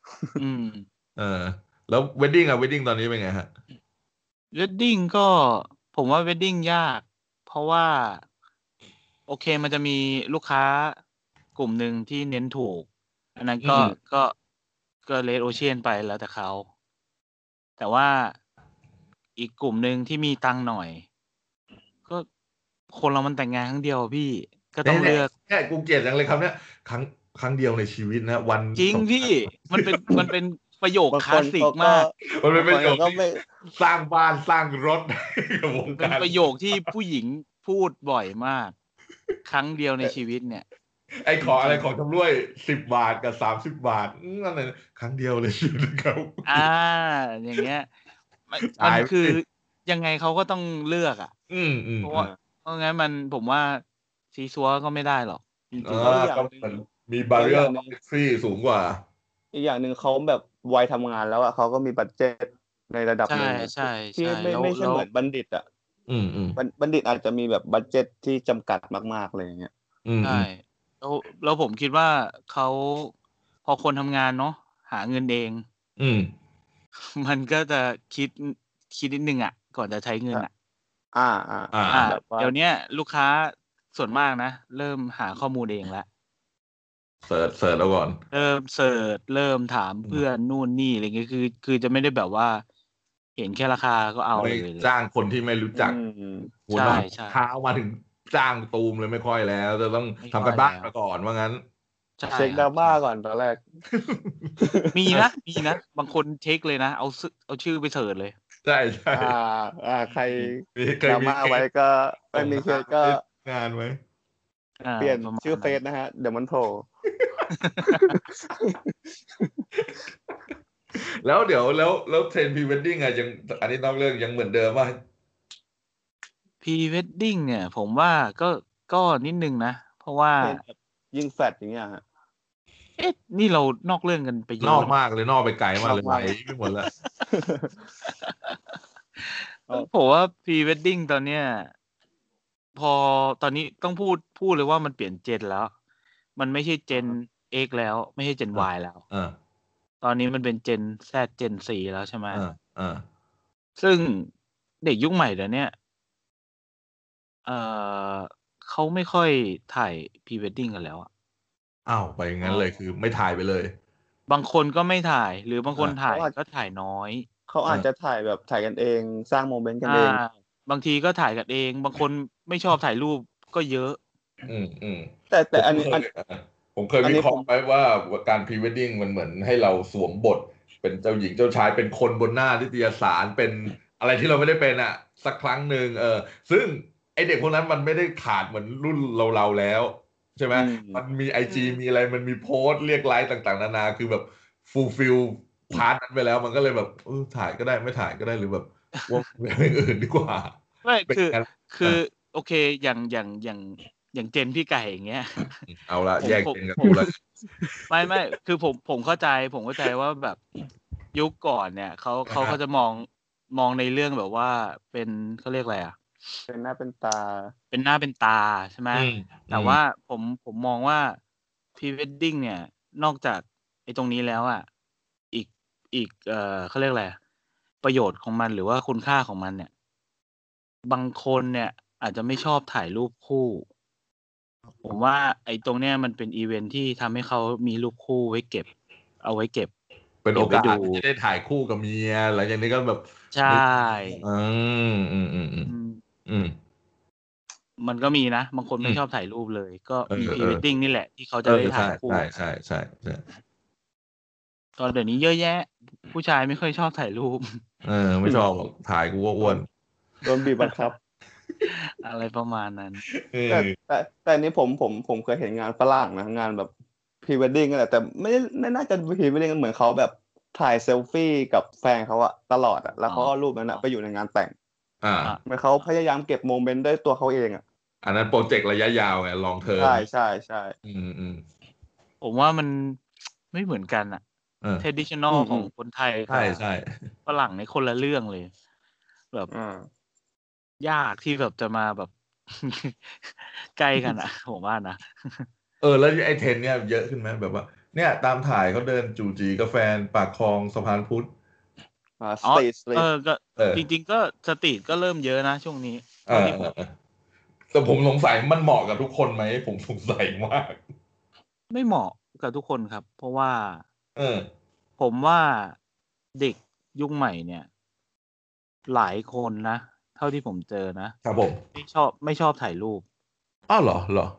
แล้วเวดดิ้งตอนนี้เป็นไงฮะเวดดิ้งก็ผมว่าเวดดิ้งยากเพราะว่าโอเคมันจะมีลูกค้ากลุ่มหนึ่งที่เน้นถูกอันนั้นก็เลดโอเชียนไปแล้วแต่เขาแต่ว่าอีกกลุ่มหนึ่งที่มีตังค์หน่อยก็คนเรามันแต่งงานครั้งเดียวพี่ก็ต้องเลือกแค่กูเกลียดจังเลยครับเนี่ยครั้งเดียวในชีวิตนะวันจริงพี่มันเป็นประโยคคลาสสิกมากมันเป็นประโยคสร้างบ้านสร้างรถเป็นประโยคที่ผู้หญิงพูดบ่อยมากครั้งเดียวในชีวิตเนี่ยขออะไรของชำร่วย10 บาทกับ30 บาทนั่นเลยครั้งเดียวเลยชีวิตเขาอย่างเงี้ยมันคือยังไงเขาก็ต้องเลือกเพราะงั้นผมว่าซีซัวก็ไม่ได้หรอกจริงๆก็มีบาเรียร์ฟรีสูงกว่าอีกอย่างหนึ่งเขาแบบวัยทำงานแล้วเขาก็มีบัดเจ็ตในระดับนึงที่ไม่ใช่เหมือนบัณฑิตบัณฑิตอาจจะมีแบบบัดเจ็ตที่จำกัดมากๆเลยอย่างเงี้ยใช่แล้วผมคิดว่าเขาพอคนทำงานเนาะหาเงินเองมันก็จะคิดนิดนึงก่อนจะใช้เงินเดี๋ยวนี้ลูกค้าส่วนมากนะเริ่มหาข้อมูลเองแล้วเสิร์ชแล้วก่อนเริ่มถามเพื่อนนู่นนี่อะไรเงี้ยคือจะไม่ได้แบบว่าเห็นแค่ราคาก็เอาเลยจ้างคนที่ไม่รู้จักใช่เท้ามาถึงจ้างตูมเลยไม่ค่อยแล้วจะต้องทำกันบ้านมาก่อนว่างั้นเช็คดราม่าก่อนตอนแรกมีนะบางคนเช็คเลยนะเอาชื่อไปเสิร์ชเลยใช่ใครดราม่าไว้ก็ไม่มีเคสก็งานไว้เปลี่ยนชื่อเฟซนะฮะเดี๋ยวมันโผล่แล้วเทรนด์พรีเวดดิ้งยังอันนี้นอกเรื่องยังเหมือนเดิมว่าพรีเวดดิ้งเนี่ยผมว่าก็นิดนึงนะเพราะว่ายิ่งแฟดอย่างเงี้ยฮะนี่เรานอกเรื่องกันไปเยอะนอกมากเลยนอกไปไกลมากเลยไหลไปหมดแล้วผมว่าพรีเวดดิ้งตอนเนี้ยพอตอนนี้ต้องพูดเลยว่ามันเปลี่ยนเจนแล้วมันไม่ใช่เจน X แล้วไม่ใช่เจน Y แล้วตอนนี้มันเป็นเจน Z เจน C แล้วใช่ไหมซึ่งเด็กยุคใหม่เดี๋ยวนี้เขาไม่ค่อยถ่ายพรีเวดดิ้งกันแล้วอ้าวไปอย่างนั้นเลยคือไม่ถ่ายไปเลยบางคนก็ไม่ถ่ายหรือบางคนถ่ายก็ถ่ายน้อยเขาอาจจะถ่ายแบบถ่ายกันเองสร้างโมเมนต์กันเองบางทีก็ถ่ายกันเองบางคนไม่ชอบถ่ายรูปก็เยอะแต่อันนี้ผมเคยวิเคราะห์ไปว่าการพรีเวดดิ้งมันเหมือนให้เราสวมบทเป็นเจ้าหญิงเจ้าชายเป็นคนบนหน้านิตยสารเป็นอะไรที่เราไม่ได้เป็นสักครั้งหนึ่งซึ่งไอเด็กพวกนั้นมันไม่ได้ขาดเหมือนรุ่นเราแล้วใช่ไหมมันมีIGมีอะไรมันมีโพสต์เรียกไลค์ต่างๆนานาคือแบบฟูลฟิลพาร์ทนั้นไปแล้วมันก็เลยแบบถ่ายก็ได้ไม่ถ่ายก็ได้หรือแบบว่าอย่างอื่นดีกว่าไม่คือโอเคอย่างเจนพี่ไก่อย่างเงี้ยเอาละแยกเจนกันกูละไม่คือผมเข้าใจว่าแบบยุคก่อนเนี่ยเขาก็จะมองในเรื่องแบบว่าเป็นเขาเรียกอะไรเป็นหน้าเป็นตาใช่ไหมแต่ว่าผมมองว่าพรีเวดดิ้งเนี่ยนอกจากไอ้ตรงนี้แล้วอีกเขาเรียกอะไรประโยชน์ของมันหรือว่าคุณค่าของมันเนี่ยบางคนเนี่ยอาจจะไม่ชอบถ่ายรูปคู่ผมว่าไอ้ตรงเนี้ยมันเป็นอีเวนท์ที่ทำให้เขามีรูปคู่ไว้เก็บเอาไว้เก็บเป็นโอกาสที่จะได้ถ่ายคู่กับเมียหลังจากนี้ก็แบบใช่มันก็มีนะบางคนไม่ชอบถ่ายรูปเลยก็มีพรีเวดดิ้งนี่แหละที่เขาจะได้ถ่ายคู่ใช่ตอนเดี๋ยวนี้เยอะแยะผู้ชายไม่ค่อยชอบถ่ายรูปไม่ชอบถ่ายกูก็อ้วนโดนบีบบังคับอะไรประมาณนั้นแต่นี้ผมเคยเห็นงานฝรั่งนะงานแบบพรีเวดดิ้งกันแต่ไม่น่าจะพรีเวดดิ้งเหมือนเขาแบบถ่ายเซลฟี่กับแฟนเขาตลอดแล้วเขาเอารูปนั้นไปอยู่ในงานแต่งเหมือนเขาพยายามเก็บโมเมนต์ด้วยตัวเขาเองอันนั้นโปรเจกต์ระยะยาวไงลองเทอมใช่ผมว่ามันไม่เหมือนกันtraditional ของคนไทยใช่ฝรั่งในคนละเรื่องเลยแบบยากที่แบบจะมาแบบใกล้กันผมว่านะแล้วไอ้เทรนเนี่ยเยอะขึ้นไหมแบบว่าเนี่ยตามถ่ายเขาเดินจู่จีกับแฟนปากคลองสะพานพุทธสตรีทก็จริงๆก็สตรีทก็เริ่มเยอะนะช่วงนี้แต่ผมสงสัยมันเหมาะกับทุกคนไหมผมสงสัยมากไม่เหมาะกับทุกคนครับเพราะว่าผมว่าเด็กยุคใหม่เนี่ยหลายคนนะเท่าที่ผมเจอนะครับผมไม่ชอบถ่ายรูปอ้าวเหรอ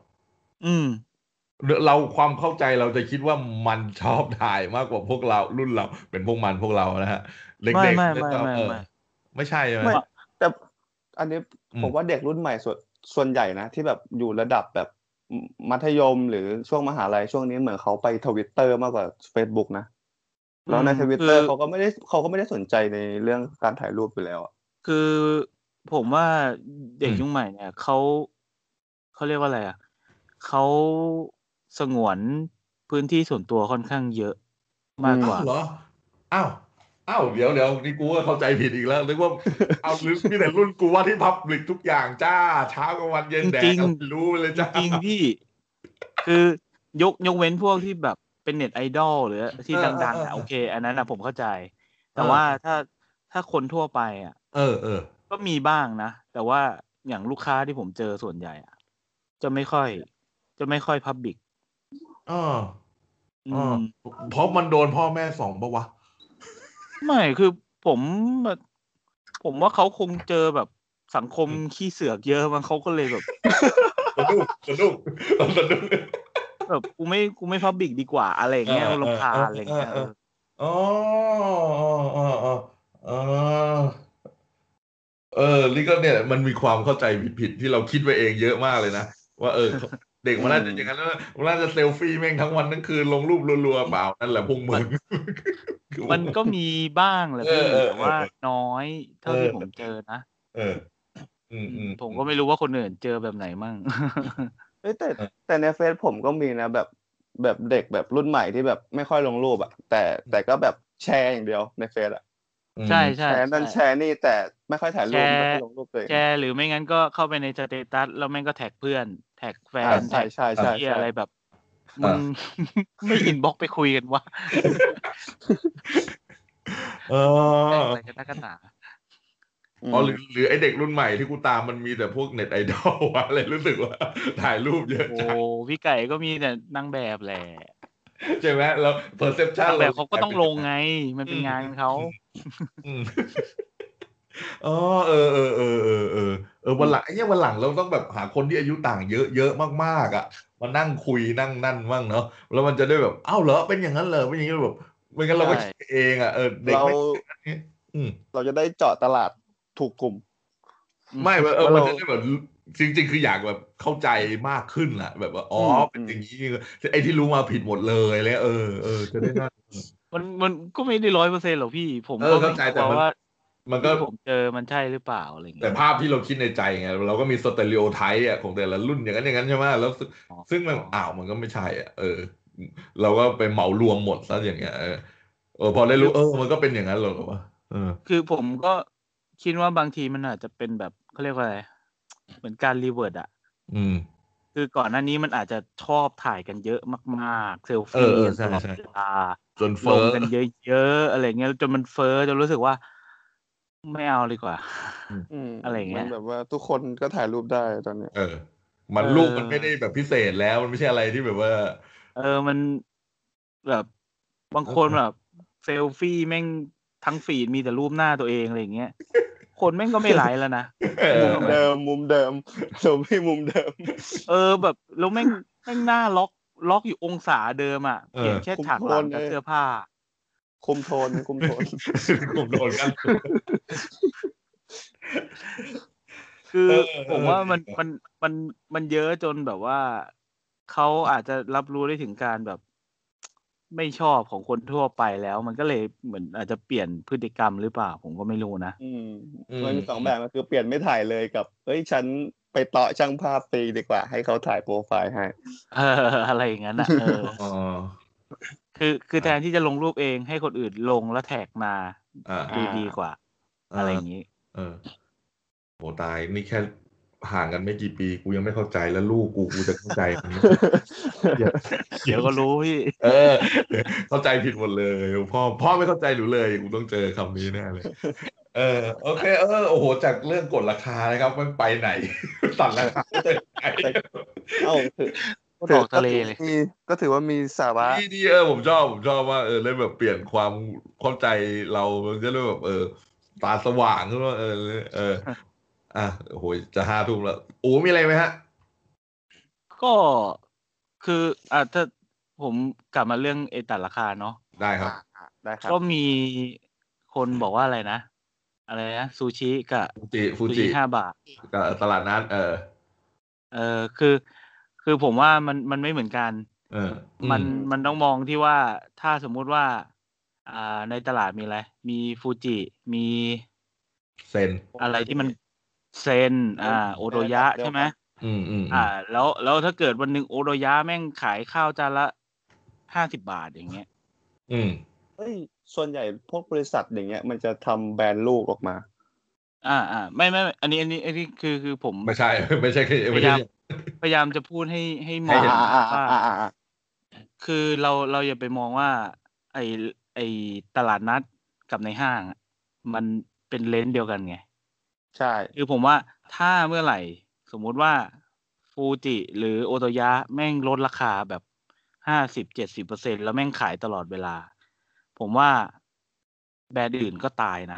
เราความเข้าใจเราจะคิดว่ามันชอบถ่ายมากกว่าพวกเรารุ่นเราเป็นพวกเรานะฮะเด็กๆไม่ใช่ใช่ไหมแต่อันนี้ผมว่าเด็กรุ่นใหม่ส่วนใหญ่นะที่แบบอยู่ระดับแบบมัธยมหรือช่วงมหาลัยช่วงนี้เหมือนเขาไป Twitter มากกว่า Facebook นะแล้วใน Twitter เขาก็ไม่ได้สนใจในเรื่องการถ่ายรูปอยู่แล้วคือผมว่าเด็กยุคใหม่เนี่ยเขาเรียกว่าอะไรเขาสงวนพื้นที่ส่วนตัวค่อนข้างเยอะมากกว่าเหรออ้าวเดี๋ยวนี่กูก็เข้าใจผิดอีกแล้วนึกว่าเอาหรือมีแต่รุ่นกูว่าที่พับลิกทุกอย่างจ้าเช้ากลางวันเย็นแดดรู้เลยจ้าจริงพี่คือยกเว้นพวกที่แบบเป็นเน็ตไอดอลหรือที่ดังๆโอเคอันนั้นผมเข้าใจแต่ว่าถ้าคนทั่วไปก็มีบ้างนะแต่ว่าอย่างลูกค้าที่ผมเจอส่วนใหญ่จะไม่ค่อยพับบิกเพราะมันโดนพ่อแม่ส่องปะวะไม่คือผมว่าเขาคงเจอแบบสังคมขี้เสือกเยอะมันเขาก็เลยแบบสนุกแบบกูไม่พับบิกดีกว่าอะไรเงี้ยรำคาญอะไรเงี้ยนี่ก็เนี่ยมันมีความเข้าใจผิดที่เราคิดไว้เองเยอะมากเลยนะว่าเด็กมันน่าจะอย่างนั้นมันน่าจะเซลฟี่แม่งทั้งวันทั้งคืนลงรูปรัวๆเปล่านั่นแหละพวกมึงมันก็มีบ้างแหละพี่แต่ว่าน้อยเท่าที่ผมเจอนะผมก็ไม่รู้ว่าคนอื่นเจอแบบไหนมั่งแต่ในเฟซผมก็มีนะแบบเด็กแบบรุ่นใหม่ที่แบบไม่ค่อยลงรูปอ่ะแต่ก็แบบแชร์อย่างเดียวในเฟซอ่ะใช่แชร์นั่นแชร์นี่แต่ไม่ค่อยถ่ายรูปไม่ค่อยลงรูปตัวเองแชร์หรือไม่งั้นก็เข้าไปในสเตตัสแล้วแม่งก็แท็กเพื่อนแท็กแฟนแท็กที่อะไรแบบมึงไม่อินบ็อกไปคุยกันวะอะไรกันนักหนาอ๋อหรือไอเด็กรุ่นใหม่ที่กูตามมันมีแต่พวกเน็ตไอดอลวะอะไรรู้สึกว่าถ่ายรูปเยอะจังโอ้พี่ไก่ก็มีแต่นางแบบแหละใช่ไหมแล้วเพอร์เซพชันแบบเขาก็ต้องลงไงมันเป็นงานเขาอ๋อวันหลังวันหลังเราต้องแบบหาคนที่อายุต่างเยอะมากๆอ่ะมานั่งคุยนั่งนั่นมั่งเนาะแล้วมันจะได้แบบอ้าวเหรอเป็นอย่างนั้นเหรอเป็นอย่างนี้แบบไม่งั้นเราก็คิดเองอ่ะเด็กเราจะได้เจาะตลาดถูกกลุ่มไม่มันจะได้แบบจริงๆคืออยากแบบเข้าใจมากขึ้นแหละแบบว่าอ๋อเป็นอย่างนี้ไอ้ที่รู้มาผิดหมดเลยแล้วจะได้นั่นมันก็ไม่ได้100%หรอกพี่ผมก็เข้าใจแต่มันก็ผมเจอมันใช่หรือเปล่าอะไรเงี้ยแต่ภาพที่เราคิดในใจไงเราก็มีสเตอริโอไทป์อ่ะของแต่ละรุ่นอย่างนั้นใช่ไหมแล้วซึ่งมันมันก็ไม่ใช่อ่ะเราก็ไปเหมารวมหมดซะอย่างเงี้ยพอได้รู้มันก็เป็นอย่างนั้นหรอวะคือผมก็คิดว่าบางทีมันอาจจะเป็นแบบเขาเรียกว่าอะไรเหมือนการรีเวิร์ดอ่ะคือก่อนหน้านี้มันอาจจะชอบถ่ายกันเยอะมากๆเซลฟี่กันตลอดเวลาจนเฟ้อกันเยอะๆอะไรเงี้ยจนมันเฟ้อจนรู้สึกว่าไม่เอาดีกว่าอะไรเงี้ยมันแบบว่าทุกคนก็ถ่ายรูปได้ตอนนี้มันรูปมันไม่ได้แบบพิเศษแล้วมันไม่ใช่อะไรที่แบบว่ามันแบบบางคนแบบเซลฟี่แม่งทั้งฟีดมีแต่รูปหน้าตัวเองอะไรเงี้ยคนแม่งก็ไม่ไลค์แล้วนะมุมเดิมเซลฟี่มุมเดิมแบบแล้วแม่งหน้าล็อกอยู่องศาเดิมอ่ะเปลี่ยนแค่ฉากหลังกับเสื้อผ้าคุมโทนคุมโทนกันคือผมว่ามันเยอะจนแบบว่าเขาอาจจะรับรู้ได้ถึงการแบบไม่ชอบของคนทั่วไปแล้วมันก็เลยเหมือนอาจจะเปลี่ยนพฤติกรรมหรือเปล่าผมก็ไม่รู้นะมันมี2แบบก็คือเปลี่ยนไม่ถ่ายเลยกับฉันไปเตาะช่างภาพฟรีดีกว่าให้เขาถ่ายโปรไฟล์ให้อะไรอย่างนั้นคือแทนที่จะลงรูปเองให้คนอื่นลงแล้วแท็กมาดีกว่าอะไรอย่างนี้โหตายนี่แค่ห่างกันไม่กี่ปีกูยังไม่เข้าใจแล้วลูกกูจะเข้าใจเดี๋ยวก็รู้พี่เข้าใจผิดหมดเลยพ่อไม่เข้าใจหนูเลยกูต้องเจอคำนี้แน่เลยโอเคโอ้โหจากเรื่องกดราคานะครับมันไปไหนตัดราคาไปไหนออกทะเลเลยก็ถือว่ามีสาระดีผมชอบว่าเล่นแบบเปลี่ยนความเข้าใจเราจะเริ่มแบบตาสว่างขึ้นว่าโอ้โหจะ5 ทุ่มแล้วโอ้มีอะไรไหมฮะก็คือถ้าผมกลับมาเรื่องตัดราคาเนาะได้ครับก็มีคนบอกว่าอะไรนะอะไรนะซูชิกับฟูจิ 5 บาทกับตลาดนัดคือผมว่ามันไม่เหมือนกันมันต้องมองที่ว่าถ้าสมมุติว่าในตลาดมีอะไรมีฟูจิมีเซนอะไรที่มันเซนโอโดยะใช่ไหมแล้วถ้าเกิดวันหนึ่งโอโดยะแม่งขายข้าวจานละ50 บาทอย่างเงี้ยส่วนใหญ่พวกบริษัทอย่างเงี้ยมันจะทำแบรนด์ลูกออกมาไม่อันนี้คือผมไม่ใช่พยายามจะพูดให้มองว่าคือเราอย่าไปมองว่าไอตลาดนัดกับในห้างมันเป็นเลนส์เดียวกันไงใช่คือผมว่าถ้าเมื่อไหร่สมมุติว่าฟูจิหรือโอโตยะแม่งลดราคาแบบ50-70%แล้วแม่งขายตลอดเวลาผมว่าแบรนด์อื่นก็ตายนะ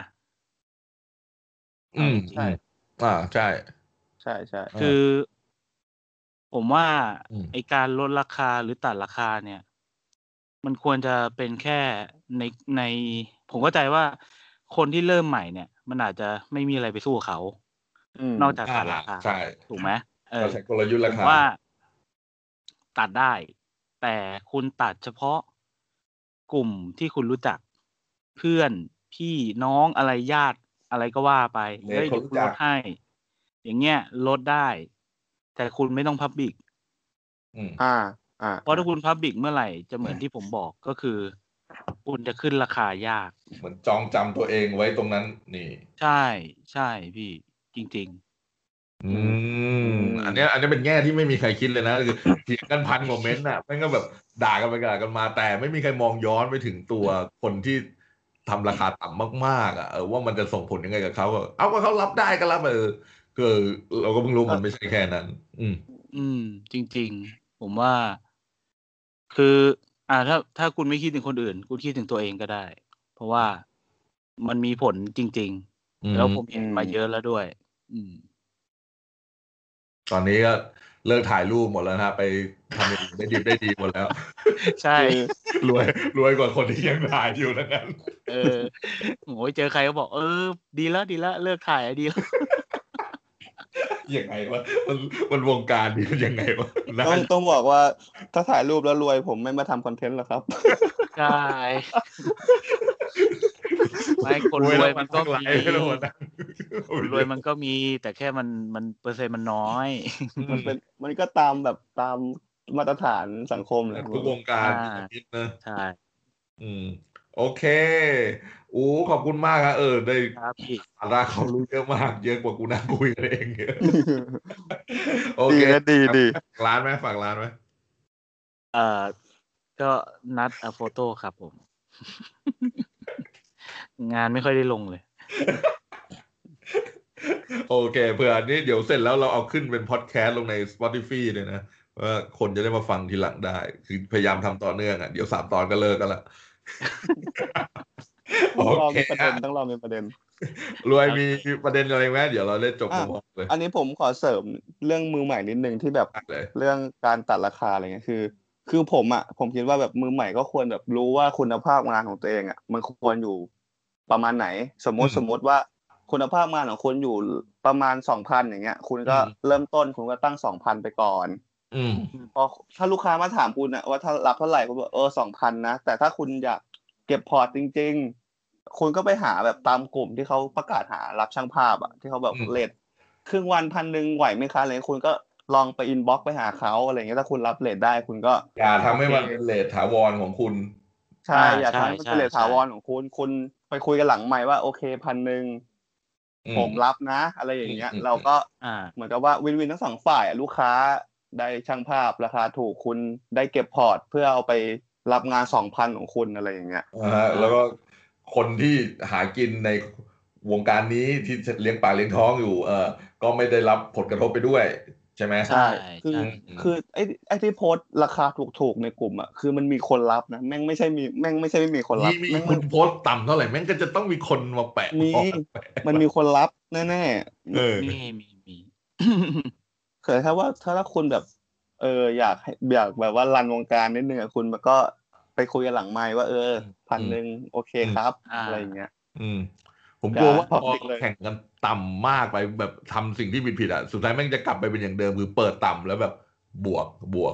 ใช่ใช่คือผมว่าไอการลดราคาหรือตัดราคาเนี่ยมันควรจะเป็นแค่ในผมเข้าใจว่าคนที่เริ่มใหม่เนี่ยมันอาจจะไม่มีอะไรไปสู้เขานอกจากตัดราคาถูกไหมเราใช้กลยุทธ์ราคาว่าตัดได้แต่คุณตัดเฉพาะกลุ่มที่คุณรู้จักเพื่อนพี่น้องอะไรญาติอะไรก็ว่าไปเดี๋ยวคุณลดให้อย่างเงี้ยลดได้แต่คุณไม่ต้องพับบิกเพราะถ้าคุณพับบิกเมื่อไหร่จะเหมือนที่ผมบอกก็คือคุณจะขึ้นราคายากเหมือนจองจำตัวเองไว้ตรงนั้นนี่ใช่ใช่พี่จริงอันนี้เป็นแง่ที่ไม่มีใครคิดเลยนะคือเถียงกันพันกว่าเม้นต์น่ะไม่ก็แบบด่ากันไปด่ากันมาแต่ไม่มีใครมองย้อนไปถึงตัวคนที่ทำราคาต่ำมากๆอ่ะว่ามันจะส่งผลยังไงกับเขาเอาว่าเขารับได้ก็รับคือเราก็เพิ่งรู้มันไม่ใช่แค่นั้นจริงๆผมว่าคือถ้าคุณไม่คิดถึงคนอื่นคุณคิดถึงตัวเองก็ได้ เพราะว่ามันมีผลจริงๆแล้วผมเห็นมาเยอะแล้วด้วยตอนนี้ก็เลิกถ่ายรูปหมดแล้วนะไปทำอย่างอื่นได้ดีหมดแล้วใช่รวยกว่าคนที่ยังถ่ายอยู่แล้วกันโอ้ยเจอใครก็บอกดีแล้วเลิกถ่ายดีแล้วยังไงวะมันวงการดียังไงวะต้องบอกว่าถ้าถ่ายรูปแล้วรวยผมไม่มาทำคอนเทนต์หรอกครับใช่ไม่คนรวยมันก็มีรวยมันก็มีแต่แค่มันเปอร์เซ็นต์มันน้อยมันก็ตามมาตรฐานสังคมเลยทุกวงการคิดนะใช่โอเคขอบคุณมากครับได้สาระเขารู้เยอะมากเยอะกว่ากูนั่งคุยกันเองโอเคดีร้านไหมฝากร้านไหมก็นัดโฟโต้ครับผมงานไม่ค่อยได้ลงเลยโอเคเผื่อนี้เดี๋ยวเสร็จแล้วเราเอาขึ้นเป็นพอดแคสต์ลงใน Spotify เลยนะว่าคนจะได้มาฟังทีหลังได้คือพยายามทำต่อเนื่องเดี๋ยว3 ตอนก็เลิกกันละต้องรอมีประเด็นรวยมีประเด็นอะไรไหมเดี๋ยวเราเล่นจบกันเลยอันนี้ผมขอเสริมเรื่องมือใหม่นิดนึงที่แบบเรื่องการตัดราคาอะไรเงี้ยคือผมคิดว่าแบบมือใหม่ก็ควรแบบรู้ว่าคุณภาพงานของตัวเองมันควรอยู่ประมาณไหนสมมติว่าคุณภาพงานของคุณอยู่ประมาณ 2,000 อย่างเงี้ยคุณก็เริ่มต้นคุณก็ตั้ง 2,000 ไปก่อนพอถ้าลูกค้ามาถามคุณว่าถ้ารับเท่าไหร่คุณบอก2,000 นะแต่ถ้าคุณอยากเก็บพอร์ตจริงๆคุณก็ไปหาแบบตามกลุ่มที่เขาประกาศหารับช่างภาพที่เขาแบบเรทครึ่งวัน 1,000 ไหวไหมคะอะไรคุณก็ลองไปอินบ็อกซ์ไปหาเขาอะไรเงี้ยถ้าคุณรับเรทได้คุณก็อย่าทำให้มันเป็นเรทถาวรของคุณใช่อย่าทำให้มันเป็นเรทถาวรของคุณไปคุยกันหลังไมค์ว่าโอเค 1,000 ผมรับนะอะไรอย่างเงี้ยเราก็เหมือนกับว่าวินวินทั้งสองฝ่ายลูกค้าได้ช่างภาพราคาถูกคุณได้เก็บพอร์ตเพื่อเอาไปรับงาน 2,000 ของคุณอะไรอย่างเงี้ยแล้วก็คนที่หากินในวงการนี้ที่เลี้ยงปากเลี้ยงท้องอยู่ก็ไม่ได้รับผลกระทบไปด้วยใช่ไหมใช่คือไอ้ที่โพสราคาถูกๆในกลุ่มคือมันมีคนรับนะแม่งไม่ใช่ไม่มีคนรับมีคนโพสต่ำเท่าไหร่แม่งก็จะต้องมีคนมาแปะมันมีคนรับแน่ๆมีเคยถ้าคุณแบบอยากแบบว่ารันวงการนิดนึงคุณมันก็ไปคุยกันหลังไมค์ว่า 1,000 โอเคครับอะไรอย่างเงี้ยผมกลัวว่าพอแข่งกันต่ำมากไปแบบทำสิ่งที่ผิดสุดท้ายแม่งจะกลับไปเป็นอย่างเดิมคือเปิดต่ำแล้วแบบบวก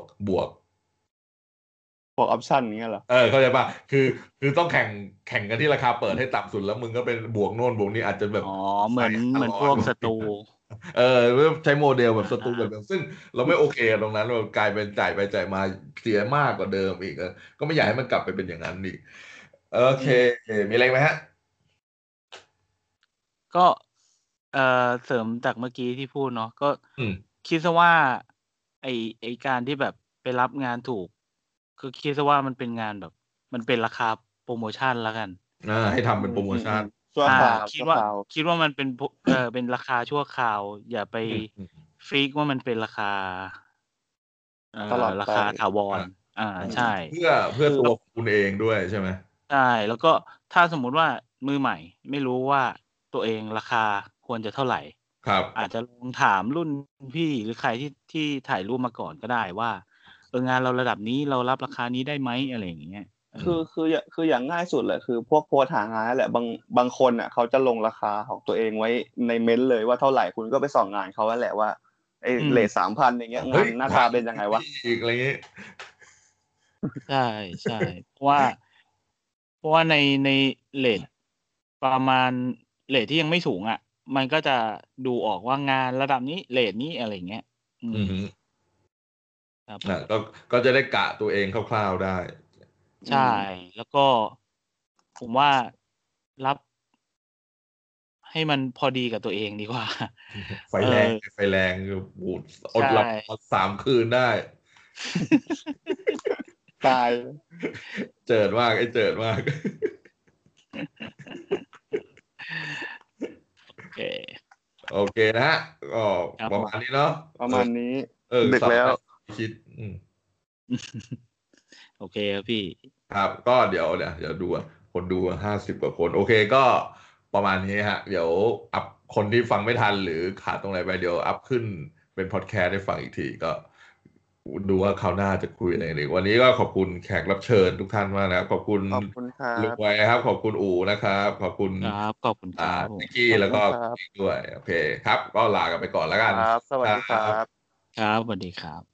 ออปชั่นนี้เหรอเข้าใจป่ะคือต้องแข่งกันที่ราคาเปิดให้ต่ำสุดแล้วมึงก็เป็นบวกโน่นบวกนี่อาจจะแบบเหมือนพวกศัตรูใช้โมเดลแบบศัตรูแบบซึ่งเราไม่โอเคตรงนั้นเรากลายเป็นจ่ายไปจ่ายมาเสียมากกว่าเดิมอีกก็ไม่อยากให้มันกลับไปเป็นอย่างนั้นอีกโอเคมีอะไรไหมฮะก็เสริมจากเมื่อกี้ที่พูดเนาะก็คิดซะว่าไอการที่แบบไปรับงานถูกก็คิดซะว่ามันเป็นงานแบบมันเป็นราคาโปรโมชั่นแล้วกันให้ทำเป็นโปรโมชั่นคิดว่ามันเป็นราคาชั่วคราวอย่าไปฟิกว่ามันเป็นราคาราคาถาวรใช่เพื่อตัวคุณเองด้วยใช่ไหมใช่แล้วก็ถ้าสมมุติว่ามือใหม่ไม่รู้ว่าตัวเองราคาควรจะเท่าไหร่อาจจะลองถามรุ่นพี่หรือใครที่ถ่ายรูปมาก่อนก็ได้ว่างานเราระดับนี้เรารับราคานี้ได้ไหมอะไรอย่างเงี้ยคืออย่างง่ายสุดเลยคือพวกโพสหางานนั่นแหละบางคนเขาจะลงราคาของตัวเองไว้ในเม้นต์เลยว่าเท่าไหร่คุณก็ไปส่องงานเขาแหละว่าไอ้เรท 3,000 อย่างเงี้ยงานหน้าตาเป็นยังไงวะอีกอะไรเงี้ยใช่เพราะว่าในเรทประมาณเรทที่ยังไม่สูงมันก็จะดูออกว่างานระดับนี้เรทนี้อะไรเงี้ยครับก็จะได้กะตัวเองคร่าวๆได้ใช่แล้วก็ผมว่ารับให้มันพอดีกับตัวเองดีกว่าไฟแรงบูดอดหลับ3 คืนได้ตายเจิดมากเจิดมากโอเคนะฮะก็ประมาณนี้เนาะประมาณนี้ดึกแล้วคิดโอเคครับพี่ครับก็เดี๋ยวดูคนดู50 กว่าคนโอเคก็ประมาณนี้ฮะเดี๋ยวอัพคนที่ฟังไม่ทันหรือขาดตรงไหนไปเดี๋ยวอัพขึ้นเป็นพอดแคสต์ให้ฟังอีกทีก็ดูว่าคราวหน้าจะคุยอะไรอีกวันนี้ก็ขอบคุณแขกรับเชิญทุกท่านมากนะครับขอบคุณลุงไว้ครับขอบคุณอู๋นะครับขอบคุณครับขอบคุณครับนิกกี้แล้วก็ด้วยโอเคครับก็ลากันไปก่อนแล้วกันครับสวัสดีครับครับสวัสดีครับ